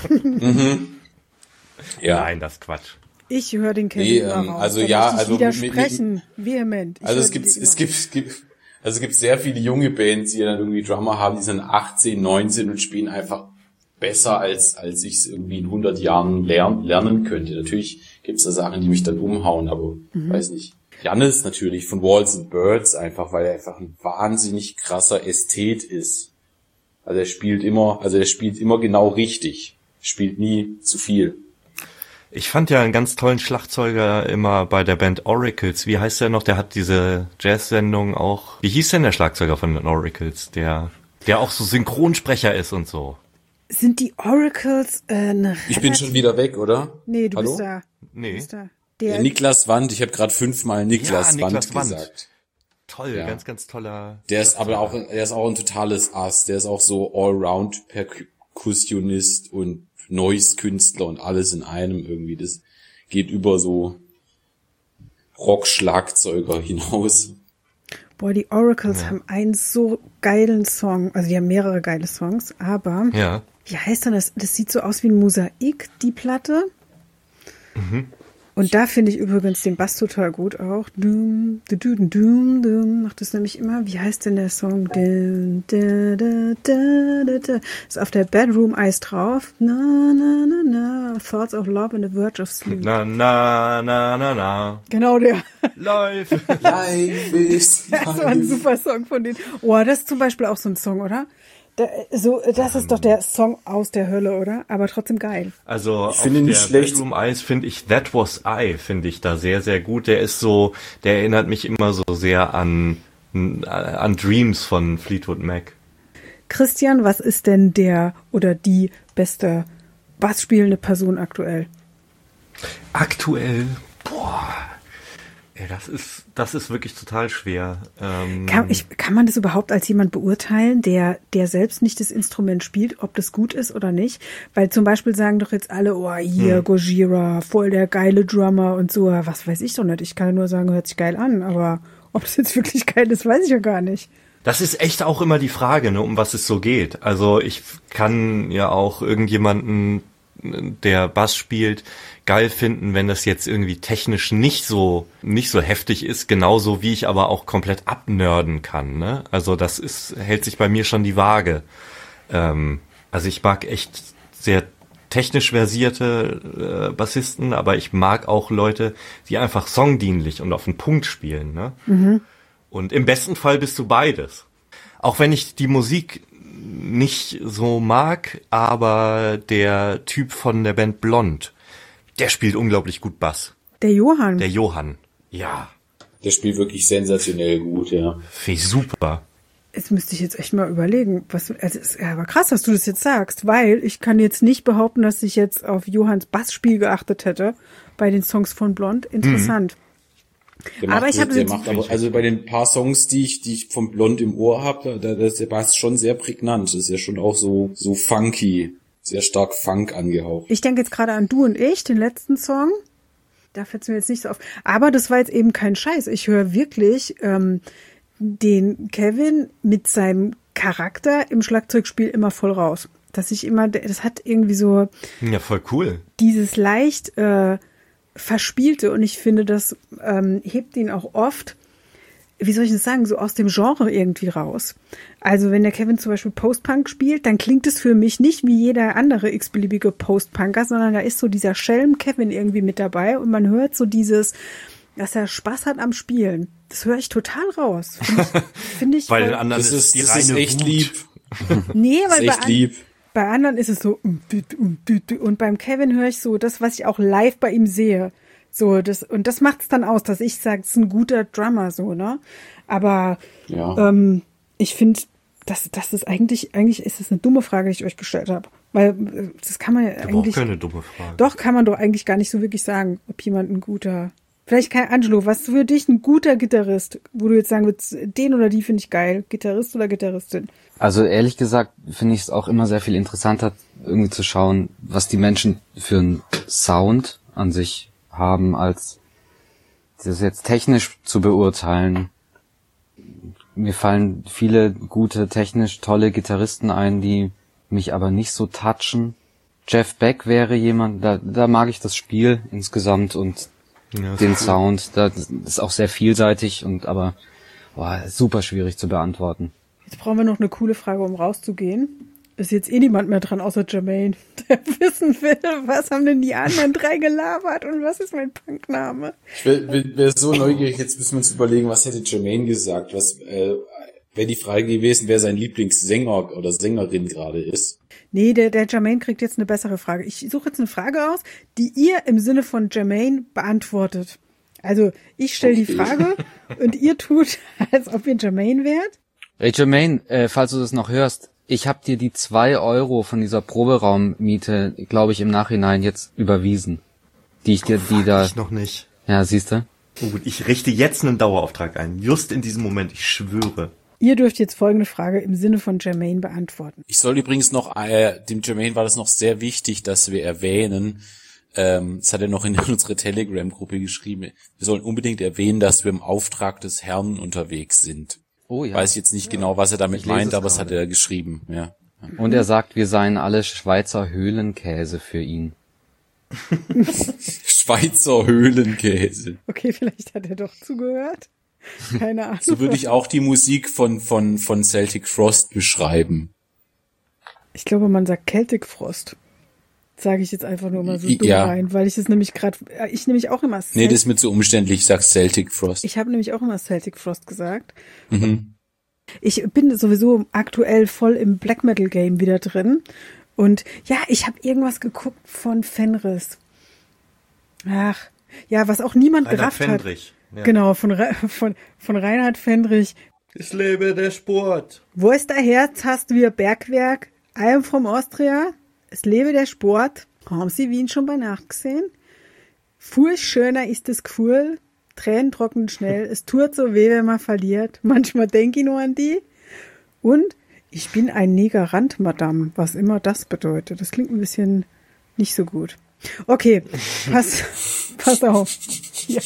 Ja. Nein, das ist Quatsch. Ich höre den Kevin immer raus. Also Da ja, möchte ich also widersprechen, vehement. Also es gibt sehr viele junge Bands, die dann irgendwie Drummer haben, die sind 18, 19 und spielen einfach besser, als ich es irgendwie in 100 Jahren lernen könnte. Natürlich gibt es da Sachen, die mich dann umhauen, aber weiß nicht. Jannis natürlich von Walls and Birds einfach, weil er einfach ein wahnsinnig krasser Ästhet ist. Also er spielt immer genau richtig. Spielt nie zu viel. Ich fand ja einen ganz tollen Schlagzeuger immer bei der Band Oracles. Wie heißt der noch? Der hat diese Jazz-Sendung auch. Wie hieß denn der Schlagzeuger von den Oracles? Der auch so Synchronsprecher ist und so. Sind die Oracles Ich bin schon wieder weg, oder? Nee, du Hallo? bist da. Nee. Du bist da. Der Niklas Wandt, ich habe gerade 5-mal Niklas Wandt gesagt. Toll, Ja. ganz, ganz toller. Der ist auch ein totales Ass. Der ist auch so Allround Perkussionist und Noise-Künstler und alles in einem irgendwie. Das geht über so Rock-Schlagzeuger hinaus. Boah, die Oracles haben einen so geilen Song. Also die haben mehrere geile Songs, aber Ja. wie heißt denn das? Das sieht so aus wie ein Mosaik, die Platte. Und da finde ich übrigens den Bass total gut auch. Dum, du, dum, dum, dum. Macht das nämlich immer. Wie heißt denn der Song? Dum, da, da, da, da, da. Ist auf der Bedroom Eyes drauf. Na, na, na, na. Thoughts of Love and the Verge of Sleep. Na, na, na, na, na. Genau der. Live. Life is Das war ein super Song von denen. Oh, das ist zum Beispiel auch so ein Song, oder? Das ist doch der Song aus der Hölle, oder? Aber trotzdem geil. Also auf finde ihn der nicht schlecht. Bedroom Eyes finde ich That Was I, finde ich da sehr, sehr gut. Der erinnert mich immer so sehr an Dreams von Fleetwood Mac. Christian, was ist denn der oder die beste bassspielende Person aktuell? Aktuell, ja, das ist wirklich total schwer. Kann man das überhaupt als jemand beurteilen, der selbst nicht das Instrument spielt, ob das gut ist oder nicht? Weil zum Beispiel sagen doch jetzt alle, oh, hier, Gojira, voll der geile Drummer und so. Was weiß ich doch nicht. Ich kann nur sagen, hört sich geil an, aber ob das jetzt wirklich geil ist, weiß ich ja gar nicht. Das ist echt auch immer die Frage, ne, um was es so geht. Also ich kann ja auch irgendjemanden, der Bass spielt, geil finden, wenn das jetzt irgendwie technisch nicht so heftig ist, genauso wie ich aber auch komplett abnörden kann, ne? Also hält sich bei mir schon die Waage. Also ich mag echt sehr technisch versierte Bassisten, aber ich mag auch Leute, die einfach songdienlich und auf den Punkt spielen, ne? Und im besten Fall bist du beides. Auch wenn ich die Musik nicht so mag, aber der Typ von der Band Blond, der spielt unglaublich gut Bass. Der Johann. Der Johann, ja. Der spielt wirklich sensationell gut, ja. Finde ich super. Jetzt müsste ich jetzt echt mal überlegen, ist aber krass, dass du das jetzt sagst, weil ich kann jetzt nicht behaupten, dass ich jetzt auf Johanns Bassspiel geachtet hätte bei den Songs von Blond. Interessant. Also bei den paar Songs, die ich vom Blond im Ohr habe, da ist der Bass schon sehr prägnant. Das ist ja schon auch so funky, sehr stark Funk angehaucht. Ich denke jetzt gerade an Du und ich, den letzten Song. Da fällt es mir jetzt nicht so auf. Aber das war jetzt eben kein Scheiß. Ich höre wirklich den Kevin mit seinem Charakter im Schlagzeugspiel immer voll raus. Dass ich immer, das hat irgendwie so Ja, voll cool. dieses leicht Verspielte und ich finde, das hebt ihn auch oft, wie soll ich das sagen, so aus dem Genre irgendwie raus. Also wenn der Kevin zum Beispiel Post-Punk spielt, dann klingt es für mich nicht wie jeder andere x-beliebige Post-Punker, sondern da ist so dieser Schelm-Kevin irgendwie mit dabei und man hört so dieses, dass er Spaß hat am Spielen. Das höre ich total raus. Finde ich Bei den voll- anderen Das ist die ist reine echt Wut. lieb. Nee, Das weil ist echt lieb. bei anderen ist es so und beim Kevin höre ich so das, was ich auch live bei ihm sehe. So, das macht's dann aus, dass ich sage, es ist ein guter Drummer, so, ne? Aber Ja. ich finde, das ist eigentlich ist es eine dumme Frage, die ich euch gestellt habe. Weil das kann man ja Aber auch eigentlich. keine dumme Frage. Doch, kann man doch eigentlich gar nicht so wirklich sagen, ob jemand ein guter. Vielleicht kein Angelo, was ist für dich ein guter Gitarrist, wo du jetzt sagen würdest, den oder die finde ich geil, Gitarrist oder Gitarristin? Also ehrlich gesagt finde ich es auch immer sehr viel interessanter, irgendwie zu schauen, was die Menschen für einen Sound an sich haben, als das jetzt technisch zu beurteilen. Mir fallen viele gute, technisch tolle Gitarristen ein, die mich aber nicht so touchen. Jeff Beck wäre jemand, da mag ich das Spiel insgesamt und Ja, ist den cool. Sound. Das ist auch sehr vielseitig und super schwierig zu beantworten. Jetzt brauchen wir noch eine coole Frage, um rauszugehen. Ist jetzt eh niemand mehr dran, außer Jermaine, der wissen will, was haben denn die anderen 3 gelabert und was ist mein Punkname? Ich wäre so neugierig, jetzt müssen wir uns überlegen, was hätte Jermaine gesagt, was wäre die Frage gewesen, wer sein Lieblingssänger oder Sängerin gerade ist. Nee, der Jermaine kriegt jetzt eine bessere Frage. Ich suche jetzt eine Frage aus, die ihr im Sinne von Jermaine beantwortet. Also ich stelle die Frage und ihr tut, als ob ihr Jermaine wärt. Hey Jermaine, falls du das noch hörst, ich habe dir die 2 Euro von dieser Proberaummiete, glaube ich, im Nachhinein jetzt überwiesen. Die da... Ich noch nicht. Ja, siehst du? Oh, gut, ich richte jetzt einen Dauerauftrag ein. Just in diesem Moment, ich schwöre. Ihr dürft jetzt folgende Frage im Sinne von Jermaine beantworten. Ich soll übrigens noch, dem Jermaine war das noch sehr wichtig, dass wir erwähnen, das hat er noch in unsere Telegram-Gruppe geschrieben, wir sollen unbedingt erwähnen, dass wir im Auftrag des Herrn unterwegs sind. Oh ja. Weiß jetzt nicht genau, was er damit Ich lese meint, es aber das hat gerade. er geschrieben, ja. Und er sagt, wir seien alle Schweizer Höhlenkäse für ihn. Schweizer Höhlenkäse. Okay, vielleicht hat er doch zugehört. Keine Ahnung. So würde ich auch die Musik von Celtic Frost beschreiben. Ich glaube, man sagt Celtic Frost. Sage ich jetzt einfach nur mal so dumm Ja. rein, weil ich es nämlich gerade, ich nämlich auch immer Nee, das ist mir zu umständlich, ich sag Celtic Frost. Ich habe nämlich auch immer Celtic Frost gesagt. Mhm. Ich bin sowieso aktuell voll im Black Metal Game wieder drin. Und ja, ich habe irgendwas geguckt von Fenris. Ach, ja, was auch niemand Reinhard gerafft Fendrich. hat. Ja. Genau, von Reinhard Fendrich. Es lebe der Sport. Wo ist der Herz? Hast wir Bergwerk? I am from Austria. Es lebe der Sport. Haben Sie Wien schon bei Nacht gesehen? Viel schöner ist das Gefühl. Tränen trocknen schnell. Es tut so weh, wenn man verliert. Manchmal denke ich nur an die. Und ich bin ein Negerant, Madame. Was immer das bedeutet. Das klingt ein bisschen nicht so gut. Okay, pass auf. Hier.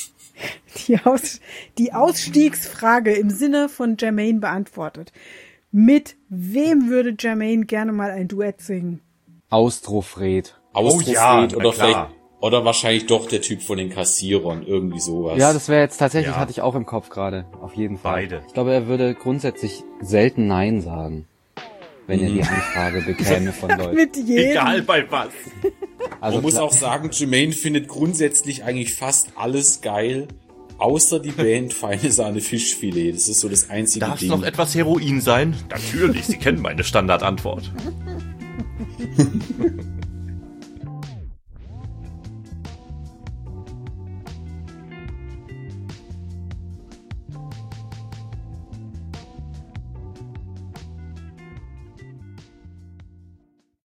Die Ausstiegsfrage im Sinne von Jermaine beantwortet. Mit wem würde Jermaine gerne mal ein Duett singen? Austrofred. Austrofred ja, na oder klar. vielleicht, oder wahrscheinlich doch der Typ von den Kassierern, irgendwie sowas. Ja, das wäre jetzt tatsächlich, Ja. hatte ich auch im Kopf gerade, auf jeden Fall. Beide. Ich glaube, er würde grundsätzlich selten Nein sagen, wenn er die Anfrage bekäme von Leuten. Mit jedem. Egal bei was. Also Man muss klar- auch sagen, Jermaine findet grundsätzlich eigentlich fast alles geil, außer die Band Feine Sahne Fischfilet. Das ist so das einzige Darf es Ding. noch etwas Heroin sein? Natürlich, Sie kennen meine Standardantwort.